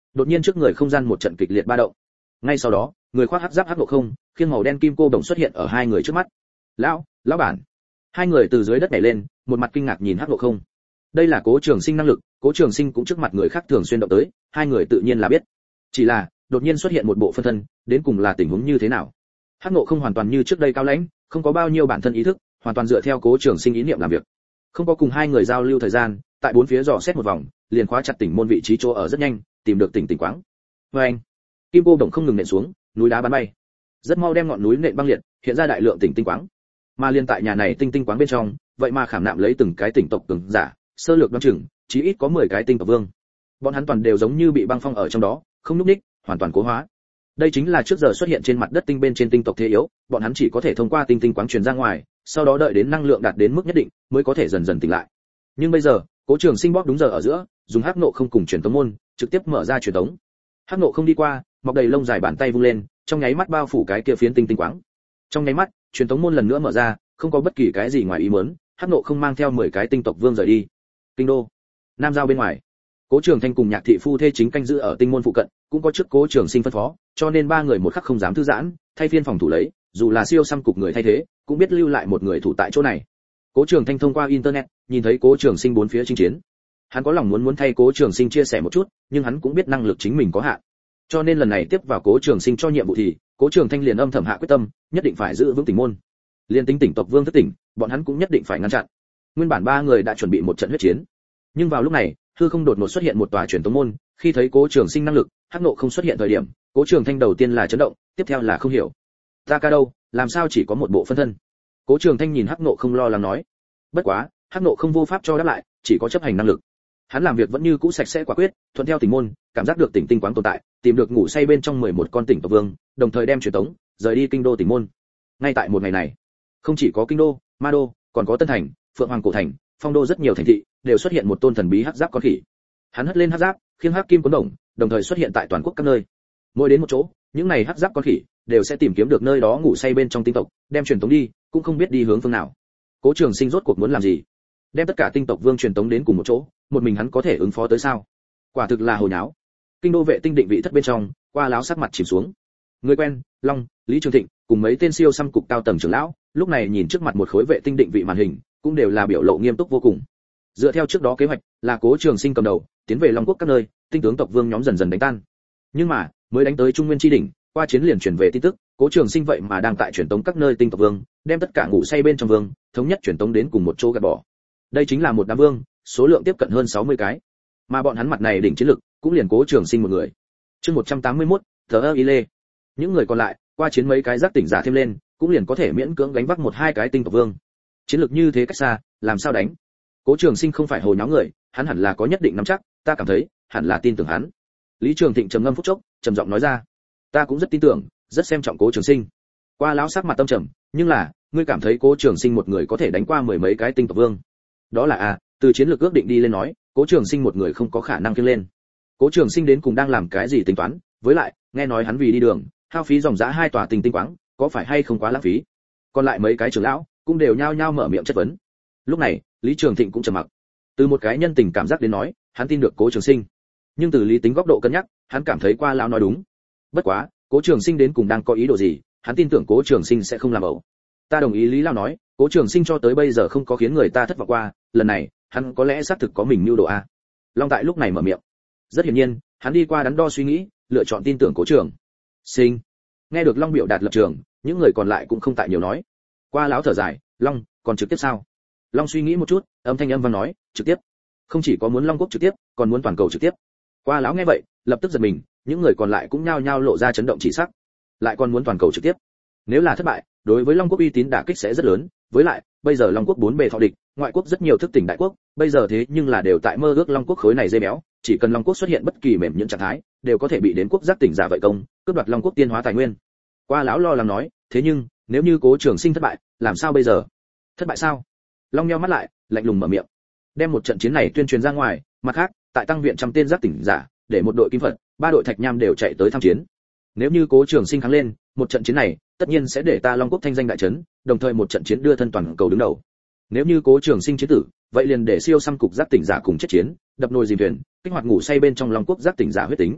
Đột nhiên trước người không gian một trận kịch liệt ba động. Ngay sau đó, người khoác hắc giáp hắc ngộ không, khiêng màu đen kim cô đồng xuất hiện ở hai người trước mắt. "Lão, lão bản." Hai người từ dưới đất nhảy lên, một mặt kinh ngạc nhìn hắc ngộ không. Đây là Cố Trường Sinh năng lực, Cố Trường Sinh cũng trước mặt người khác thường xuyên động tới, hai người tự nhiên là biết. Chỉ là, đột nhiên xuất hiện một bộ phân thân, đến cùng là tình huống như thế nào? Hắc Ngộ không hoàn toàn như trước đây cao lãnh, không có bao nhiêu bản thân ý thức, hoàn toàn dựa theo Cố Trường Sinh ý niệm làm việc. Không có cùng hai người giao lưu thời gian, tại bốn phía dò xét một vòng, liền khóa chặt tỉnh môn vị trí chỗ ở rất nhanh, tìm được tỉnh tỉnh quáng. Và anh, kim cô đồng không ngừng nện xuống, núi đá bắn bay, rất mau đem ngọn núi nện băng liệt, hiện ra đại lượng tỉnh tinh quáng. Mà liên tại nhà này tinh tinh quáng bên trong, vậy mà khảm nạm lấy từng cái tỉnh tộc cường giả, sơ lược đoán chừng, chí ít có mười cái tinh tộc vương. Bọn hắn toàn đều giống như bị băng phong ở trong đó, không nhúc nhích, hoàn toàn cố hóa. Đây chính là trước giờ xuất hiện trên mặt đất tinh bên trên tinh tộc thế yếu, bọn hắn chỉ có thể thông qua tinh tinh quáng truyền ra ngoài, sau đó đợi đến năng lượng đạt đến mức nhất định, mới có thể dần dần tỉnh lại. Nhưng bây giờ, Cố Trường Sinh bóp đúng giờ ở giữa, dùng hắc nộ không cùng truyền tống môn, trực tiếp mở ra truyền tống. Hắc nộ không đi qua, mọc đầy lông dài bàn tay vung lên, trong nháy mắt bao phủ cái kia phiến tinh tinh quáng. Trong nháy mắt, truyền tống môn lần nữa mở ra, không có bất kỳ cái gì ngoài ý muốn, hắc nộ không mang theo mười cái tinh tộc vương rời đi. Kinh đô, Nam Giao bên ngoài, Cố Trường Thanh cùng Nhạc thị phu thê chính canh giữ ở tinh môn phụ cận, cũng có trước Cố Trường Sinh phân phó, cho nên ba người một khắc không dám thư giãn, thay phiên phòng thủ lấy, dù là siêu xăm cục người thay thế, cũng biết lưu lại một người thủ tại chỗ này. Cố Trường Thanh thông qua internet, nhìn thấy Cố Trường Sinh bốn phía chinh chiến. Hắn có lòng muốn muốn thay Cố Trường Sinh chia sẻ một chút, nhưng hắn cũng biết năng lực chính mình có hạn. Cho nên lần này tiếp vào Cố Trường Sinh cho nhiệm vụ thì, Cố Trường Thanh liền âm thầm hạ quyết tâm, nhất định phải giữ vững tỉnh môn. Liên tính tỉnh tộc vương thất tỉnh, bọn hắn cũng nhất định phải ngăn chặn. Nguyên bản ba người đã chuẩn bị một trận huyết chiến. Nhưng vào lúc này, hư không đột ngột xuất hiện một tòa truyền tống môn, khi thấy Cố Trường Sinh năng lực, hắc nộ không xuất hiện thời điểm, Cố Trường Thanh đầu tiên là chấn động, tiếp theo là không hiểu. Ta ca đâu, làm sao chỉ có một bộ phân thân? Cố Trường Thanh nhìn hắc nộ không lo lắng nói. Bất quá, hắc nộ không vô pháp cho đáp lại, chỉ có chấp hành năng lực. Hắn làm việc vẫn như cũ sạch sẽ quả quyết, thuận theo tình môn, cảm giác được tỉnh tinh quáng tồn tại, tìm được ngủ say bên trong mười một con tỉnh tộc vương, đồng thời đem truyền tống, rời đi kinh đô tỉnh môn. Ngay tại một ngày này, không chỉ có kinh đô, ma đô, còn có tân thành, phượng hoàng cổ thành, phong đô rất nhiều thành thị đều xuất hiện một tôn thần bí hắc giáp con khỉ. Hắn hất lên hắc giáp, khiêng hắc kim cuốn đồng, đồng thời xuất hiện tại toàn quốc các nơi. Mỗi đến một chỗ, những này hắc giáp con khỉ đều sẽ tìm kiếm được nơi đó ngủ say bên trong tinh tộc, đem truyền tống đi, cũng không biết đi hướng phương nào. Cố Trường Sinh rốt cuộc muốn làm gì? Đem tất cả tinh tộc vương truyền tống đến cùng một chỗ, một mình hắn có thể ứng phó tới sao? Quả thực là hồ nháo. Kinh đô vệ tinh định vị thất bên trong, Qua lão sắc mặt chìm xuống. Người quen, Long, Lý Trường Thịnh, cùng mấy tên siêu xăm cục cao tầng trưởng lão, lúc này nhìn trước mặt một khối vệ tinh định vị màn hình, cũng đều là biểu lộ nghiêm túc vô cùng. Dựa theo trước đó kế hoạch, là Cố Trường Sinh cầm đầu, tiến về Long Quốc các nơi, tinh tướng tộc vương nhóm dần dần đánh tan. Nhưng mà, mới đánh tới Trung Nguyên chi đỉnh, qua chiến liền truyền về tin tức, Cố Trường Sinh vậy mà đang tại truyền tống các nơi tinh tộc vương, đem tất cả ngủ say bên trong vương, thống nhất truyền tống đến cùng một chỗ gạt bỏ. Đây chính là một đám vương, số lượng tiếp cận hơn sáu mươi cái. Mà bọn hắn mặt này đỉnh chiến lực, cũng liền Cố Trường Sinh một người. Chương một trăm tám mươi mốt, Tờ Y Lê. Những người còn lại, qua chiến mấy cái giác tỉnh giả thêm lên, cũng liền có thể miễn cưỡng gánh vác một hai cái tinh tộc vương. Chiến lược như thế cách xa, làm sao đánh? Cố Trường Sinh không phải hồ nháo người, hắn hẳn là có nhất định nắm chắc, ta cảm thấy, hẳn là tin tưởng hắn. Lý Trường Thịnh trầm ngâm phút chốc, trầm giọng nói ra, ta cũng rất tin tưởng, rất xem trọng Cố Trường Sinh. Qua lão sắc mặt tâm trầm, nhưng là, ngươi cảm thấy Cố Trường Sinh một người có thể đánh qua mười mấy cái tinh tộc vương? Đó là a, từ chiến lược ước định đi lên nói, Cố Trường Sinh một người không có khả năng kiêng lên. Cố Trường Sinh đến cùng đang làm cái gì tính toán, với lại, nghe nói hắn vì đi đường, hao phí dòng giá hai tòa tinh tinh quáng, có phải hay không quá lãng phí? Còn lại mấy cái trưởng lão cũng đều nhao nhao mở miệng chất vấn. Lúc này, Lý Trường Thịnh cũng trầm mặc. Từ một cái nhân tình cảm giác đến nói, hắn tin được Cố Trường Sinh. Nhưng từ lý tính góc độ cân nhắc, hắn cảm thấy Qua lão nói đúng. Bất quá, Cố Trường Sinh đến cùng đang có ý đồ gì, hắn tin tưởng Cố Trường Sinh sẽ không làm ẩu. Ta đồng ý Lý lão nói, Cố Trường Sinh cho tới bây giờ không có khiến người ta thất vọng qua, lần này, hắn có lẽ xác thực có mình mưu đồ a. Long tại lúc này mở miệng. Rất hiển nhiên, hắn đi qua đắn đo suy nghĩ, lựa chọn tin tưởng Cố Trường Sinh. Nghe được Long biểu đạt lập trường, những người còn lại cũng không tại nhiều nói. Qua lão thở dài, Long, còn trực tiếp sao? Long suy nghĩ một chút, âm thanh âm vang nói, trực tiếp. Không chỉ có muốn Long Quốc trực tiếp, còn muốn toàn cầu trực tiếp. Qua lão nghe vậy, lập tức giật mình, những người còn lại cũng nhao nhao lộ ra chấn động chỉ sắc. Lại còn muốn toàn cầu trực tiếp. Nếu là thất bại, đối với Long Quốc uy tín đả kích sẽ rất lớn, với lại, bây giờ Long Quốc bốn bề thọ địch, ngoại quốc rất nhiều thức tỉnh đại quốc, bây giờ thế nhưng là đều tại mơ ước Long Quốc khối này dây béo, chỉ cần Long Quốc xuất hiện bất kỳ mềm những trạng thái, đều có thể bị đến quốc giác tỉnh giả vậy công, cướp đoạt Long Quốc tiên hóa tài nguyên. Qua lão lo lắng nói, thế nhưng, nếu như Cố Trường Sinh thất bại, làm sao bây giờ? Thất bại sao? Long nheo mắt lại, lạnh lùng mở miệng. Đem một trận chiến này tuyên truyền ra ngoài, mặt khác, tại tăng viện trăm tên giác tỉnh giả, để một đội kim Phật, ba đội thạch nham đều chạy tới tham chiến. Nếu như Cố Trường Sinh thắng lên, một trận chiến này, tất nhiên sẽ để ta Long Quốc thanh danh đại chấn, đồng thời một trận chiến đưa thân toàn cầu đứng đầu. Nếu như Cố Trường Sinh chiến tử, vậy liền để siêu xăm cục giác tỉnh giả cùng chết chiến, đập nồi dìm thuyền, kích hoạt ngủ say bên trong Long Quốc giác tỉnh giả huyết tính.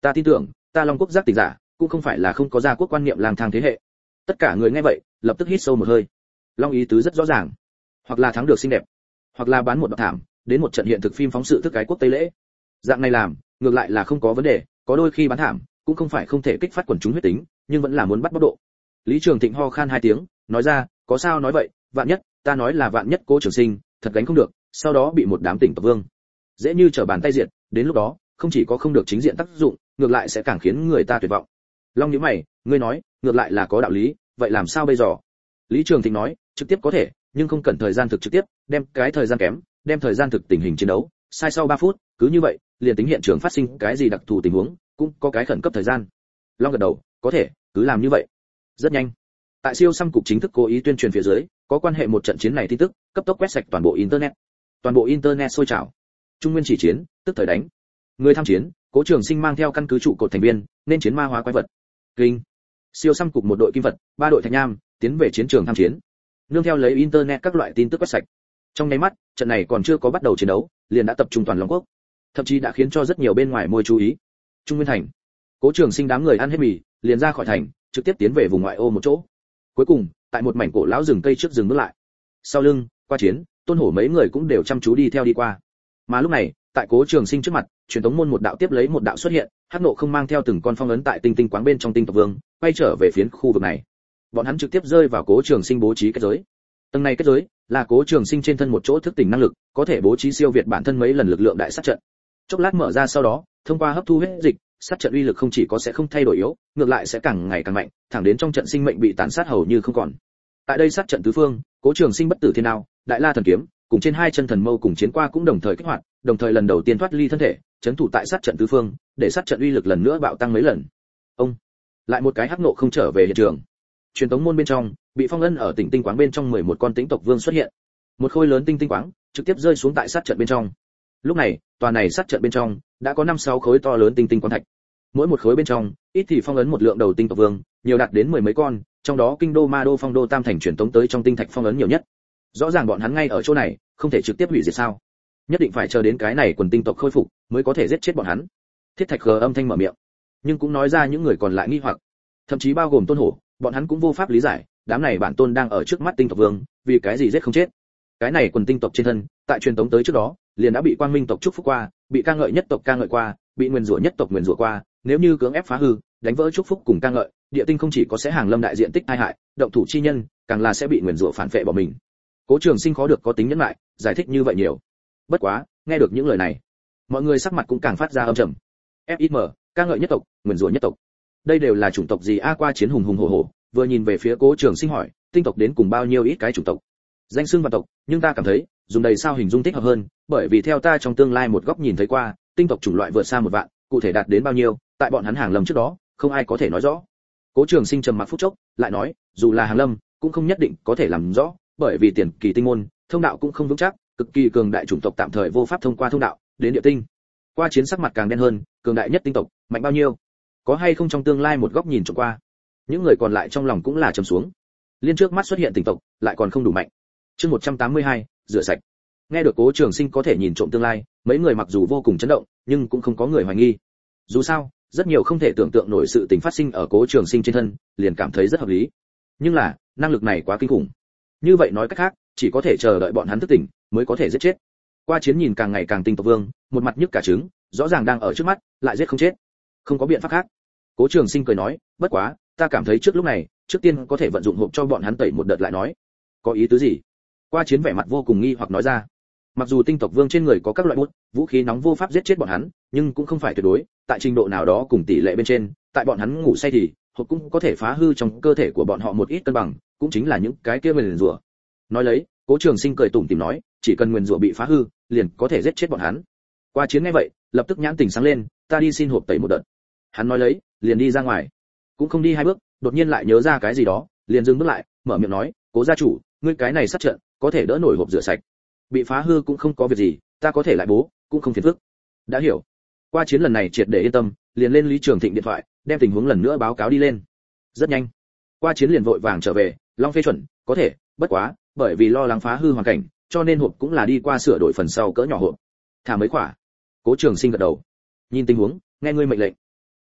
Ta tin tưởng, ta Long Quốc giác tỉnh giả, cũng không phải là không có gia quốc quan niệm lang thang thế hệ. Tất cả người nghe vậy, lập tức hít sâu một hơi. Long ý tứ rất rõ ràng, hoặc là thắng được xinh đẹp, hoặc là bán một đoạn thảm, đến một trận hiện thực phim phóng sự thức cái quốc tây lễ. Dạng này làm, ngược lại là không có vấn đề, có đôi khi bán thảm, cũng không phải không thể kích phát quần chúng huyết tính, nhưng vẫn là muốn bắt bóc độ. Lý Trường Thịnh ho khan hai tiếng, nói ra, có sao nói vậy, vạn nhất, ta nói là vạn nhất Cố Trường Sinh, thật gánh không được, sau đó bị một đám tỉnh tộc vương dễ như trở bàn tay diệt, đến lúc đó, không chỉ có không được chính diện tác dụng, ngược lại sẽ càng khiến người ta tuyệt vọng. Long nhíu mày, ngươi nói, ngược lại là có đạo lý, vậy làm sao bây giờ? Lý Trường Thịnh nói, trực tiếp có thể, nhưng không cần thời gian thực trực tiếp, đem cái thời gian kém, đem thời gian thực tình hình chiến đấu, sai sau ba phút, cứ như vậy, liền tính hiện trường phát sinh cái gì đặc thù tình huống, cũng có cái khẩn cấp thời gian. Long gật đầu, có thể, cứ làm như vậy. Rất nhanh. Tại siêu xăm cục chính thức cố ý tuyên truyền phía dưới, có quan hệ một trận chiến này tin tức, cấp tốc quét sạch toàn bộ internet. Toàn bộ internet sôi trào. Trung nguyên chỉ chiến, tức thời đánh. Người tham chiến, Cố Trường Sinh mang theo căn cứ trụ cột thành viên, nên chiến ma hóa quái vật. Kinh. Siêu xăm cục một đội kim vật, ba đội thạch nham, tiến về chiến trường tham chiến. Nương theo lấy internet các loại tin tức quét sạch. Trong nháy mắt, trận này còn chưa có bắt đầu chiến đấu, liền đã tập trung toàn Long Quốc. Thậm chí đã khiến cho rất nhiều bên ngoài môi chú ý. Trung Nguyên thành. Cố Trường Sinh đám người ăn hết mì, liền ra khỏi thành, trực tiếp tiến về vùng ngoại ô một chỗ. Cuối cùng, tại một mảnh cổ lão rừng cây trước dừng bước lại. Sau lưng, qua chiến, Tôn Hổ mấy người cũng đều chăm chú đi theo đi qua. Mà lúc này, tại Cố Trường Sinh trước mặt, truyền tống môn một đạo tiếp lấy một đạo xuất hiện, Hắc Nộ không mang theo từng con phong ấn tại tinh tinh quáng bên trong tinh tộc vương, quay trở về phiến khu vực này. Bọn hắn trực tiếp rơi vào Cố Trường Sinh bố trí kết giới. Tầng này kết giới là Cố Trường Sinh trên thân một chỗ thức tỉnh năng lực, có thể bố trí siêu việt bản thân mấy lần lực lượng đại sát trận. Chốc lát mở ra sau đó, thông qua hấp thu huyết dịch, sát trận uy lực không chỉ có sẽ không thay đổi yếu, ngược lại sẽ càng ngày càng mạnh, thẳng đến trong trận sinh mệnh bị tàn sát hầu như không còn. Tại đây sát trận tứ phương, Cố Trường Sinh bất tử thiên đao, đại la thần kiếm, cùng trên hai chân thần mâu cùng chiến qua cũng đồng thời kích hoạt, đồng thời lần đầu tiên thoát ly thân thể, chấn thủ tại sát trận tứ phương, để sát trận uy lực lần nữa bạo tăng mấy lần. Ông, lại một cái Hắc Nộ không trở về hiện trường. Truyền tống môn bên trong, bị phong ấn ở tỉnh tinh quáng bên trong mười một con tĩnh tộc vương xuất hiện. Một khối lớn tinh tinh quáng trực tiếp rơi xuống tại sát trận bên trong. Lúc này, tòa này sát trận bên trong đã có năm sáu khối to lớn tinh tinh quáng thạch. Mỗi một khối bên trong, ít thì phong ấn một lượng đầu tinh tộc vương, nhiều đạt đến mười mấy con, trong đó kinh đô ma đô phong đô tam thành truyền tống tới trong tinh thạch phong ấn nhiều nhất. Rõ ràng bọn hắn ngay ở chỗ này, không thể trực tiếp hủy diệt sao? Nhất định phải chờ đến cái này quần tinh tộc khôi phục, mới có thể giết chết bọn hắn. Thiết Thạch gờ âm thanh mở miệng, nhưng cũng nói ra những người còn lại nghi hoặc, thậm chí bao gồm Tôn Hổ, bọn hắn cũng vô pháp lý giải, đám này bản tôn đang ở trước mắt tinh tộc vương, vì cái gì giết không chết? Cái này quần tinh tộc trên thân, tại truyền tống tới trước đó, liền đã bị Quang Minh tộc chúc phúc qua, bị ca ngợi nhất tộc ca ngợi qua, bị nguyên rủa nhất tộc nguyên rủa qua, nếu như cưỡng ép phá hư, đánh vỡ chúc phúc cùng ca ngợi, địa tinh không chỉ có sẽ hàng lâm đại diện tích tai hại, động thủ chi nhân, càng là sẽ bị nguyên rủa phản phệ bỏ mình. Cố Trường Sinh khó được có tính nhẫn lại, giải thích như vậy nhiều. Bất quá, nghe được những lời này, mọi người sắc mặt cũng càng phát ra âm trầm. ép i em, ca ngợi nhất tộc, nguyên rủa nhất tộc. Đây đều là chủng tộc gì a? Qua chiến hùng hùng hổ hổ, vừa nhìn về phía Cố Trường Sinh hỏi, tinh tộc đến cùng bao nhiêu ít cái chủng tộc? Danh xưng vạn tộc, nhưng ta cảm thấy, dùng đầy sao hình dung thích hợp hơn, bởi vì theo ta trong tương lai một góc nhìn thấy qua, tinh tộc chủng loại vượt xa một vạn, cụ thể đạt đến bao nhiêu, tại bọn hắn hàng lâm trước đó, không ai có thể nói rõ. Cố Trường Sinh trầm mặc phút chốc, lại nói, dù là hàng lâm, cũng không nhất định có thể làm rõ, bởi vì tiền kỳ tinh môn, thông đạo cũng không vững chắc, cực kỳ cường đại chủng tộc tạm thời vô pháp thông qua thông đạo đến địa tinh. Qua chiến sắc mặt càng đen hơn, cường đại nhất tinh tộc, mạnh bao nhiêu? Có hay không trong tương lai một góc nhìn trộm qua? Những người còn lại trong lòng cũng là trầm xuống. Liên trước mắt xuất hiện tinh tộc, lại còn không đủ mạnh. Chương một trăm tám mươi hai, rửa sạch. Nghe được Cố Trường Sinh có thể nhìn trộm tương lai, mấy người mặc dù vô cùng chấn động, nhưng cũng không có người hoài nghi. Dù sao, rất nhiều không thể tưởng tượng nổi sự tình phát sinh ở Cố Trường Sinh trên thân, liền cảm thấy rất hợp lý. Nhưng là, năng lực này quá kinh khủng. Như vậy nói cách khác, chỉ có thể chờ đợi bọn hắn thức tỉnh, mới có thể giết chết. Qua chiến nhìn càng ngày càng tinh tộc vương, một mặt nhức cả trứng, rõ ràng đang ở trước mắt, lại giết không chết. Không có biện pháp khác. Cố Trường Sinh cười nói, bất quá, ta cảm thấy trước lúc này, trước tiên có thể vận dụng hộp cho bọn hắn tẩy một đợt lại nói. Có ý tứ gì? Qua chiến vẻ mặt vô cùng nghi hoặc nói ra. Mặc dù tinh tộc vương trên người có các loại bút, vũ khí nóng vô pháp giết chết bọn hắn, nhưng cũng không phải tuyệt đối, tại trình độ nào đó cùng tỷ lệ bên trên, tại bọn hắn ngủ say thì, hộp cũng có thể phá hư trong cơ thể của bọn họ một ít cân bằng, cũng chính là những cái kia nguyền rủa. Nói lấy, Cố Trường Sinh cười tủm tỉm nói, chỉ cần nguyền rủa bị phá hư, liền có thể giết chết bọn hắn. Qua chiến nghe vậy, lập tức nhãn tình sáng lên, ta đi xin hộp tẩy một đợt. Hắn nói lấy, liền đi ra ngoài. Cũng không đi hai bước, đột nhiên lại nhớ ra cái gì đó, liền dừng bước lại, mở miệng nói, Cố gia chủ, ngươi cái này sát trận, có thể đỡ nổi hộp rửa sạch. Bị phá hư cũng không có việc gì, ta có thể lại bố, cũng không phiền phức. Đã hiểu. Qua chiến lần này triệt để yên tâm, liền lên Lý Trường Thịnh điện thoại, đem tình huống lần nữa báo cáo đi lên. Rất nhanh, Qua chiến liền vội vàng trở về, Long phê chuẩn, có thể, bất quá, bởi vì lo lắng phá hư hoàn cảnh, cho nên hộp cũng là đi qua sửa đổi phần sau cỡ nhỏ hộp. Thả mấy quả. Cố Trường Sinh gật đầu. Nhìn tình huống, nghe ngươi mệnh lệnh.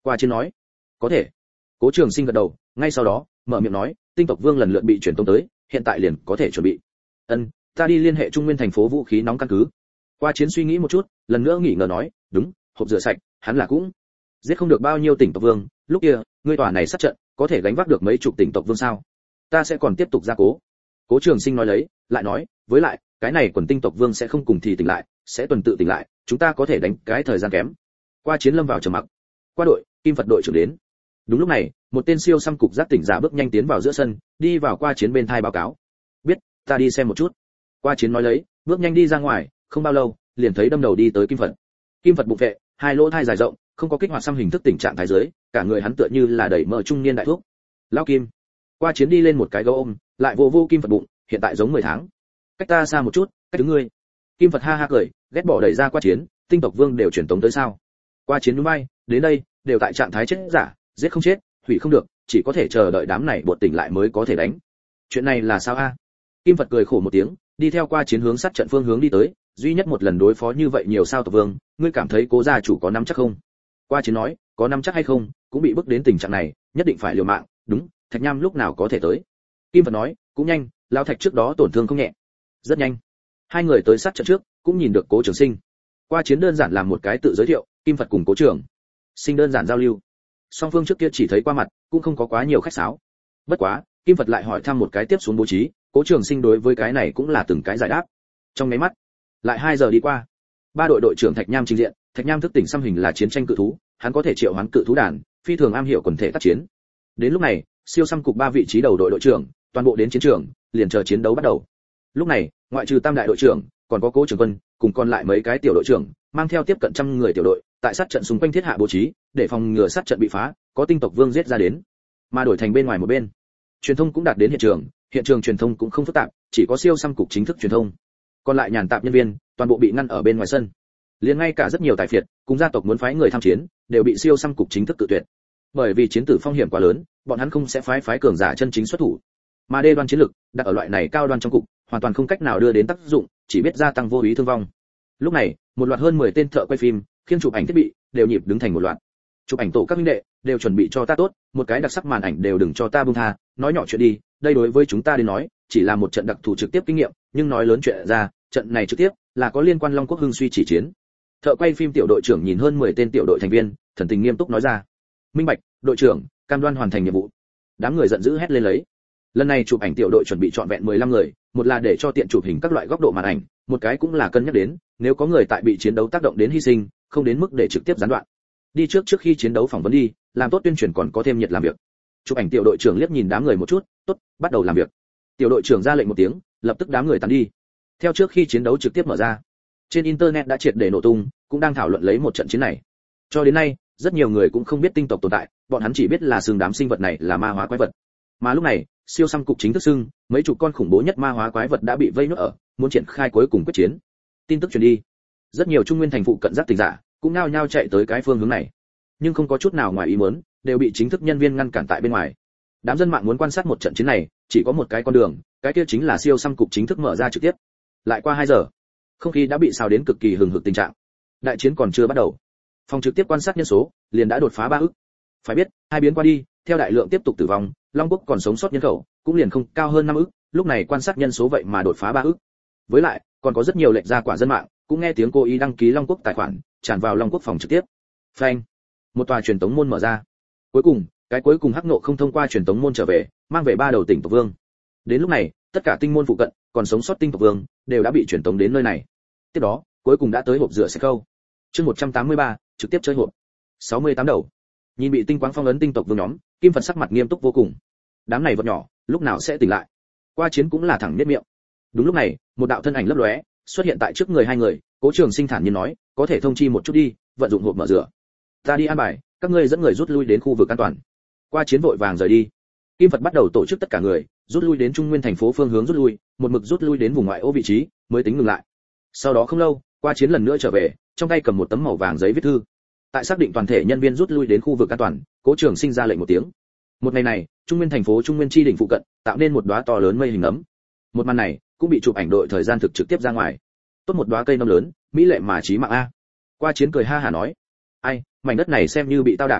Qua Chiến nói, có thể. Cố Trường Sinh gật đầu, ngay sau đó mở miệng nói, tinh tộc vương lần lượt bị chuyển tống tới, hiện tại liền có thể chuẩn bị. Ân, ta đi liên hệ Trung Nguyên thành phố vũ khí nóng căn cứ. Qua Chiến suy nghĩ một chút, lần nữa nghỉ ngờ nói, đúng, hộp rửa sạch, hắn là cũng giết không được bao nhiêu tỉnh tộc vương, lúc kia, ngươi tòa này sát trận, có thể gánh vác được mấy chục tỉnh tộc vương sao? Ta sẽ còn tiếp tục gia cố. Cố Trường Sinh nói lấy, lại nói, với lại, cái này quần tinh tộc vương sẽ không cùng thì tỉnh lại, sẽ tuần tự tỉnh lại, chúng ta có thể đánh cái thời gian kém. Qua Chiến lâm vào trầm mặc. Qua đội, Kim Phật đội trưởng đến. Đúng lúc này, một tên siêu xăm cục giác tỉnh giả bước nhanh tiến vào giữa sân, đi vào Qua Chiến bên thai báo cáo. Biết, ta đi xem một chút. Qua Chiến nói lấy, bước nhanh đi ra ngoài, không bao lâu, liền thấy đâm đầu đi tới Kim Phật. Kim Phật bụng vệ, hai lỗ thai dài rộng, không có kích hoạt xăm hình thức tình trạng thái dưới, cả người hắn tựa như là đẩy mỡ trung niên đại thuốc. Lão Kim. Qua Chiến đi lên một cái gấu ôm, lại vô vô Kim Phật bụng, hiện tại giống mười tháng. Cách ta xa một chút, cách đứng ngươi. Kim Phật ha ha cười, ghét bỏ đẩy ra Qua Chiến, tinh tộc vương đều chuyển tống tới sao? Qua Chiến núi bay, đến đây, đều tại trạng thái chết giả, giết không chết, hủy không được, chỉ có thể chờ đợi đám này bột tỉnh lại mới có thể đánh. Chuyện này là sao a? Kim Phật cười khổ một tiếng, đi theo Qua Chiến hướng sát trận phương hướng đi tới, duy nhất một lần đối phó như vậy nhiều sao tộc vương, ngươi cảm thấy Cố gia chủ có nắm chắc không? Qua Chiến nói, có nắm chắc hay không, cũng bị bức đến tình trạng này, nhất định phải liều mạng, đúng, Thạch Nham lúc nào có thể tới? Kim Phật nói, cũng nhanh, lão Thạch trước đó tổn thương không nhẹ. Rất nhanh. Hai người tới sát trận trước, cũng nhìn được Cố Trường Sinh. Qua Chiến đơn giản làm một cái tự giới thiệu, Kim Phật cùng Cố Trường Sinh đơn giản giao lưu. Song phương trước kia chỉ thấy qua mặt, cũng không có quá nhiều khách sáo. Bất quá, Kim Phật lại hỏi thăm một cái tiếp xuống bố trí, Cố Trường Sinh đối với cái này cũng là từng cái giải đáp. Trong mấy mắt, lại hai giờ đi qua. Ba đội đội trưởng Thạch Nham trình diện, Thạch Nham thức tỉnh xăm hình là chiến tranh cự thú, hắn có thể triệu hoán cự thú đàn, phi thường am hiểu quần thể tác chiến. Đến lúc này, siêu xăm cục ba vị trí đầu đội đội trưởng, toàn bộ đến chiến trường, liền chờ chiến đấu bắt đầu. Lúc này, ngoại trừ tam đại đội trưởng, còn có Cố Trường Quân, cùng còn lại mấy cái tiểu đội trưởng, mang theo tiếp cận trăm người tiểu đội, tại sát trận xung quanh thiết hạ bố trí, để phòng ngừa sát trận bị phá, có tinh tộc vương giết ra đến. Mà đổi thành bên ngoài một bên, truyền thông cũng đạt đến hiện trường, hiện trường truyền thông cũng không phức tạp, chỉ có siêu xăm cục chính thức truyền thông. Còn lại nhàn tạp nhân viên, toàn bộ bị ngăn ở bên ngoài sân. Liền ngay cả rất nhiều tài phiệt, cùng gia tộc muốn phái người tham chiến, đều bị siêu xăm cục chính thức cự tuyệt. Bởi vì chiến tử phong hiểm quá lớn, bọn hắn không sẽ phái phái cường giả chân chính xuất thủ. Mà đê đoan chiến lực, đặt ở loại này cao đoan trong cục, hoàn toàn không cách nào đưa đến tác dụng, chỉ biết gia tăng vô ý thương vong. Lúc này, một loạt hơn mười tên thợ quay phim, khiêng chụp ảnh thiết bị, đều nhịp đứng thành một loạt. Chụp ảnh tổ các huynh đệ, đều chuẩn bị cho ta tốt, một cái đặc sắc màn ảnh đều đừng cho ta buông tha, nói nhỏ chuyện đi, đây đối với chúng ta đến nói, chỉ là một trận đặc thù trực tiếp kinh nghiệm, nhưng nói lớn chuyện ra, trận này trực tiếp là có liên quan Long Quốc hưng suy chỉ chiến. Thợ quay phim tiểu đội trưởng nhìn hơn mười tên tiểu đội thành viên, thần tình nghiêm túc nói ra. Minh bạch, đội trưởng, cam đoan hoàn thành nhiệm vụ. Đám người giận dữ hét lên lấy. Lần này chụp ảnh tiểu đội chuẩn bị trọn vẹn mười lăm người, một là để cho tiện chụp hình các loại góc độ màn ảnh, một cái cũng là cân nhắc đến, nếu có người tại bị chiến đấu tác động đến hy sinh, không đến mức để trực tiếp gián đoạn. Đi trước trước khi chiến đấu phỏng vấn đi, làm tốt tuyên truyền còn có thêm nhiệt làm việc. Chụp ảnh tiểu đội trưởng liếc nhìn đám người một chút, tốt, bắt đầu làm việc. Tiểu đội trưởng ra lệnh một tiếng, lập tức đám người tán đi. Theo trước khi chiến đấu trực tiếp mở ra, trên internet đã triệt để nổ tung, cũng đang thảo luận lấy một trận chiến này. Cho đến nay, rất nhiều người cũng không biết tinh tộc tồn tại, bọn hắn chỉ biết là xương đám sinh vật này là ma hóa quái vật. Mà lúc này, siêu xăm cục chính thức xưng, mấy chục con khủng bố nhất ma hóa quái vật đã bị vây nuốt ở, muốn triển khai cuối cùng quyết chiến. Tin tức truyền đi, rất nhiều trung nguyên thành phụ cận giác tỉnh giả cũng nao nhao chạy tới cái phương hướng này, nhưng không có chút nào ngoài ý muốn, đều bị chính thức nhân viên ngăn cản tại bên ngoài. Đám dân mạng muốn quan sát một trận chiến này, chỉ có một cái con đường, cái kia chính là siêu xăm cục chính thức mở ra trực tiếp. Lại qua hai giờ, không khí đã bị xào đến cực kỳ hừng hực tình trạng. Đại chiến còn chưa bắt đầu, phòng trực tiếp quan sát nhân số liền đã đột phá ba ức. Phải biết, hai biến qua đi, theo đại lượng tiếp tục tử vong, Long Quốc còn sống sót nhân khẩu cũng liền không cao hơn năm ức, lúc này quan sát nhân số vậy mà đột phá ba ức. Với lại, còn có rất nhiều lệnh ra quả dân mạng, cũng nghe tiếng cố ý đăng ký Long Quốc tài khoản, tràn vào Long Quốc phòng trực tiếp. Phanh, một tòa truyền tống môn mở ra. Cuối cùng, cái cuối cùng hắc nộ không thông qua truyền tống môn trở về, mang về ba đầu tỉnh tộc vương. Đến lúc này, tất cả tinh môn phụ cận, còn sống sót tinh tộc vương đều đã bị truyền tống đến nơi này. Tiếp đó, cuối cùng đã tới hộp rửa sạch khâu. Chương một trăm tám mươi ba, trực tiếp chơi hộp. sáu mươi tám đầu. Nhìn bị tinh quáng phong ấn tinh tộc vương nhóm, Kim Phật sắc mặt nghiêm túc vô cùng. Đám này vật nhỏ, lúc nào sẽ tỉnh lại? Qua chiến cũng là thẳng nhếch miệng. Đúng lúc này, một đạo thân ảnh lấp lóe, xuất hiện tại trước người hai người, Cố Trường Sinh thản nhiên nói, có thể thông chi một chút đi, vận dụng hộp mở rửa. Ta đi an bài, các ngươi dẫn người rút lui đến khu vực an toàn. Qua chiến vội vàng rời đi. Kim Phật bắt đầu tổ chức tất cả người, rút lui đến Trung Nguyên thành phố phương hướng rút lui, một mực rút lui đến vùng ngoại ô vị trí, mới tính ngừng lại. Sau đó không lâu, Qua chiến lần nữa trở về, trong tay cầm một tấm màu vàng giấy viết thư. Tại xác định toàn thể nhân viên rút lui đến khu vực an toàn, Cố Trường Sinh ra lệnh một tiếng. Một ngày này, Trung Nguyên thành phố Trung Nguyên chi đỉnh phụ cận, tạo nên một đóa to lớn mây hình ấm. Một màn này cũng bị chụp ảnh đội thời gian thực trực tiếp ra ngoài. Tốt một đóa cây nấm lớn, mỹ lệ mà chí mạng a. Qua chiến cười ha hả nói, ai, mảnh đất này xem như bị tao đạp.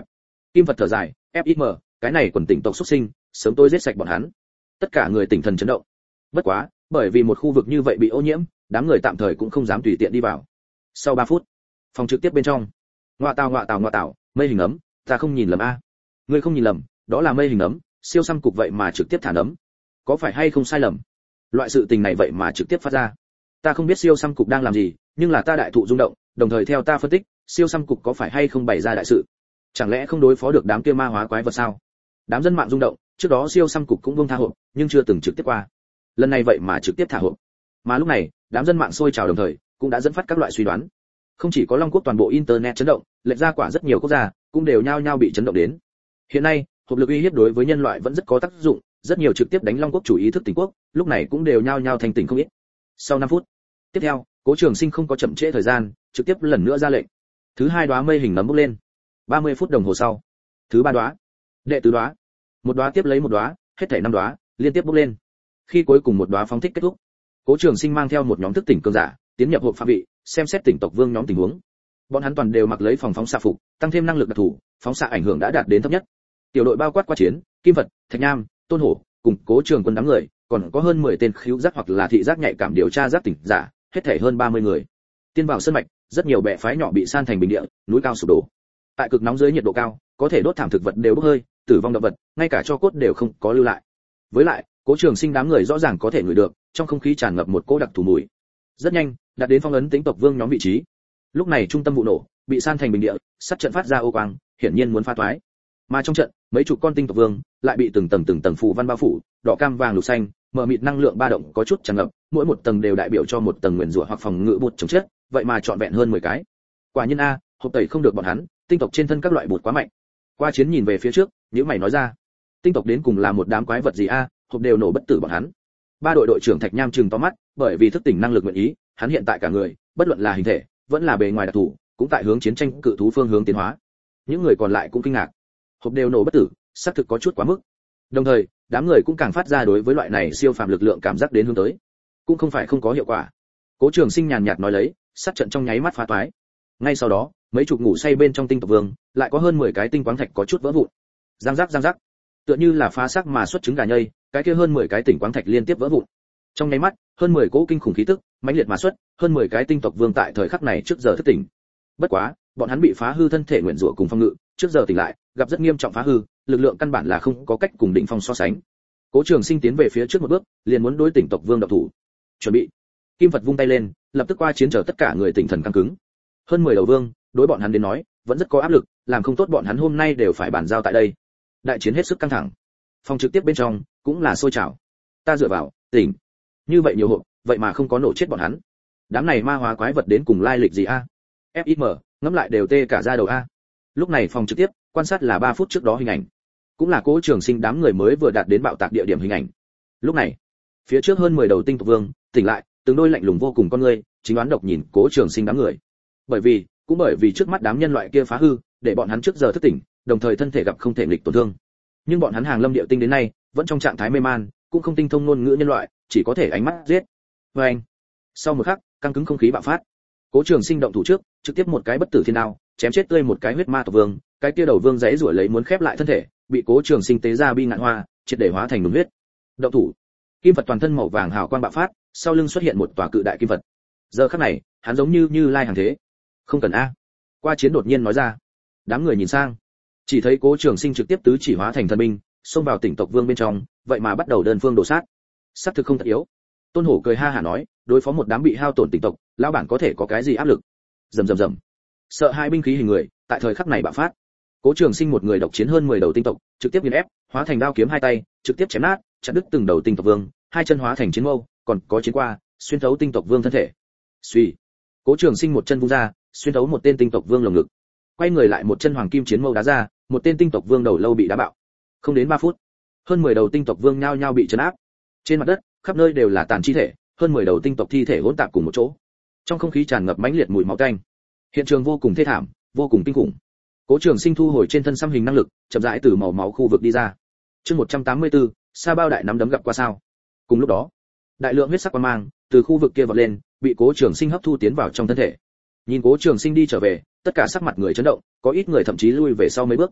Kim Phật thở dài, ép i em, cái này quần tỉnh tộc xuất sinh, sớm tôi giết sạch bọn hắn. Tất cả người tỉnh thần chấn động. Bất quá, bởi vì một khu vực như vậy bị ô nhiễm, đám người tạm thời cũng không dám tùy tiện đi vào. Sau ba phút, phòng trực tiếp bên trong, ngoạ tào ngoạ tào ngoạ tào, mây hình ấm, ta không nhìn lầm a. Ngươi không nhìn lầm, đó là mây hình ấm, siêu xăm cục vậy mà trực tiếp thả nấm. Có phải hay không sai lầm? Loại sự tình này vậy mà trực tiếp phát ra. Ta không biết siêu xăm cục đang làm gì, nhưng là ta đại thụ rung động, đồng thời theo ta phân tích, siêu xăm cục có phải hay không bày ra đại sự? Chẳng lẽ không đối phó được đám kia ma hóa quái vật sao? Đám dân mạng rung động, trước đó siêu xăm cục cũng buông tha hộp, nhưng chưa từng trực tiếp qua. Lần này vậy mà trực tiếp thả hộp. Mà lúc này, đám dân mạng sôi trào đồng thời, cũng đã dẫn phát các loại suy đoán. Không chỉ có Long Quốc toàn bộ internet chấn động, lệch ra quả rất nhiều quốc gia cũng đều nhao nhao bị chấn động đến. Hiện nay, hộp lực uy hiếp đối với nhân loại vẫn rất có tác dụng, rất nhiều trực tiếp đánh Long Quốc chủ ý thức tỉnh quốc, lúc này cũng đều nhao nhao thành tỉnh không ít. Sau năm phút, tiếp theo, Cố Trường Sinh không có chậm trễ thời gian, trực tiếp lần nữa ra lệnh. Thứ hai đóa mây hình nấm bốc lên. ba mươi phút đồng hồ sau, thứ ba đóa, đệ tứ đóa, một đóa tiếp lấy một đóa, hết thảy năm đóa liên tiếp bốc lên. Khi cuối cùng một đóa phóng thích kết thúc, Cố Trường Sinh mang theo một nhóm thức tỉnh cường giả, tiến nhập hộp phạm vị, xem xét tỉnh tộc vương nhóm tình huống. Bọn hắn toàn đều mặc lấy phòng phóng xạ phục, tăng thêm năng lực đặc thù, phóng xạ ảnh hưởng đã đạt đến thấp nhất. Tiểu đội bao quát qua chiến, Kim Vật, Thạch Nham, Tôn Hổ, cùng Cố Trường Quân đám người, còn có hơn mười tên khứu giác hoặc là thị giác nhạy cảm điều tra giác tỉnh giả, hết thảy hơn ba mươi người. Tiên vào sân mạch, rất nhiều bè phái nhỏ bị san thành bình địa, núi cao sụp đổ. Tại cực nóng dưới nhiệt độ cao, có thể đốt thảm thực vật đều bốc hơi, tử vong động vật, ngay cả tro cốt đều không có lưu lại. Với lại, Cố Trường Sinh đám người rõ ràng có thể ngửi được, trong không khí tràn ngập một cỗ đặc thù mùi. Rất nhanh, đạt đến phong ấn tính tộc vương nhóm vị trí. Lúc này trung tâm vụ nổ, bị san thành bình địa, sắt trận phát ra ô quang, hiển nhiên muốn phá toái. Mà trong trận, mấy chục con tinh tộc vương lại bị từng tầng từng tầng phù văn bao phủ, đỏ cam vàng lục xanh, mờ mịt năng lượng ba động có chút tràn ngập, mỗi một tầng đều đại biểu cho một tầng nguyên rủa hoặc phòng ngự bột chống chết, vậy mà trọn vẹn hơn mười cái. Quả nhiên a, hộp tẩy không được bọn hắn, tinh tộc trên thân các loại bột quá mạnh. Qua chiến nhìn về phía trước, nếu mày nói ra, tinh tộc đến cùng là một đám quái vật gì a, hộp đều nổ bất tử bọn hắn. Ba đội đội trưởng Thạch Nham trừng to mắt, bởi vì thức tỉnh năng lực nguyện ý, hắn hiện tại cả người, bất luận là hình thể, vẫn là bề ngoài đặc thù, cũng tại hướng chiến tranh cự thú phương hướng tiến hóa. Những người còn lại cũng kinh ngạc. Hộp đều nổ bất tử, xác thực có chút quá mức. Đồng thời, đám người cũng càng phát ra đối với loại này siêu phàm lực lượng cảm giác đến hướng tới. Cũng không phải không có hiệu quả. Cố Trường Sinh nhàn nhạt nói lấy, sát trận trong nháy mắt phá toái. Ngay sau đó, mấy chục ngủ say bên trong tinh tộc vương, lại có hơn mười cái tinh quáng thạch có chút vỡ vụn. Giang giác giang giác, tựa như là phá xác mà xuất trứng gà nhây, cái kia hơn mười cái tinh quáng thạch liên tiếp vỡ vụn. Trong nháy mắt, hơn mười cỗ kinh khủng khí tức, mãnh liệt mà xuất, hơn mười cái tinh tộc vương tại thời khắc này trước giờ thức tỉnh. Bất quá, bọn hắn bị phá hư thân thể nguyện rủa cùng phong ngự, trước giờ tỉnh lại, gặp rất nghiêm trọng phá hư, lực lượng căn bản là không có cách cùng đỉnh phong so sánh. Cố Trường Sinh tiến về phía trước một bước, liền muốn đối tỉnh tộc vương động thủ. Chuẩn bị. Kim Vật vung tay lên, lập tức qua chiến trở tất cả người tinh thần căng cứng. Hơn mười đầu vương, đối bọn hắn đến nói, vẫn rất có áp lực, làm không tốt bọn hắn hôm nay đều phải bàn giao tại đây. Đại chiến hết sức căng thẳng. Phòng trực tiếp bên trong cũng là sôi trào. Ta dựa vào, tỉnh. Như vậy nhiều hộp, vậy mà không có nổ chết bọn hắn. Đám này ma hóa quái vật đến cùng lai lịch gì a? ép i em, ngẫm lại đều tê cả da đầu a. Lúc này phòng trực tiếp, quan sát là ba phút trước đó hình ảnh. Cũng là Cố Trường Sinh đám người mới vừa đạt đến bạo tạc địa điểm hình ảnh. Lúc này, phía trước hơn mười đầu tinh tộc vương, tỉnh lại, từng đôi lạnh lùng vô cùng con ngươi, chính đoán độc nhìn Cố Trường Sinh đám người. Bởi vì, cũng bởi vì trước mắt đám nhân loại kia phá hư, để bọn hắn trước giờ thức tỉnh, đồng thời thân thể gặp không thể nghịch tổn thương. Nhưng bọn hắn hàng lâm địa tinh đến nay, vẫn trong trạng thái mê man, cũng không tinh thông ngôn ngữ nhân loại, chỉ có thể ánh mắt giết. Và anh, sau một khắc, căng cứng không khí bạo phát. Cố Trường Sinh động thủ trước, trực tiếp một cái bất tử thiên đao, chém chết tươi một cái huyết ma tộc vương, cái kia đầu vương giãy giụa lấy muốn khép lại thân thể, bị Cố Trường Sinh tế ra bi ngạn hoa, triệt để hóa thành đùm huyết. Động thủ. Kim Vật toàn thân màu vàng hào quang bạo phát, sau lưng xuất hiện một tòa cự đại kim vật. Giờ khắc này, hắn giống như Như Lai hàng thế. Không cần a. Qua chiến đột nhiên nói ra. Đám người nhìn sang, chỉ thấy Cố Trường Sinh trực tiếp tứ chỉ hóa thành thần binh, xông vào tỉnh tộc vương bên trong, vậy mà bắt đầu đơn phương đổ sát. Sát thực không thật yếu. Tôn Hổ cười ha hả nói, đối phó một đám bị hao tổn tỉnh tộc, lão bản có thể có cái gì áp lực? Rầm rầm rầm. Sợ hai binh khí hình người, tại thời khắc này bạo phát. Cố Trường Sinh một người độc chiến hơn mười đầu tinh tộc, trực tiếp nghiền ép, hóa thành đao kiếm hai tay, trực tiếp chém nát, chặt đứt từng đầu tinh tộc vương, hai chân hóa thành chiến mâu, còn có chiến qua, xuyên thấu tinh tộc vương thân thể. Suy. Cố Trường Sinh một chân vung ra, xuyên thấu một tên tinh tộc vương lồng ngực. Quay người lại một chân hoàng kim chiến mâu đá ra, một tên tinh tộc vương đầu lâu bị đá bạo. Không đến ba phút, hơn mười đầu tinh tộc vương nhao nhao bị trấn áp. Trên mặt đất, khắp nơi đều là tàn chi thể, hơn mười đầu tinh tộc thi thể hỗn tạp cùng một chỗ. Trong không khí tràn ngập mãnh liệt mùi máu tanh. Hiện trường vô cùng thê thảm, vô cùng kinh khủng. Cố Trường Sinh thu hồi trên thân xăm hình năng lực, chậm rãi từ màu máu khu vực đi ra. Chương một trăm tám mươi tư, Sa Bao đại nắm đấm gặp qua sao. Cùng lúc đó, đại lượng huyết sắc quang mang từ khu vực kia vọt lên, bị Cố Trường Sinh hấp thu tiến vào trong thân thể. Nhìn Cố Trường Sinh đi trở về, tất cả sắc mặt người chấn động, có ít người thậm chí lui về sau mấy bước.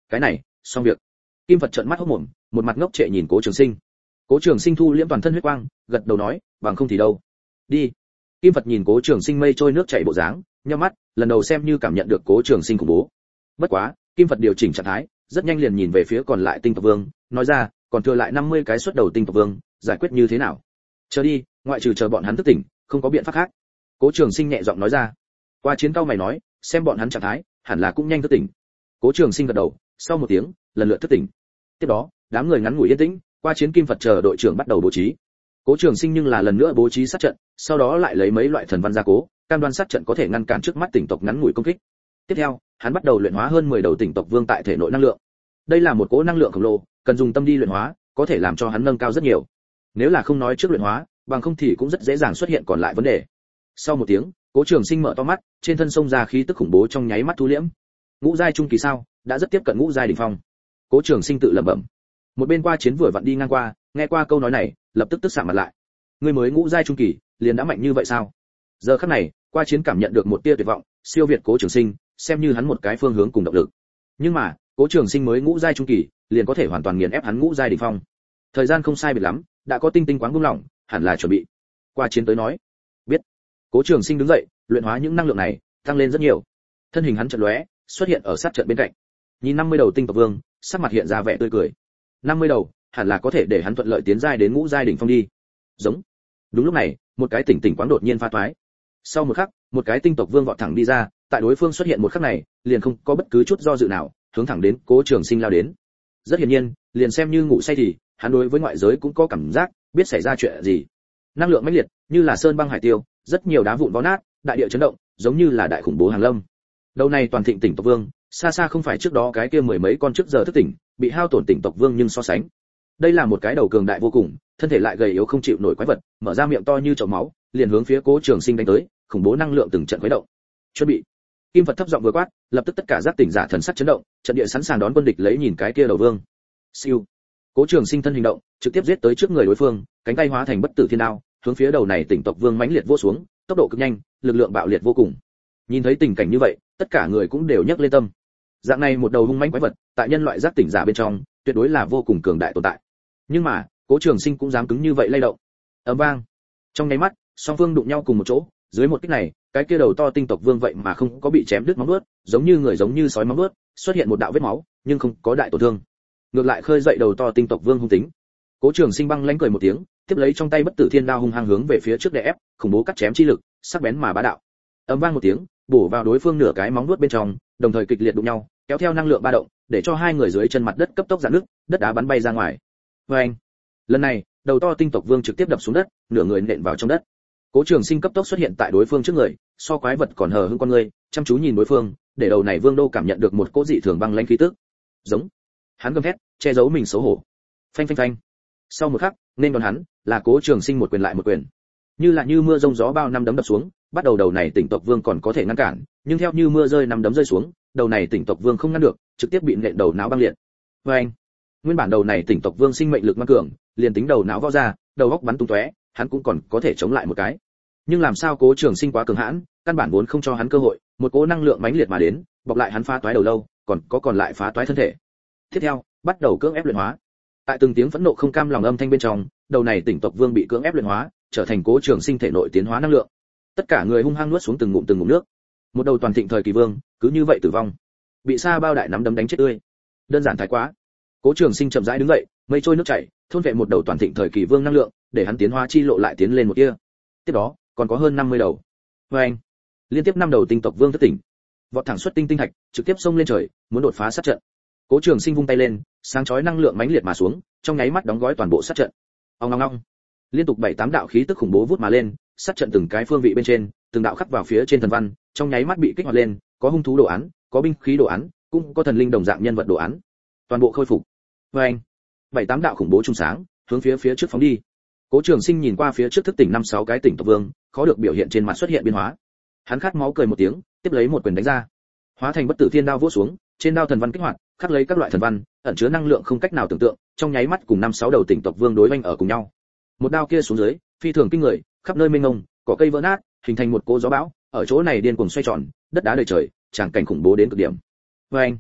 Cái này, xong việc. Kim Phật trợn mắt hốt mồm, một mặt ngốc trệ nhìn Cố Trường Sinh. Cố Trường Sinh thu liễm toàn thân huyết quang, gật đầu nói, bằng không thì đâu. Đi. Kim Phật nhìn Cố Trường Sinh mây trôi nước chảy bộ dáng, nhíu mắt, lần đầu xem như cảm nhận được Cố Trường Sinh khủng bố. Bất quá, Kim Phật điều chỉnh trạng thái, rất nhanh liền nhìn về phía còn lại tinh tộc vương, nói ra, còn thừa lại năm mươi cái xuất đầu tinh tộc vương, giải quyết như thế nào? Chờ đi, ngoại trừ chờ bọn hắn thức tỉnh, không có biện pháp khác. Cố Trường Sinh nhẹ giọng nói ra. Qua chiến cao mày nói, xem bọn hắn trạng thái, hẳn là cũng nhanh thức tỉnh. Cố Trường Sinh gật đầu, sau một tiếng, lần lượt thức tỉnh. Tiếp đó, đám người ngắn ngủi yên tĩnh, qua chiến Kim Phật chờ đội trưởng bắt đầu bố trí. Cố Trường Sinh nhưng là lần nữa bố trí sát trận, sau đó lại lấy mấy loại thần văn gia cố, cam đoan sát trận có thể ngăn cản trước mắt tỉnh tộc ngắn ngủi công kích. Tiếp theo, hắn bắt đầu luyện hóa hơn mười đầu tỉnh tộc vương tại thể nội năng lượng. Đây là một cỗ năng lượng khổng lồ, cần dùng tâm đi luyện hóa, có thể làm cho hắn nâng cao rất nhiều. Nếu là không nói trước luyện hóa, bằng không thì cũng rất dễ dàng xuất hiện còn lại vấn đề. Sau một tiếng, Cố Trường Sinh mở to mắt, trên thân xông ra khí tức khủng bố trong nháy mắt thu liễm. Ngũ giai trung kỳ sao, đã rất tiếp cận ngũ giai đỉnh phong. Cố Trường Sinh tự lẩm bẩm. Một bên qua chiến vừa vặn đi ngang qua, nghe qua câu nói này, lập tức tức sạm mặt lại. Ngươi mới ngũ giai trung kỳ, liền đã mạnh như vậy sao? Giờ khắc này, qua chiến cảm nhận được một tia tuyệt vọng, siêu việt Cố Trường Sinh, xem như hắn một cái phương hướng cùng động lực. Nhưng mà, Cố Trường Sinh mới ngũ giai trung kỳ, liền có thể hoàn toàn nghiền ép hắn ngũ giai đỉnh phong. Thời gian không sai biệt lắm, đã có tinh tinh quáng buông lỏng, hẳn là chuẩn bị. Qua chiến tới nói, biết. Cố Trường Sinh đứng dậy, luyện hóa những năng lượng này, tăng lên rất nhiều. Thân hình hắn chợt lóe, xuất hiện ở sát trận bên cạnh. Nhìn năm mươi đầu tinh tộc vương, sắc mặt hiện ra vẻ tươi cười. năm mươi đầu, hẳn là có thể để hắn thuận lợi tiến giai đến ngũ giai đỉnh phong đi. Giống. Đúng lúc này, một cái tỉnh tỉnh quáng đột nhiên pha toái. Sau một khắc, một cái tinh tộc vương vọt thẳng đi ra, tại đối phương xuất hiện một khắc này, liền không có bất cứ chút do dự nào, hướng thẳng đến Cố Trường Sinh lao đến. Rất hiển nhiên, liền xem như ngủ say thì, hắn đối với ngoại giới cũng có cảm giác, biết xảy ra chuyện gì. Năng lượng mãnh liệt, như là sơn băng hải tiêu, rất nhiều đá vụn vỡ nát, đại địa chấn động, giống như là đại khủng bố hàng lâm. Đầu này toàn thịnh tỉnh tộc vương, xa xa không phải trước đó cái kia mười mấy con trước giờ thức tỉnh, bị hao tổn tỉnh tộc vương nhưng so sánh. Đây là một cái đầu cường đại vô cùng, thân thể lại gầy yếu không chịu nổi quái vật, mở ra miệng to như chậu máu, liền hướng phía Cố Trường Sinh đánh tới, khủng bố năng lượng từng trận khuấy động. Chuẩn bị. Kim Phật thấp giọng vừa quát, lập tức tất cả giác tỉnh giả thần sắc chấn động, trận địa sẵn sàng đón quân địch lấy nhìn cái kia đầu vương. Siêu. Cố Trường Sinh thân hình động, trực tiếp giết tới trước người đối phương, cánh tay hóa thành bất tử thiên đao, hướng phía đầu này tỉnh tộc vương mãnh liệt vô xuống, tốc độ cực nhanh, lực lượng bạo liệt vô cùng. Nhìn thấy tình cảnh như vậy, tất cả người cũng đều nhấc lên tâm. Dạng này một đầu hung mãnh quái vật, tại nhân loại giác tỉnh giả bên trong, tuyệt đối là vô cùng cường đại tồn tại. Nhưng mà, Cố Trường Sinh cũng dám cứng như vậy lay động. Ầm vang. Trong nháy mắt, song phương đụng nhau cùng một chỗ, dưới một kích này, cái kia đầu to tinh tộc vương vậy mà không có bị chém đứt móng vuốt, giống như người giống như sói móng vuốt, xuất hiện một đạo vết máu, nhưng không có đại tổn thương. Ngược lại khơi dậy đầu to tinh tộc vương hung tính. Cố Trường Sinh băng lãnh cười một tiếng, tiếp lấy trong tay bất tử thiên đao hung hăng hướng về phía trước đè ép, khủng bố cắt chém chi lực, sắc bén mà bá đạo. Ầm vang một tiếng, bổ vào đối phương nửa cái móng vuốt bên trong, đồng thời kịch liệt đụng nhau, kéo theo năng lượng ba động, để cho hai người dưới chân mặt đất cấp tốc rạn nứt, đất đá bắn bay ra ngoài. Oeng! Lần này, đầu to tinh tộc vương trực tiếp đập xuống đất, nửa người nện vào trong đất. Cố Trường Sinh cấp tốc xuất hiện tại đối phương trước người, so quái vật còn hờ hững con người, chăm chú nhìn đối phương, để đầu này vương đô cảm nhận được một cỗ dị thường băng lãnh khí tức. Giống. Hắn gầm thét, che giấu mình xấu hổ. Phanh phanh phanh. Sau một khắc, nên đón hắn là Cố Trường Sinh một quyền lại một quyền. Như là như mưa rông gió bao năm đấm đập xuống, bắt đầu đầu này tỉnh tộc vương còn có thể ngăn cản, nhưng theo như mưa rơi năm đấm rơi xuống, đầu này tỉnh tộc vương không ngăn được, trực tiếp bị nện đầu não băng liệt. Oeng. Nguyên bản đầu này tỉnh tộc vương sinh mệnh lực mang cường, liền tính đầu não vỡ ra, đầu óc bắn tung tóe, hắn cũng còn có thể chống lại một cái. Nhưng làm sao Cố Trường Sinh quá cường hãn, căn bản vốn không cho hắn cơ hội, một cỗ năng lượng mãnh liệt mà đến, bọc lại hắn phá toái đầu lâu, còn có còn lại phá toái thân thể. Tiếp theo, bắt đầu cưỡng ép luyện hóa. Tại từng tiếng phẫn nộ không cam lòng âm thanh bên trong, đầu này tỉnh tộc vương bị cưỡng ép luyện hóa, trở thành Cố Trường Sinh thể nội tiến hóa năng lượng. Tất cả người hung hăng nuốt xuống từng ngụm từng ngụm nước. Một đầu toàn thịnh thời kỳ vương, cứ như vậy tử vong, bị Sa Bao đại nắm đấm đánh chết tươi. Đơn giản thái quá. Cố Trường Sinh chậm rãi đứng dậy, mây trôi nước chảy, thôn vệ một đầu toàn thịnh thời kỳ vương năng lượng, để hắn tiến hóa chi lộ lại tiến lên một kia. Tiếp đó, còn có hơn năm mươi đầu. Oeng! Liên tiếp năm đầu tinh tộc vương thức tỉnh, vọt thẳng xuất tinh tinh thạch, trực tiếp xông lên trời, muốn đột phá sát trận. Cố Trường Sinh vung tay lên, sáng chói năng lượng mãnh liệt mà xuống, trong nháy mắt đóng gói toàn bộ sát trận. Ong ong ong. Liên tục bảy tám đạo khí tức khủng bố vút mà lên, sát trận từng cái phương vị bên trên, từng đạo khắc vào phía trên thần văn, trong nháy mắt bị kích hoạt lên, có hung thú đồ án, có binh khí đồ án, cũng có thần linh đồng dạng nhân vật đồ án. Toàn bộ khôi phục. Oeng! Bảy tám đạo khủng bố trung sáng, hướng phía phía trước phóng đi. Cố Trường Sinh nhìn qua phía trước thức tỉnh năm sáu cái tỉnh tộc vương, khó được biểu hiện trên mặt xuất hiện biến hóa. Hắn khát máu cười một tiếng, tiếp lấy một quyền đánh ra, hóa thành bất tử thiên đao vỗ xuống, trên đao thần văn kích hoạt, khắc lấy các loại thần văn, ẩn chứa năng lượng không cách nào tưởng tượng, trong nháy mắt cùng năm sáu đầu tỉnh tộc vương đối oanh ở cùng nhau. Một đao kia xuống dưới, phi thường kinh người, khắp nơi mênh mông, cỏ cây vỡ nát, hình thành một cỗ gió bão, ở chỗ này điên cuồng xoay tròn, đất đá đầy trời, tràng cảnh khủng bố đến cực điểm. Oeng!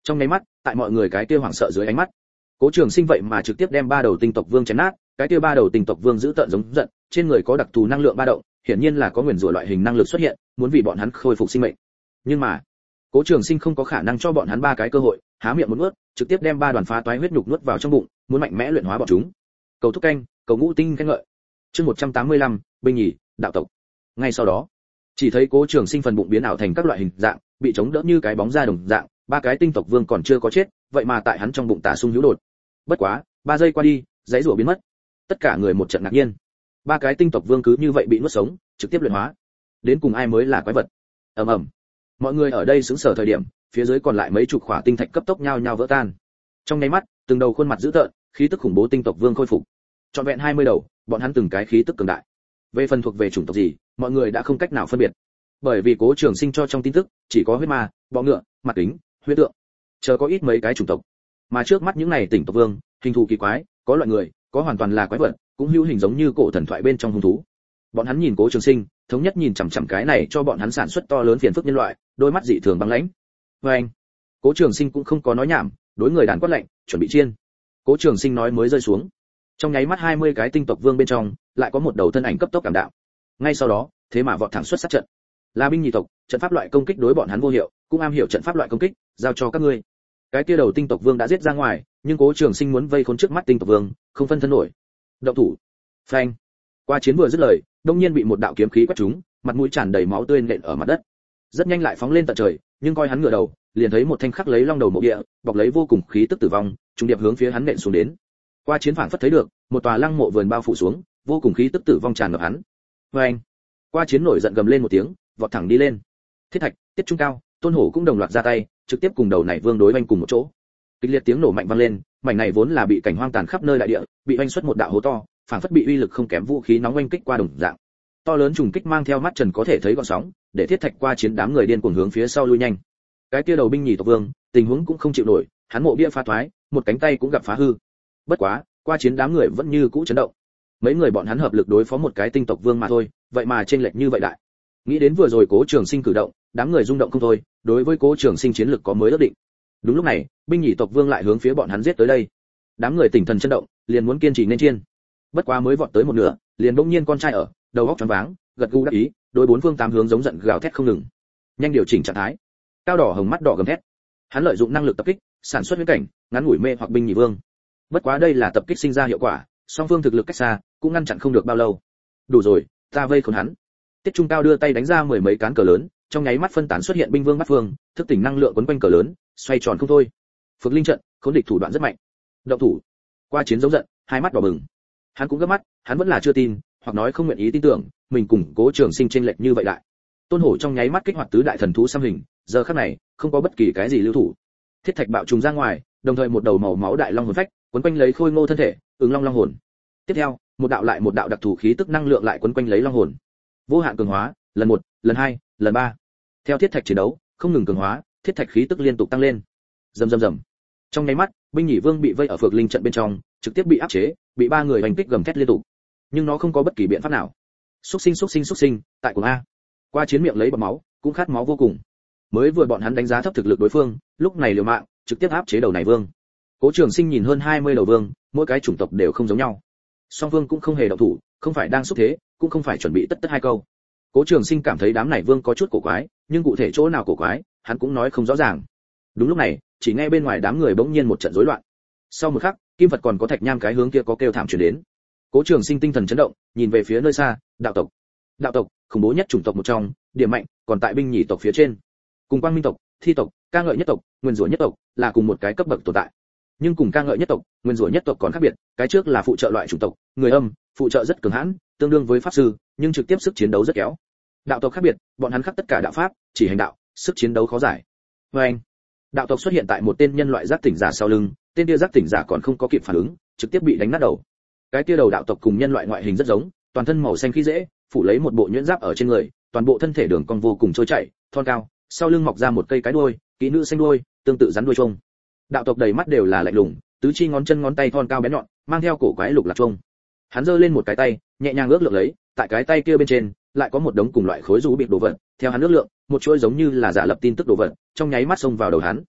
Trong nháy mắt, tại mọi người cái kia hoảng sợ dưới ánh mắt, Cố Trường Sinh vậy mà trực tiếp đem ba đầu tinh tộc vương chém nát, cái kia ba đầu tinh tộc vương giữ tợn giống giận, trên người có đặc thù năng lượng ba động, hiển nhiên là có nguyền rủa loại hình năng lực xuất hiện, muốn vì bọn hắn khôi phục sinh mệnh. Nhưng mà, Cố Trường Sinh không có khả năng cho bọn hắn ba cái cơ hội, há miệng một nuốt, trực tiếp đem ba đoàn phá toái huyết nhục nuốt vào trong bụng, muốn mạnh mẽ luyện hóa bọn chúng. Cầu thúc canh, cầu ngũ tinh canh lợi. Chương một trăm tám mươi lăm, binh nhì, đạo tộc. Ngay sau đó, chỉ thấy Cố Trường Sinh phần bụng biến ảo thành các loại hình dạng, bị chống đỡ như cái bóng da đồng dạng, ba cái tinh tộc vương còn chưa có chết, vậy mà tại hắn trong bụng tả sung hữu đột. Bất quá, ba giây qua đi, giấy rủa biến mất. Tất cả người một trận ngạc nhiên. Ba cái tinh tộc vương cứ như vậy bị nuốt sống, trực tiếp luyện hóa. Đến cùng ai mới là quái vật? Ầm ầm. Mọi người ở đây sững sờ thời điểm, phía dưới còn lại mấy chục khỏa tinh thạch cấp tốc nhao nhao vỡ tan. Trong nháy mắt, từng đầu khuôn mặt dữ tợn, khí tức khủng bố tinh tộc vương khôi phục. Trọn vẹn hai mươi đầu, bọn hắn từng cái khí tức cường đại. Về phần thuộc về chủng tộc gì, mọi người đã không cách nào phân biệt. Bởi vì Cố Trường Sinh cho trong tin tức, chỉ có huyết ma, bọ ngựa, mặt kính, huyết tượng. Chờ có ít mấy cái chủng tộc. Mà trước mắt những này tinh tộc vương, hình thù kỳ quái, có loại người, có hoàn toàn là quái vật, cũng hữu hình giống như cổ thần thoại bên trong hung thú. Bọn hắn nhìn Cố Trường Sinh, thống nhất nhìn chằm chằm cái này cho bọn hắn sản xuất to lớn phiền phức nhân loại, đôi mắt dị thường băng lãnh. Và anh, Cố Trường Sinh cũng không có nói nhảm, đối người đàn quát lệnh, chuẩn bị chiên. Cố Trường Sinh nói mới rơi xuống, trong nháy mắt hai mươi cái tinh tộc vương bên trong, lại có một đầu thân ảnh cấp tốc cảm đạo. Ngay sau đó, thế mà vọt thẳng xuất sát trận. Là binh nhì tộc, trận pháp loại công kích đối bọn hắn vô hiệu, cũng am hiểu trận pháp loại công kích, giao cho các ngươi. Cái kia đầu tinh tộc vương đã giết ra ngoài, nhưng Cố Trường Sinh muốn vây khốn trước mắt tinh tộc vương, không phân thân nổi. Động thủ. Phanh. Qua chiến vừa dứt lời, đông nhiên bị một đạo kiếm khí quét trúng, mặt mũi tràn đầy máu tươi nện ở mặt đất. Rất nhanh lại phóng lên tận trời, nhưng coi hắn ngửa đầu, liền thấy một thanh khắc lấy long đầu mộ địa, bọc lấy vô cùng khí tức tử vong, trùng điệp hướng phía hắn nện xuống đến. Qua chiến phảng phất thấy được, một tòa lăng mộ vườn bao phủ xuống, vô cùng khí tức tử vong tràn ngập hắn. Phanh. Qua chiến nổi giận gầm lên một tiếng, vọt thẳng đi lên. Thiết Thạch, Tiết Trung Cao, Tôn Hổ cũng đồng loạt ra tay, trực tiếp cùng đầu này vương đối vanh cùng một chỗ. Kịch liệt tiếng nổ mạnh vang lên, mảnh này vốn là bị cảnh hoang tàn khắp nơi đại địa, bị vanh xuất một đạo hố to, phảng phất bị uy lực không kém vũ khí nóng oanh kích qua đồng dạng. To lớn trùng kích mang theo mắt trần có thể thấy gợn sóng, để Thiết Thạch Qua chiến đám người điên cuồng hướng phía sau lui nhanh. Cái kia đầu binh nhì tộc vương, tình huống cũng không chịu nổi, hắn mộ bia phá thoái, một cánh tay cũng gặp phá hư. Bất quá, Qua chiến đám người vẫn như cũ chấn động. Mấy người bọn hắn hợp lực đối phó một cái tinh tộc vương mà thôi, vậy mà chênh lệch như vậy đại. Nghĩ đến vừa rồi Cố Trường Sinh cử động, đám người rung động không thôi, đối với Cố Trường Sinh chiến lực có mới ước định. Đúng lúc này, binh nhì tộc vương lại hướng phía bọn hắn giết tới đây. Đám người tỉnh thần chấn động, liền muốn kiên trì nên chiên. Bất quá mới vọt tới một nửa, liền bỗng nhiên con trai ở, đầu óc choáng váng, gật gù đáp ý, đối bốn phương tám hướng giống giận gào thét không ngừng. Nhanh điều chỉnh trạng thái. Cao đỏ hồng mắt đỏ gầm thét. Hắn lợi dụng năng lực tập kích, sản xuất huyễn cảnh, ngắn ngủi mê hoặc binh nhì vương. Bất quá đây là tập kích sinh ra hiệu quả, song phương thực lực cách xa, cũng ngăn chặn không được bao lâu. Đủ rồi, ta vây khốn hắn. Tiết Trung Cao đưa tay đánh ra mười mấy cán cờ lớn, trong nháy mắt phân tán xuất hiện binh vương bắt phương, thức tỉnh năng lượng quấn quanh cờ lớn, xoay tròn không thôi. Phược linh trận, khốn địch thủ đoạn rất mạnh. Động thủ. Qua chiến giống giận, hai mắt đỏ bừng. Hắn cũng gấp mắt, hắn vẫn là chưa tin, hoặc nói không nguyện ý tin tưởng, mình cùng Cố Trường Sinh chênh lệch như vậy đại. Tôn Hổ trong nháy mắt kích hoạt tứ đại thần thú xăm hình, giờ khắc này, không có bất kỳ cái gì lưu thủ. Thiết Thạch bạo trùng ra ngoài, đồng thời một đầu màu máu đại long hồn phách, quấn quanh lấy Khôi Ngô thân thể, ứng long long hồn. Tiếp theo, một đạo lại một đạo đặc thù khí tức năng lượng lại quấn quanh lấy long hồn. Vô hạn cường hóa, lần một, lần hai, lần ba. Theo Thiết Thạch chiến đấu, không ngừng cường hóa, Thiết Thạch khí tức liên tục tăng lên. Rầm rầm rầm. Trong nháy mắt, binh nhì vương bị vây ở phược linh trận bên trong, trực tiếp bị áp chế, bị ba người hành kích gầm thét liên tục. Nhưng nó không có bất kỳ biện pháp nào. Xúc sinh xúc sinh xúc sinh, tại cùng a. Qua chiến miệng lấy bọt máu, cũng khát máu vô cùng. Mới vừa bọn hắn đánh giá thấp thực lực đối phương, lúc này liều mạng, trực tiếp áp chế đầu này vương. Cố Trường Sinh nhìn hơn hai mươi đầu vương, mỗi cái chủng tộc đều không giống nhau. Song vương cũng không hề động thủ, không phải đang xúc thế, cũng không phải chuẩn bị tất tất hai câu. Cố Trường Sinh cảm thấy đám này vương có chút cổ quái, nhưng cụ thể chỗ nào cổ quái, hắn cũng nói không rõ ràng. Đúng lúc này, chỉ nghe bên ngoài đám người bỗng nhiên một trận rối loạn. Sau một khắc, Kim Phật còn có Thạch Nham cái hướng kia có kêu thảm truyền đến. Cố Trường Sinh tinh thần chấn động, nhìn về phía nơi xa, đạo tộc. Đạo tộc, khủng bố nhất chủng tộc một trong, điểm mạnh, còn tại binh nhì tộc phía trên. Cùng Quang Minh tộc, Thi tộc, Ca Ngợi nhất tộc, Nguyên Rủa nhất tộc, là cùng một cái cấp bậc tồn tại. Nhưng cùng Ca Ngợi nhất tộc, Nguyên Rủa nhất tộc còn khác biệt, cái trước là phụ trợ loại chủng tộc, người âm, phụ trợ rất cường hãn, tương đương với pháp sư, nhưng trực tiếp sức chiến đấu rất kéo. Đạo tộc khác biệt, bọn hắn khắc tất cả đạo pháp, chỉ hành đạo, sức chiến đấu khó giải. Và anh, đạo tộc xuất hiện tại một tên nhân loại giác tỉnh giả sau lưng, tên kia giác tỉnh giả còn không có kịp phản ứng, trực tiếp bị đánh nát đầu. Cái kia đầu đạo tộc cùng nhân loại ngoại hình rất giống, toàn thân màu xanh khí dễ, phủ lấy một bộ nhuyễn giáp ở trên người, toàn bộ thân thể đường cong vô cùng trôi chảy, thon cao, sau lưng mọc ra một cây cái đuôi, kỹ nữ xanh đuôi, tương tự rắn đuôi trông. Đạo tộc đầy mắt đều là lạnh lùng, tứ chi ngón chân ngón tay thon cao bén nhọn, mang theo cổ quái lục lạc trông. Hắn giơ lên một cái tay, nhẹ nhàng ước lượng lấy, tại cái tay kia bên trên, lại có một đống cùng loại khối rú bị đồ vật, theo hắn ước lượng, một chuỗi giống như là giả lập tin tức đồ vật, trong nháy mắt xông vào đầu hắn.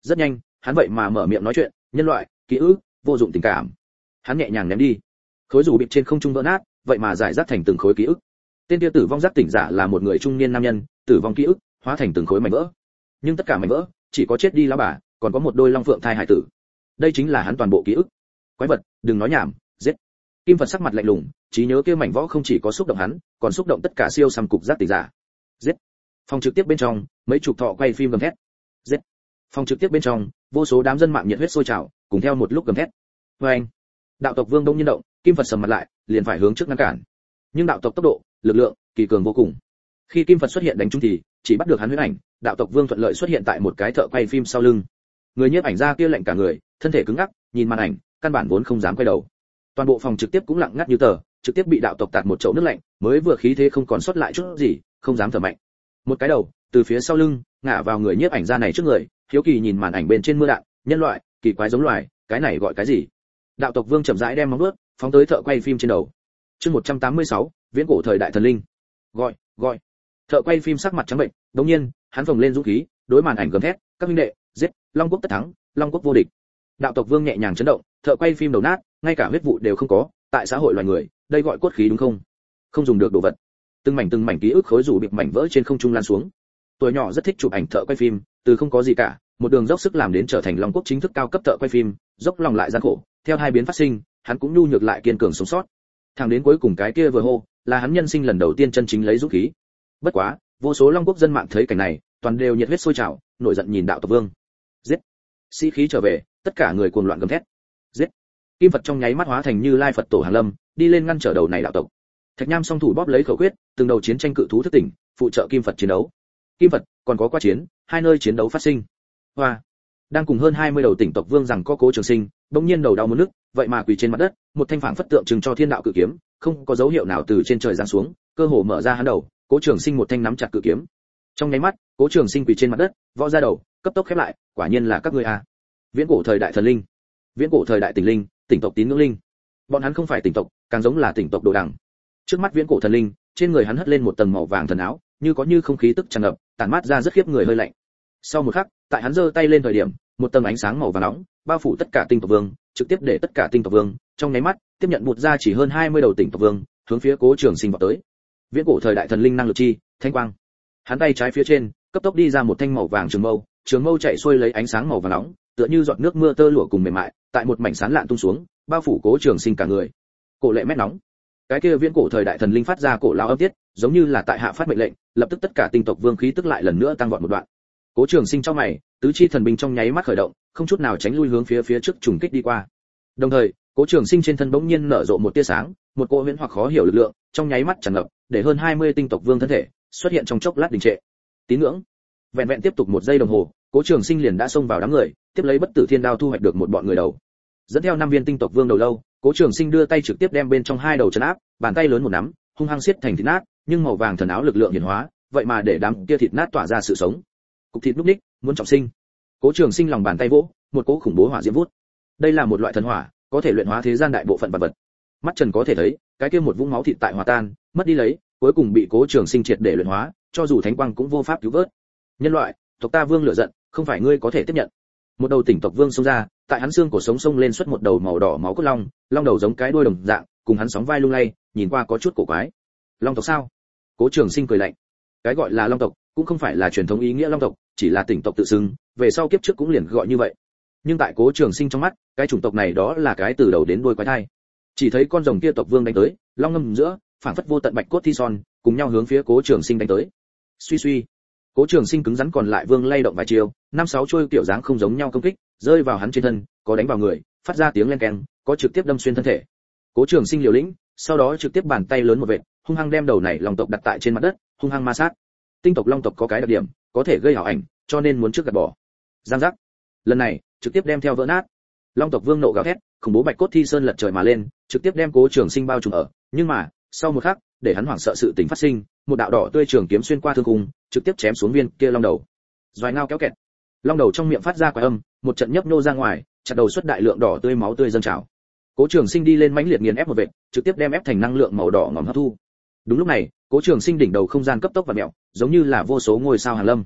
Rất nhanh, hắn vậy mà mở miệng nói chuyện, nhân loại, ký ức, vô dụng tình cảm. Hắn nhẹ nhàng ném đi. Khối dù bịp trên không trung vỡ nát, vậy mà giải rác thành từng khối ký ức. Tên kia tử vong giác tỉnh giả là một người trung niên nam nhân, tử vong ký ức hóa thành từng khối mảnh vỡ. Nhưng tất cả mảnh vỡ chỉ có chết đi lão bà, còn có một đôi long phượng thai hải tử. Đây chính là hắn toàn bộ ký ức. Quái vật, đừng nói nhảm, giết. Kim Phật sắc mặt lạnh lùng, trí nhớ kia mảnh vỡ không chỉ có xúc động hắn, còn xúc động tất cả siêu sầm cục giác tỉnh giả. Giết. Phòng trực tiếp bên trong, mấy chục thọ quay phim gầm thét. Giết. Phòng trực tiếp bên trong, vô số đám dân mạng nhiệt huyết sôi trào, cùng theo một lúc gầm thét. Oeng. Đạo tộc Vương đông nhiên động, Kim Phật sầm mặt lại, liền phải hướng trước ngăn cản. Nhưng đạo tộc tốc độ, lực lượng, kỳ cường vô cùng. Khi Kim Phật xuất hiện đánh trúng thì chỉ bắt được hắn huyết ảnh, đạo tộc Vương thuận lợi xuất hiện tại một cái thợ quay phim sau lưng. Người nhiếp ảnh ra kia lạnh cả người, thân thể cứng ngắc, nhìn màn ảnh, căn bản vốn không dám quay đầu. Toàn bộ phòng trực tiếp cũng lặng ngắt như tờ, trực tiếp bị đạo tộc tạt một chậu nước lạnh, mới vừa khí thế không còn sót lại chút gì, không dám thở mạnh. Một cái đầu từ phía sau lưng ngã vào người nhiếp ảnh ra này trước người, hiếu kỳ nhìn màn ảnh bên trên mưa đạn, nhân loại, kỳ quái giống loài, cái này gọi cái gì? Đạo tộc Vương chậm rãi đem móng vuốt phóng tới thợ quay phim trên đầu. Chương một trăm tám mươi sáu, viễn cổ thời đại thần linh. Gọi, gọi. Thợ quay phim sắc mặt trắng bệnh, đột nhiên, hắn phồng lên dũng khí, đối màn ảnh gầm thét, các huynh đệ, giết, Long quốc tất thắng, Long quốc vô địch. Đạo tộc Vương nhẹ nhàng chấn động, thợ quay phim đầu nát, ngay cả huyết vụ đều không có, tại xã hội loài người, đây gọi cốt khí đúng không? Không dùng được đồ vật. Từng mảnh từng mảnh ký ức khối rủ bịp mảnh vỡ trên không trung lan xuống. Tuổi nhỏ rất thích chụp ảnh thợ quay phim, từ không có gì cả, một đường dốc sức làm đến trở thành Long quốc chính thức cao cấp thợ quay phim, dốc lòng lại gian khổ, theo hai biến phát sinh, hắn cũng nhu nhược lại kiên cường sống sót. Thẳng đến cuối cùng cái kia vừa hô, là hắn nhân sinh lần đầu tiên chân chính lấy dũng khí. Bất quá, vô số Long quốc dân mạng thấy cảnh này, toàn đều nhiệt huyết sôi trào, nổi giận nhìn đạo tộc Vương. Giết! Sĩ khí trở về, tất cả người cuồng loạn gầm thét. Giết! Kim Phật trong nháy mắt hóa thành Như Lai Phật tổ hàng lâm, đi lên ngăn trở đầu này đạo tộc. Thạch Nham song thủ bóp lấy khẩu quyết, từng đầu chiến tranh cự thú thức tỉnh, phụ trợ Kim Phật chiến đấu. Kim Phật còn có qua chiến, hai nơi chiến đấu phát sinh. Hoa! Đang cùng hơn hai mươi đầu tỉnh tộc vương rằng có Cố Trường Sinh, bỗng nhiên đầu đau muốn nứt, vậy mà quỳ trên mặt đất, một thanh phảng phất tượng trưng cho thiên đạo cự kiếm, không có dấu hiệu nào từ trên trời giáng xuống, cơ hồ mở ra hắn đầu, Cố Trường Sinh một thanh nắm chặt cự kiếm. Trong nháy mắt, Cố Trường Sinh quỳ trên mặt đất, võ ra đầu, cấp tốc khép lại, quả nhiên là các ngươi a. Viễn cổ thời đại thần linh, viễn cổ thời đại tỉnh linh, tỉnh tộc tín ngưỡng linh. Bọn hắn không phải tỉnh tộc, càng giống là tỉnh tộc đồ đằng. Trước mắt viễn cổ thần linh, trên người hắn hất lên một tầng màu vàng thần áo, như có như không khí tức tràn ngập, tản mát ra rất khiếp người hơi lạnh. Sau một khắc, tại hắn giơ tay lên thời điểm, một tầng ánh sáng màu vàng nóng bao phủ tất cả tinh tộc vương, trực tiếp để tất cả tinh tộc vương trong nháy mắt tiếp nhận bụt ra chỉ hơn hai mươi đầu tinh tộc vương, hướng phía Cố Trường Sinh vọt tới. Viễn cổ thời đại thần linh năng lực chi, thanh quang. Hắn tay trái phía trên, cấp tốc đi ra một thanh màu vàng trường mâu, trường mâu chạy xuôi lấy ánh sáng màu vàng nóng, tựa như giọt nước mưa tơ lụa cùng mềm mại, tại một mảnh sáng lạn tung xuống, bao phủ Cố Trường Sinh cả người. Cổ lệ mét nóng. Cái kia viễn cổ thời đại thần linh phát ra cổ lao âm tiết, giống như là tại hạ phát mệnh lệnh, lập tức tất cả tinh tộc vương khí tức lại lần nữa tăng vọt một đoạn. Cố Trường Sinh trong mày, tứ chi thần binh trong nháy mắt khởi động, không chút nào tránh lui hướng phía phía trước trùng kích đi qua. Đồng thời, Cố Trường Sinh trên thân bỗng nhiên nở rộ một tia sáng, một cỗ huyễn hoặc khó hiểu lực lượng, trong nháy mắt tràn ngập, để hơn hai mươi tinh tộc vương thân thể xuất hiện trong chốc lát đình trệ. Tín ngưỡng. Vẹn vẹn tiếp tục một giây đồng hồ, Cố Trường Sinh liền đã xông vào đám người, tiếp lấy bất tử thiên đao thu hoạch được một bọn người đầu. Dẫn theo năm viên tinh tộc vương đầu lâu, Cố Trường Sinh đưa tay trực tiếp đem bên trong hai đầu trấn áp, bàn tay lớn một nắm, hung hăng siết thành thịt nát, nhưng màu vàng thần áo lực lượng hiển hóa, vậy mà để đám kia thịt nát tỏa ra sự sống. Cục thịt núc ních, muốn trọng sinh. Cố Trường Sinh lòng bàn tay vỗ, một cỗ khủng bố hỏa diễm vút. Đây là một loại thần hỏa, có thể luyện hóa thế gian đại bộ phận vật vật. Mắt Trần có thể thấy, cái kia một vũng máu thịt tại hòa tan, mất đi lấy, cuối cùng bị Cố Trường Sinh triệt để luyện hóa, cho dù thánh quang cũng vô pháp cứu vớt. Nhân loại, tộc ta vương lửa giận, không phải ngươi có thể tiếp nhận. Một đầu tỉnh tộc vương xông ra, tại hắn xương cổ sống sông lên xuất một đầu màu đỏ máu cốt long, long đầu giống cái đuôi đồng dạng, cùng hắn sóng vai lung lay, nhìn qua có chút cổ quái. Long tộc sao? Cố Trường Sinh cười lạnh. Cái gọi là long tộc, cũng không phải là truyền thống ý nghĩa long tộc, chỉ là tỉnh tộc tự xưng, về sau kiếp trước cũng liền gọi như vậy. Nhưng tại Cố Trường Sinh trong mắt, cái chủng tộc này đó là cái từ đầu đến đuôi quái thai. Chỉ thấy con rồng kia tộc vương đánh tới, long ngâm giữa, phảng phất vô tận bạch cốt thi son, cùng nhau hướng phía Cố Trường Sinh đánh tới. Suy suy, Cố Trường Sinh cứng rắn còn lại vương lay động vài chiều, năm sáu chuôi kiểu dáng không giống nhau công kích, rơi vào hắn trên thân, có đánh vào người, phát ra tiếng len keng, có trực tiếp đâm xuyên thân thể. Cố Trường Sinh liều lĩnh, sau đó trực tiếp bàn tay lớn một vệt, hung hăng đem đầu này long tộc đặt tại trên mặt đất, hung hăng ma sát. Tinh tộc long tộc có cái đặc điểm, có thể gây ảo ảnh, cho nên muốn trước gạt bỏ. Giang giác. Lần này, trực tiếp đem theo vỡ nát. Long tộc vương nộ gào thét, khủng bố bạch cốt thi sơn lật trời mà lên, trực tiếp đem Cố Trường Sinh bao trùm ở, nhưng mà, sau một khắc, để hắn hoảng sợ sự tình phát sinh, một đạo đỏ tươi trường kiếm xuyên qua thương khung, trực tiếp chém xuống viên kia long đầu. Doài ngao kéo kẹt. Long đầu trong miệng phát ra quái âm, một trận nhấp nhô ra ngoài, chặt đầu xuất đại lượng đỏ tươi máu tươi dâng trào. Cố Trường Sinh đi lên mãnh liệt nghiền ép một vệt, trực tiếp đem ép thành năng lượng màu đỏ ngòm hấp thu. Đúng lúc này, Cố Trường Sinh đỉnh đầu không gian cấp tốc vặn mèo, giống như là vô số ngôi sao hàn lâm.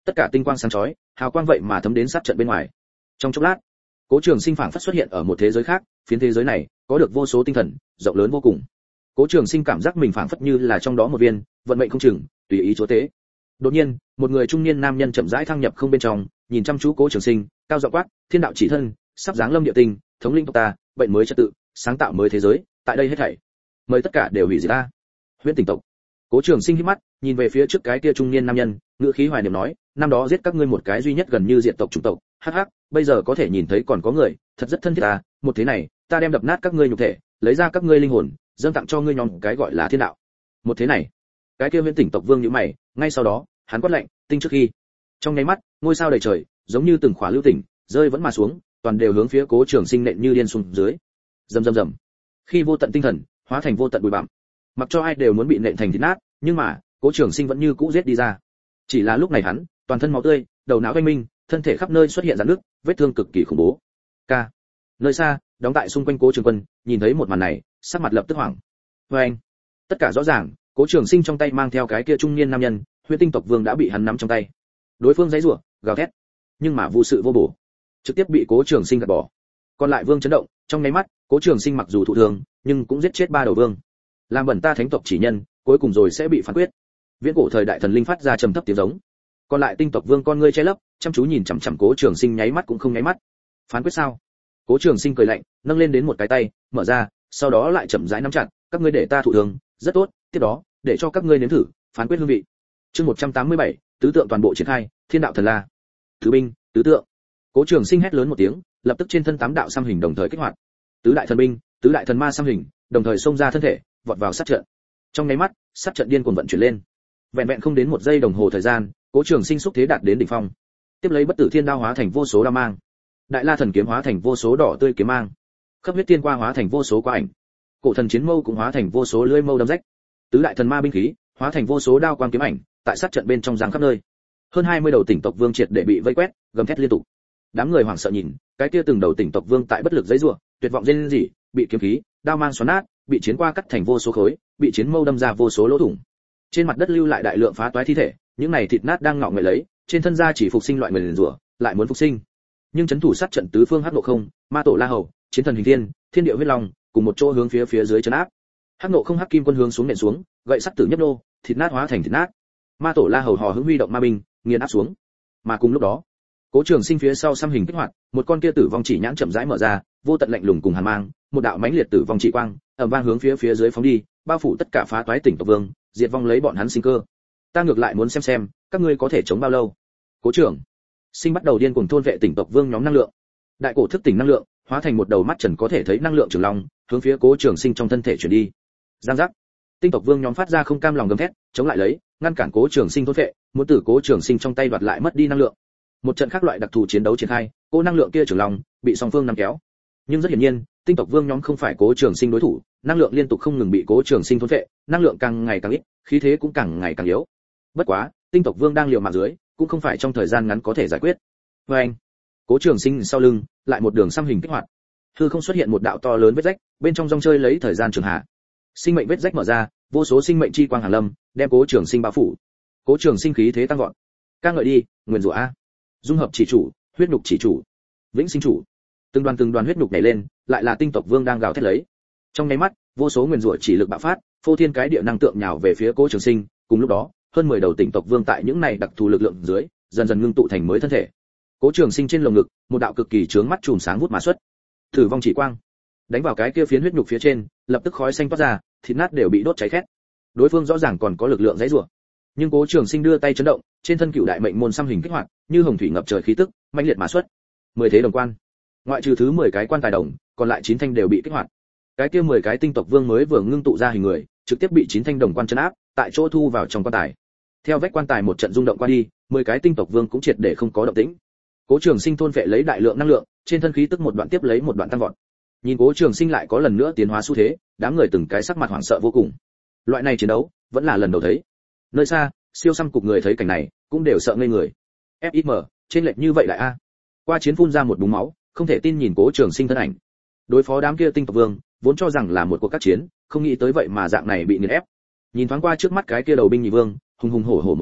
tất cả tinh quang sáng chói, hào quang vậy mà thấm đến sát trận bên ngoài. Trong chốc lát, Cố Trường Sinh phảng phất xuất hiện ở một thế giới khác, phiến thế giới này có được vô số tinh thần, rộng lớn vô cùng. Cố Trường Sinh cảm giác mình phảng phất như là trong đó một viên, vận mệnh không chừng, tùy ý chúa tế. Đột nhiên, một người trung niên nam nhân chậm rãi thăng nhập không bên trong, nhìn chăm chú Cố Trường Sinh, cao giọng quát: "Thiên đạo chỉ thân, sắp giáng lâm địa tinh, thống linh tộc ta, bệnh mới trật tự, sáng tạo mới thế giới, tại đây hết thảy, mời tất cả đều hủy diệt ta." Huyễn Tỉnh tộc. Cố Trường Sinh hít mắt, nhìn về phía trước cái kia trung niên nam nhân, ngữ khí hoài niệm nói: "Năm đó giết các ngươi một cái duy nhất gần như diệt tộc chủng tộc, hắc hắc, bây giờ có thể nhìn thấy còn có người, thật rất thân thiết ta, một thế này, ta đem đập nát các ngươi nhục thể, lấy ra các ngươi linh hồn, dâng tặng cho ngươi nhóm cái gọi là thiên đạo." Một thế này, cái kia Huyễn Tỉnh tộc vương nhíu mày, ngay sau đó, hắn quát lạnh: "Tinh trước khi." Trong nháy mắt, ngôi sao đầy trời, giống như từng khỏa lưu tỉnh, rơi vẫn mà xuống, toàn đều hướng phía Cố Trường Sinh nện như điên xuống dưới. Rầm rầm rầm. Khi vô tận tinh thần hóa thành vô tận bụi bặm, mặc cho ai đều muốn bị nện thành thịt nát, nhưng mà Cố Trường Sinh vẫn như cũ giết đi ra. Chỉ là lúc này hắn, toàn thân máu tươi, đầu não vênh minh, thân thể khắp nơi xuất hiện rạn nứt, vết thương cực kỳ khủng bố. Ca. Nơi xa, đóng tại xung quanh Cố Trường Quân, nhìn thấy một màn này, sắc mặt lập tức hoảng. Oeng. Tất cả rõ ràng, Cố Trường Sinh trong tay mang theo cái kia trung niên nam nhân, Huyễn Tinh tộc vương đã bị hắn nắm trong tay. Đối phương giãy giụa, gào thét, nhưng mà vô sự vô bổ, trực tiếp bị Cố Trường Sinh gạt bỏ. Còn lại vương chấn động, trong nháy mắt, Cố Trường Sinh mặc dù thụ thương, nhưng cũng giết chết ba đầu vương. Làm bẩn ta thánh tộc chỉ nhân, cuối cùng rồi sẽ bị phán quyết. Viễn cổ thời đại thần linh phát ra trầm thấp tiếng giống. Còn lại tinh tộc vương con ngươi che lấp, chăm chú nhìn chằm chằm Cố Trường Sinh, nháy mắt cũng không nháy mắt. Phán quyết sao? Cố Trường Sinh cười lạnh, nâng lên đến một cái tay, mở ra, sau đó lại chậm rãi nắm chặt, các ngươi để ta thụ thương, rất tốt, tiếp đó, để cho các ngươi nếm thử phán quyết hương vị. Chương một trăm tám mươi bảy, tứ tượng toàn bộ triển khai, Thiên đạo thần la. Thứ binh, tứ tượng. Cố Trường Sinh hét lớn một tiếng, lập tức trên thân tám đạo xăm hình đồng thời kích hoạt. Tứ đại thần binh, tứ đại thần ma xăm hình, đồng thời xông ra thân thể, vọt vào sát trận. Trong nháy mắt, sát trận điên cuồng vận chuyển lên. Vẹn vẹn không đến một giây đồng hồ thời gian, Cố Trường Sinh xúc thế đạt đến đỉnh phong. Tiếp lấy bất tử thiên đao hóa thành vô số đao mang, đại la thần kiếm hóa thành vô số đỏ tươi kiếm mang, khắp huyết tiên qua hóa thành vô số qua ảnh, cổ thần chiến mâu cũng hóa thành vô số lưỡi mâu đâm rách. Tứ đại thần ma binh khí hóa thành vô số đao quang kiếm ảnh, tại sát trận bên trong giáng khắp nơi. Hơn hai mươi đầu tỉnh tộc vương triệt để bị vây quét, gầm thét liên tục. Đám người hoảng sợ nhìn, cái kia từng đầu tỉnh tộc vương tại bất lực giãy giụa, tuyệt vọng rên rỉ, bị kiếm khí, đao mang xoắn nát, bị chiến qua cắt thành vô số khối, bị chiến mâu đâm ra vô số lỗ thủng. Trên mặt đất lưu lại đại lượng phá toái thi thể, những này thịt nát đang ngọ nguậy lấy, trên thân da chỉ phục sinh loại người liền rủa, lại muốn phục sinh. Nhưng chấn thủ sát trận tứ phương hắc nộ không, ma tổ la hầu, chiến thần hình thiên, thiên điệu huyết long, cùng một chỗ hướng phía phía dưới chấn áp. Hắc nộ không hắc kim quân hướng xuống nện xuống, gậy sắt tử nhấp nô, thịt nát hóa thành thịt nát. Ma tổ la hầu hò hứng huy động ma binh, nghiền áp xuống. Mà cùng lúc đó, Cố Trường Sinh phía sau xăm hình kích hoạt, một con kia tử vong chỉ nhãn chậm rãi mở ra, vô tận lạnh lùng cùng hàn mang, một đạo mãnh liệt tử vong chỉ quang, ầm vang hướng phía phía dưới phóng đi, bao phủ tất cả phá toái tỉnh tộc vương, diệt vong lấy bọn hắn sinh cơ. Ta ngược lại muốn xem xem, các ngươi có thể chống bao lâu. Cố Trường Sinh bắt đầu điên cuồng thôn vệ tỉnh tộc vương nhóm năng lượng. Đại cổ thức tỉnh năng lượng, hóa thành một đầu mắt trần có thể thấy năng lượng trường long, hướng phía Cố Trường Sinh trong thân thể chuyển đi. Giang giác. Tinh tộc vương nhóm phát ra không cam lòng gầm thét, chống lại lấy, ngăn cản Cố Trường Sinh thôn vệ, muốn từ Cố Trường Sinh trong tay đoạt lại mất đi năng lượng. Một trận khác loại đặc thù chiến đấu triển khai, cô năng lượng kia trường long bị song phương nắm kéo. Nhưng rất hiển nhiên, tinh tộc vương nhóm không phải Cố Trường Sinh đối thủ, năng lượng liên tục không ngừng bị Cố Trường Sinh thôn vệ, năng lượng càng ngày càng ít, khí thế cũng càng ngày càng yếu. Bất quá, tinh tộc vương đang liều mạng dưới, cũng không phải trong thời gian ngắn có thể giải quyết. Và anh, Cố Trường Sinh sau lưng lại một đường xăm hình kích hoạt, hư không xuất hiện một đạo to lớn vết rách, bên trong rong chơi lấy thời gian trường hạ. Sinh mệnh vết rách mở ra, vô số sinh mệnh chi quang hàn lâm, đem Cố Trường Sinh bao phủ. Cố Trường Sinh khí thế tăng vọt. Ca ngợi đi, nguyên rủa a. Dung hợp chỉ chủ, huyết nhục chỉ chủ, vĩnh sinh chủ. Từng đoàn từng đoàn huyết nhục nảy lên, lại là tinh tộc vương đang gào thét lấy. Trong nháy mắt, vô số nguyên rủa chỉ lực bạo phát, phô thiên cái địa năng tượng nhào về phía Cố Trường Sinh, cùng lúc đó, hơn mười đầu tinh tộc vương tại những này đặc thù lực lượng dưới, dần dần ngưng tụ thành mới thân thể. Cố Trường Sinh trên lồng ngực, một đạo cực kỳ chướng mắt chùm sáng vút mà xuất. Thử vong chỉ quang, đánh vào cái kia phiến huyết nhục phía trên, lập tức khói xanh toát ra, thịt nát đều bị đốt cháy khét. Đối phương rõ ràng còn có lực lượng dãy rủa. Nhưng Cố Trường Sinh đưa tay chấn động, trên thân cựu đại mệnh môn xăm hình kích hoạt, như hồng thủy ngập trời khí tức, mãnh liệt mà xuất. Mười thế đồng quan, ngoại trừ thứ mười cái quan tài đồng, còn lại chín thanh đều bị kích hoạt. Cái kia mười cái tinh tộc vương mới vừa ngưng tụ ra hình người, trực tiếp bị chín thanh đồng quan trấn áp, tại chỗ thu vào trong quan tài. Theo vách quan tài một trận rung động qua đi, mười cái tinh tộc vương cũng triệt để không có động tĩnh. Cố Trường Sinh thôn vệ lấy đại lượng năng lượng, trên thân khí tức một đoạn tiếp lấy một đoạn tăng vọt. Nhìn Cố Trường Sinh lại có lần nữa tiến hóa xu thế, đám người từng cái sắc mặt hoảng sợ vô cùng. Loại này chiến đấu, vẫn là lần đầu thấy. Nơi xa, siêu xăm cục người thấy cảnh này, cũng đều sợ ngây người. ép i em, trên lệch như vậy lại a. Qua chiến phun ra một búng máu, không thể tin nhìn Cố Trường Sinh thân ảnh. Đối phó đám kia tinh tộc vương, vốn cho rằng là một cuộc các chiến, không nghĩ tới vậy mà dạng này bị nghiền ép. Nhìn thoáng qua trước mắt cái kia đầu binh nhị vương, hùng hùng hổ hổ một câu,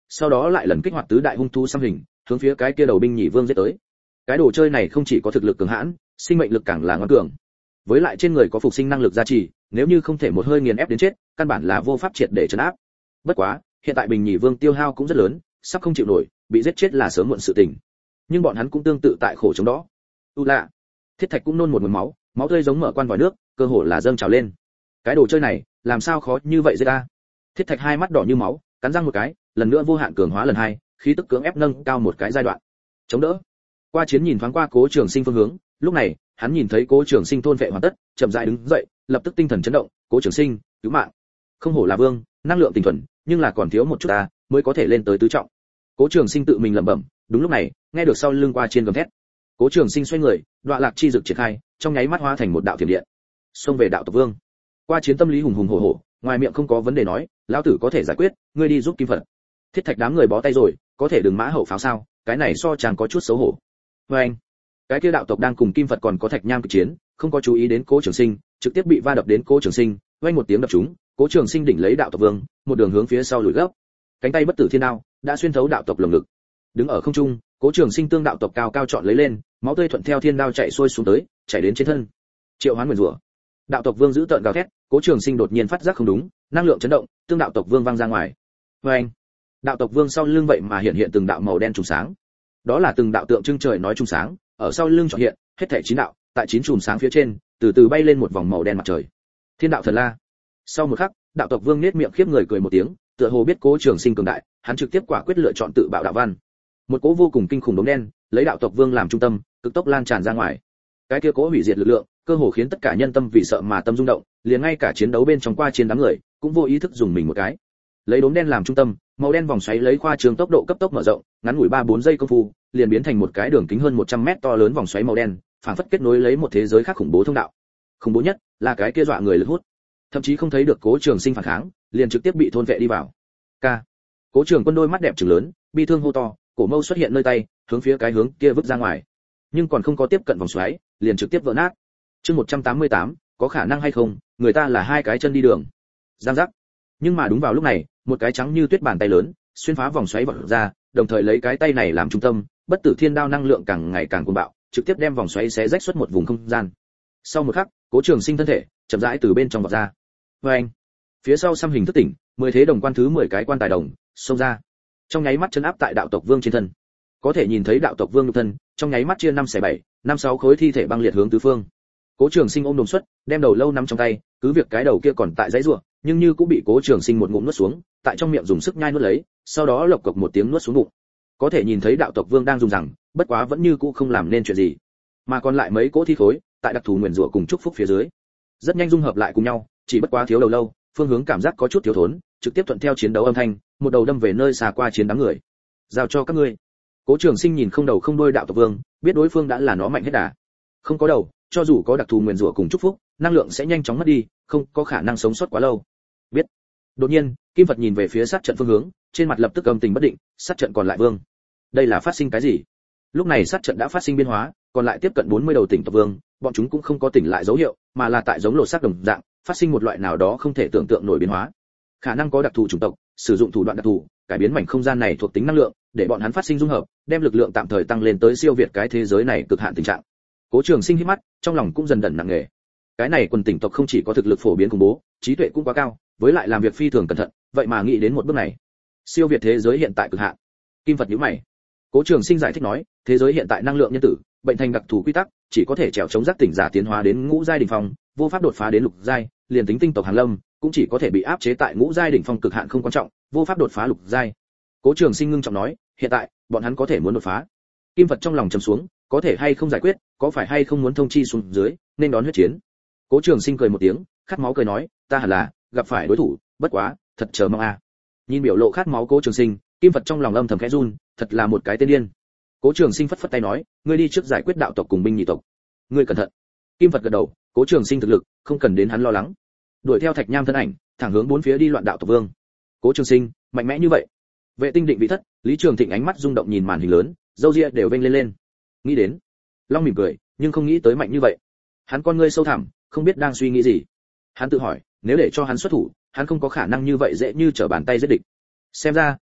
sau đó lại lần kích hoạt tứ đại hung thú xăm hình, hướng phía cái kia đầu binh nhị vương giết tới. Cái đồ chơi này không chỉ có thực lực cường hãn, sinh mệnh lực càng là ngoan cường. Với lại trên người có phục sinh năng lực gia trì, nếu như không thể một hơi nghiền ép đến chết, căn bản là vô pháp triệt để trấn áp. Bất quá, hiện tại bình nhị vương tiêu hao cũng rất lớn, sắp không chịu nổi, bị giết chết là sớm muộn sự tình. Nhưng bọn hắn cũng tương tự tại khổ chống đó. U lạ, Thiết Thạch cũng nôn một nguồn máu, máu tươi giống mở quan vòi nước, cơ hồ là dâng trào lên. Cái đồ chơi này, làm sao khó như vậy giết ta? Thiết Thạch hai mắt đỏ như máu, cắn răng một cái, lần nữa vô hạn cường hóa lần hai, khí tức cưỡng ép nâng cao một cái giai đoạn. Chống đỡ. Qua Chiến nhìn thoáng qua Cố Trường Sinh phương hướng, lúc này, hắn nhìn thấy Cố Trường Sinh thôn vệ hoàn tất, chậm rãi đứng dậy, lập tức tinh thần chấn động, "Cố Trường Sinh, cứu mạng." Không hổ là vương, năng lượng tinh thuần, nhưng là còn thiếu một chút ta, mới có thể lên tới tứ trọng. Cố Trường Sinh tự mình lẩm bẩm, đúng lúc này, nghe được sau lưng Qua Chiến gầm thét. Cố Trường Sinh xoay người, Đoạ Lạc chi dực triển khai, trong nháy mắt hóa thành một đạo thiểm điện, xông về đạo tộc vương. Qua Chiến tâm lý hùng hùng hổ hổ, ngoài miệng không có vấn đề nói, lão tử có thể giải quyết, ngươi đi giúp Kim Phật. Thiết Thạch đám người bó tay rồi, có thể đừng mã hậu pháo sao? Cái này so chàng có chút xấu hổ. Với anh, cái kia đạo tộc đang cùng Kim Phật còn có Thạch Nham kịch chiến, không có chú ý đến Cố Trường Sinh, trực tiếp bị va đập đến Cố Trường Sinh, vang một tiếng đập trúng, Cố Trường Sinh đỉnh lấy đạo tộc vương, một đường hướng phía sau lùi gấp. Cánh tay bất tử thiên đao đã xuyên thấu đạo tộc lồng ngực. Đứng ở không trung, Cố Trường Sinh tương đạo tộc cao cao chọn lấy lên, máu tươi thuận theo thiên đao chạy xuôi xuống tới, chảy đến trên thân. Triệu Hoán Nguyên Rủa. Đạo tộc vương giữ tợn gào thét, Cố Trường Sinh đột nhiên phát giác không đúng, năng lượng chấn động, tương đạo tộc vương văng ra ngoài. Với anh, đạo tộc vương sau lưng vậy mà hiện hiện từng đạo màu đen trùng sáng. Đó là từng đạo tượng trưng trời nói trùng sáng, ở sau lưng chọn hiện, hết thảy chín đạo, tại chín chùm sáng phía trên, từ từ bay lên một vòng màu đen mặt trời. Thiên đạo thần la. Sau một khắc, đạo tộc vương nhếch miệng khiếp người cười một tiếng, tựa hồ biết Cố Trường Sinh cường đại, hắn trực tiếp quả quyết lựa chọn tự bạo đạo văn. Một cỗ vô cùng kinh khủng đống đen, lấy đạo tộc vương làm trung tâm, cực tốc lan tràn ra ngoài. Cái kia cỗ hủy diệt lực lượng, cơ hồ khiến tất cả nhân tâm vì sợ mà tâm rung động, liền ngay cả chiến đấu bên trong qua chiến đám người, cũng vô ý thức dùng mình một cái. Lấy đống đen làm trung tâm, màu đen vòng xoáy lấy khoa trương tốc độ cấp tốc mở rộng, ngắn ngủi ba bốn giây công phu, liền biến thành một cái đường kính hơn một trăm mét to lớn vòng xoáy màu đen, phảng phất kết nối lấy một thế giới khác khủng bố thông đạo. Khủng bố nhất là cái kia dọa người lực hút, thậm chí không thấy được Cố Trường Sinh phản kháng, liền trực tiếp bị thôn vệ đi vào. K. Cố Trường Quân đôi mắt đẹp trừng lớn, bi thương hô to, cổ mâu xuất hiện nơi tay, hướng phía cái hướng kia vứt ra ngoài. Nhưng còn không có tiếp cận vòng xoáy, liền trực tiếp vỡ nát. Chương một trăm tám mươi tám, có khả năng hay không, người ta là hai cái chân đi đường. Giang giác. Nhưng mà đúng vào lúc này, một cái trắng như tuyết bàn tay lớn xuyên phá vòng xoáy vọt ra, đồng thời lấy cái tay này làm trung tâm, bất tử thiên đao năng lượng càng ngày càng cuồng bạo, trực tiếp đem vòng xoáy xé rách xuất một vùng không gian. Sau một khắc, Cố Trường Sinh thân thể chậm rãi từ bên trong vọt ra. Với anh, phía sau xăm hình thức tỉnh, mười thế đồng quan thứ mười cái quan tài đồng xông ra, trong nháy mắt chấn áp tại đạo tộc vương trên thân. Có thể nhìn thấy đạo tộc vương nhục thân, trong nháy mắt chia năm xẻ bảy, năm sáu khối thi thể băng liệt hướng tứ phương. Cố Trường Sinh ôm đồm xuất, đem đầu lâu nắm trong tay, cứ việc cái đầu kia còn tại dãy rủa, nhưng như cũng bị Cố Trường Sinh một ngụm nuốt xuống, tại trong miệng dùng sức nhai nuốt lấy, sau đó lộc cộc một tiếng nuốt xuống bụng. Có thể nhìn thấy đạo tộc vương đang dùng rằng, bất quá vẫn như cũ không làm nên chuyện gì. Mà còn lại mấy cỗ thi khối, tại đặc thù nguyên rủa cùng chúc phúc phía dưới, rất nhanh dung hợp lại cùng nhau, chỉ bất quá thiếu đầu lâu, phương hướng cảm giác có chút thiếu thốn, trực tiếp thuận theo chiến đấu âm thanh, một đầu đâm về nơi xa qua chiến đám người. Giao cho các ngươi. Cố Trường Sinh nhìn không đầu không đuôi đạo tộc vương, biết đối phương đã là nó mạnh hết đà. Không có đầu, cho dù có đặc thù nguyên rủa cùng chúc phúc, năng lượng sẽ nhanh chóng mất đi, không có khả năng sống sót quá lâu. Biết. Đột nhiên, Kim Phật nhìn về phía sát trận phương hướng, trên mặt lập tức âm tình bất định, sát trận còn lại vương. Đây là phát sinh cái gì? Lúc này sát trận đã phát sinh biến hóa, còn lại tiếp cận bốn mươi đầu tỉnh tộc vương, bọn chúng cũng không có tỉnh lại dấu hiệu, mà là tại giống lột xác đồng dạng, phát sinh một loại nào đó không thể tưởng tượng nổi biến hóa. Khả năng có đặc thù chủng tộc, sử dụng thủ đoạn đặc thù, cải biến mảnh không gian này thuộc tính năng lượng, để bọn hắn phát sinh dung hợp, đem lực lượng tạm thời tăng lên tới siêu việt cái thế giới này cực hạn tình trạng. Cố Trường Sinh hít mắt, trong lòng cũng dần dần nặng nề. Cái này quần tỉnh tộc không chỉ có thực lực phổ biến khủng bố, trí tuệ cũng quá cao, với lại làm việc phi thường cẩn thận, vậy mà nghĩ đến một bước này. Siêu việt thế giới hiện tại cực hạn. Kim Phật nhíu mày. Cố Trường Sinh giải thích nói, thế giới hiện tại năng lượng nhân tử, bệnh thành đặc thù quy tắc, chỉ có thể trèo chống giác tỉnh giả tiến hóa đến ngũ giai đỉnh phong, vô pháp đột phá đến lục giai, liền tính tinh tộc Hàn Lâm, cũng chỉ có thể bị áp chế tại ngũ giai đỉnh phong cực hạn không quan trọng, vô pháp đột phá lục giai. Cố Trường Sinh ngưng trọng nói, hiện tại, bọn hắn có thể muốn đột phá. Kim Phật trong lòng trầm xuống, có thể hay không giải quyết, có phải hay không muốn thông chi xuống dưới, nên đón huyết chiến. Cố Trường Sinh cười một tiếng, khát máu cười nói, ta hẳn là gặp phải đối thủ, bất quá, thật chờ mong a. À. Nhìn biểu lộ khát máu Cố Trường Sinh, Kim Phật trong lòng âm thầm khẽ run, thật là một cái tên điên. Cố Trường Sinh phất phất tay nói, ngươi đi trước giải quyết đạo tộc cùng binh nhị tộc. Ngươi cẩn thận. Kim Phật gật đầu, Cố Trường Sinh thực lực, không cần đến hắn lo lắng. Đuổi theo Thạch Nham thân ảnh, thẳng hướng bốn phía đi loạn đạo tộc vương. Cố Trường Sinh, mạnh mẽ như vậy. Vệ Tinh định vị thất, Lý Trường Thịnh ánh mắt rung động nhìn màn hình lớn, râu ria đều vênh lên lên. Nghĩ đến, Long mỉm cười, nhưng không nghĩ tới mạnh như vậy. Hắn con ngươi sâu thẳm, không biết đang suy nghĩ gì. Hắn tự hỏi, nếu để cho hắn xuất thủ, hắn không có khả năng như vậy dễ như trở bàn tay giết địch. Xem ra,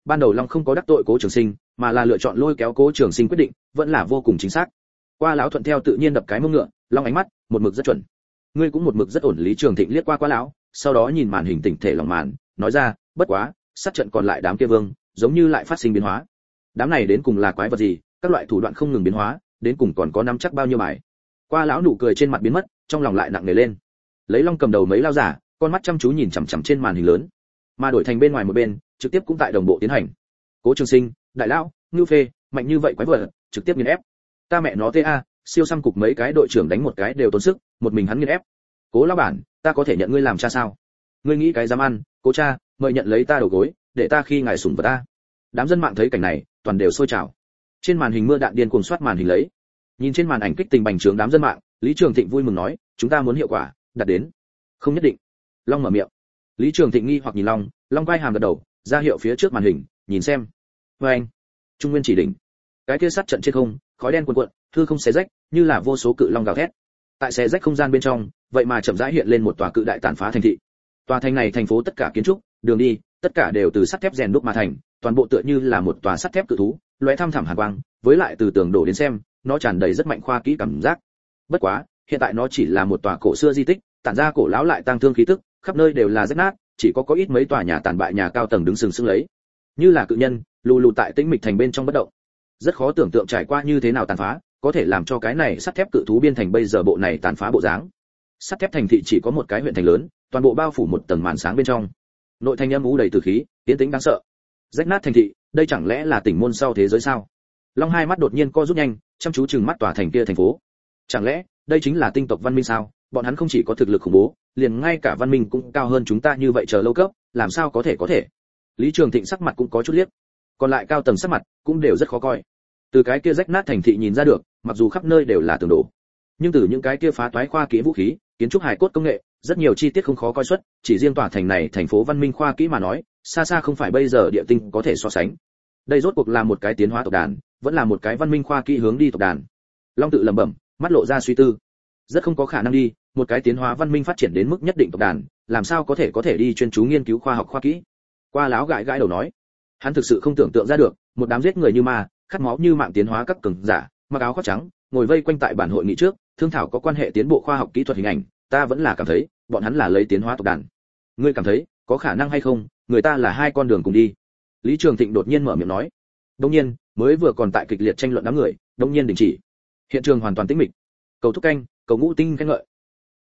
ban đầu Long không có đắc tội Cố Trường Sinh, mà là lựa chọn lôi kéo Cố Trường Sinh quyết định, vẫn là vô cùng chính xác. Qua lão thuận theo tự nhiên đập cái mông ngựa, Long ánh mắt một mực rất chuẩn. Ngươi cũng một mực rất ổn. Lý Trường Thịnh liếc qua Qua lão, sau đó nhìn màn hình tỉnh thể lòng màn, nói ra, bất quá, sát trận còn lại đám kia vương, giống như lại phát sinh biến hóa. Đám này đến cùng là quái vật gì, các loại thủ đoạn không ngừng biến hóa, đến cùng còn có nắm chắc bao nhiêu bài. Qua lão nụ cười trên mặt biến mất, trong lòng lại nặng nề lên. Lấy Long cầm đầu mấy lao giả, con mắt chăm chú nhìn chằm chằm trên màn hình lớn, mà đổi thành bên ngoài một bên, trực tiếp cũng tại đồng bộ tiến hành. Cố Trường Sinh, Đại lão, Ngưu Phê, mạnh như vậy quái vật, trực tiếp nghiền ép. Ta mẹ nó ta, siêu xăm cục mấy cái đội trưởng đánh một cái đều tốn sức, một mình hắn nghiền ép. Cố lão bản, ta có thể nhận ngươi làm cha sao? Ngươi nghĩ cái dám ăn, Cố cha, mời nhận lấy ta đầu gối, để ta khi ngài sủng vật ta. Đám dân mạng thấy cảnh này, toàn đều sôi trào. Trên màn hình mưa đạn điên cuồng soát màn hình lấy. Nhìn trên màn ảnh kích tình bành trướng đám dân mạng, Lý Trường Thịnh vui mừng nói, chúng ta muốn hiệu quả, đạt đến. Không nhất định. Long mở miệng. Lý Trường Thịnh nghi hoặc nhìn Long, Long vai hàm gật đầu, ra hiệu phía trước màn hình, nhìn xem. Và anh, Trung Nguyên chỉ đỉnh. Cái kia sắt trận trên không, khói đen cuồn cuộn, hư không xé rách, như là vô số cự long gào thét. Tại xé rách không gian bên trong, vậy mà chậm rãi hiện lên một tòa cự đại tàn phá thành thị. Tòa thành này thành phố tất cả kiến trúc, đường đi, tất cả đều từ sắt thép rèn đúc mà thành, toàn bộ tựa như là một tòa sắt thép cự thú, lóe thăm thẳm hàn quang, với lại từ tường đổ đến xem, nó tràn đầy rất mạnh khoa kỹ cảm giác. Bất quá, hiện tại nó chỉ là một tòa cổ xưa di tích, tản ra cổ lão lại tang thương khí tức, khắp nơi đều là rách nát, chỉ có có ít mấy tòa nhà tàn bại nhà cao tầng đứng sừng sững lấy, như là cự nhân, lù lù tại tĩnh mịch thành bên trong bất động. Rất khó tưởng tượng trải qua như thế nào tàn phá, có thể làm cho cái này sắt thép cự thú biên thành bây giờ bộ này tàn phá bộ dáng. Sắt thép thành thị chỉ có một cái huyện thành lớn, toàn bộ bao phủ một tầng màn sáng bên trong. Nội thành âm u đầy tử khí, tiến tĩnh đáng sợ. Rách nát thành thị, đây chẳng lẽ là tỉnh môn sau thế giới sao? Long hai mắt đột nhiên co rút nhanh, chăm chú chừng mắt tòa thành kia thành phố. Chẳng lẽ, đây chính là tinh tộc văn minh sao? Bọn hắn không chỉ có thực lực khủng bố, liền ngay cả văn minh cũng cao hơn chúng ta như vậy chờ lâu cấp, làm sao có thể có thể? Lý Trường Thịnh sắc mặt cũng có chút liếc, còn lại cao tầng sắc mặt cũng đều rất khó coi. Từ cái kia rách nát thành thị nhìn ra được, mặc dù khắp nơi đều là tường đổ, nhưng từ những cái kia phá toái khoa kỹ vũ khí, kiến trúc hài cốt công nghệ, rất nhiều chi tiết không khó coi xuất, chỉ riêng tòa thành này thành phố văn minh khoa kỹ mà nói, xa xa không phải bây giờ địa tinh có thể so sánh. Đây rốt cuộc là một cái tiến hóa tộc đàn, vẫn là một cái văn minh khoa kỹ hướng đi tộc đàn. Long tự lẩm bẩm, mắt lộ ra suy tư. Rất không có khả năng đi, một cái tiến hóa văn minh phát triển đến mức nhất định tộc đàn, làm sao có thể có thể đi chuyên chú nghiên cứu khoa học khoa kỹ. Qua lão gãi gãi đầu nói, hắn thực sự không tưởng tượng ra được, một đám giết người như ma, khát máu như mạng tiến hóa các cường giả, mặc áo khoác trắng, ngồi vây quanh tại bản hội nghị trước, thương thảo có quan hệ tiến bộ khoa học kỹ thuật hình ảnh, ta vẫn là cảm thấy, bọn hắn là lấy tiến hóa tộc đàn. Ngươi cảm thấy, có khả năng hay không, người ta là hai con đường cùng đi. Lý Trường Thịnh đột nhiên mở miệng nói. Đương nhiên, mới vừa còn tại kịch liệt tranh luận đám người, đột nhiên đình chỉ. Hiện trường hoàn toàn tĩnh mịch. Cầu thúc canh, cầu ngũ tinh khen ngợi,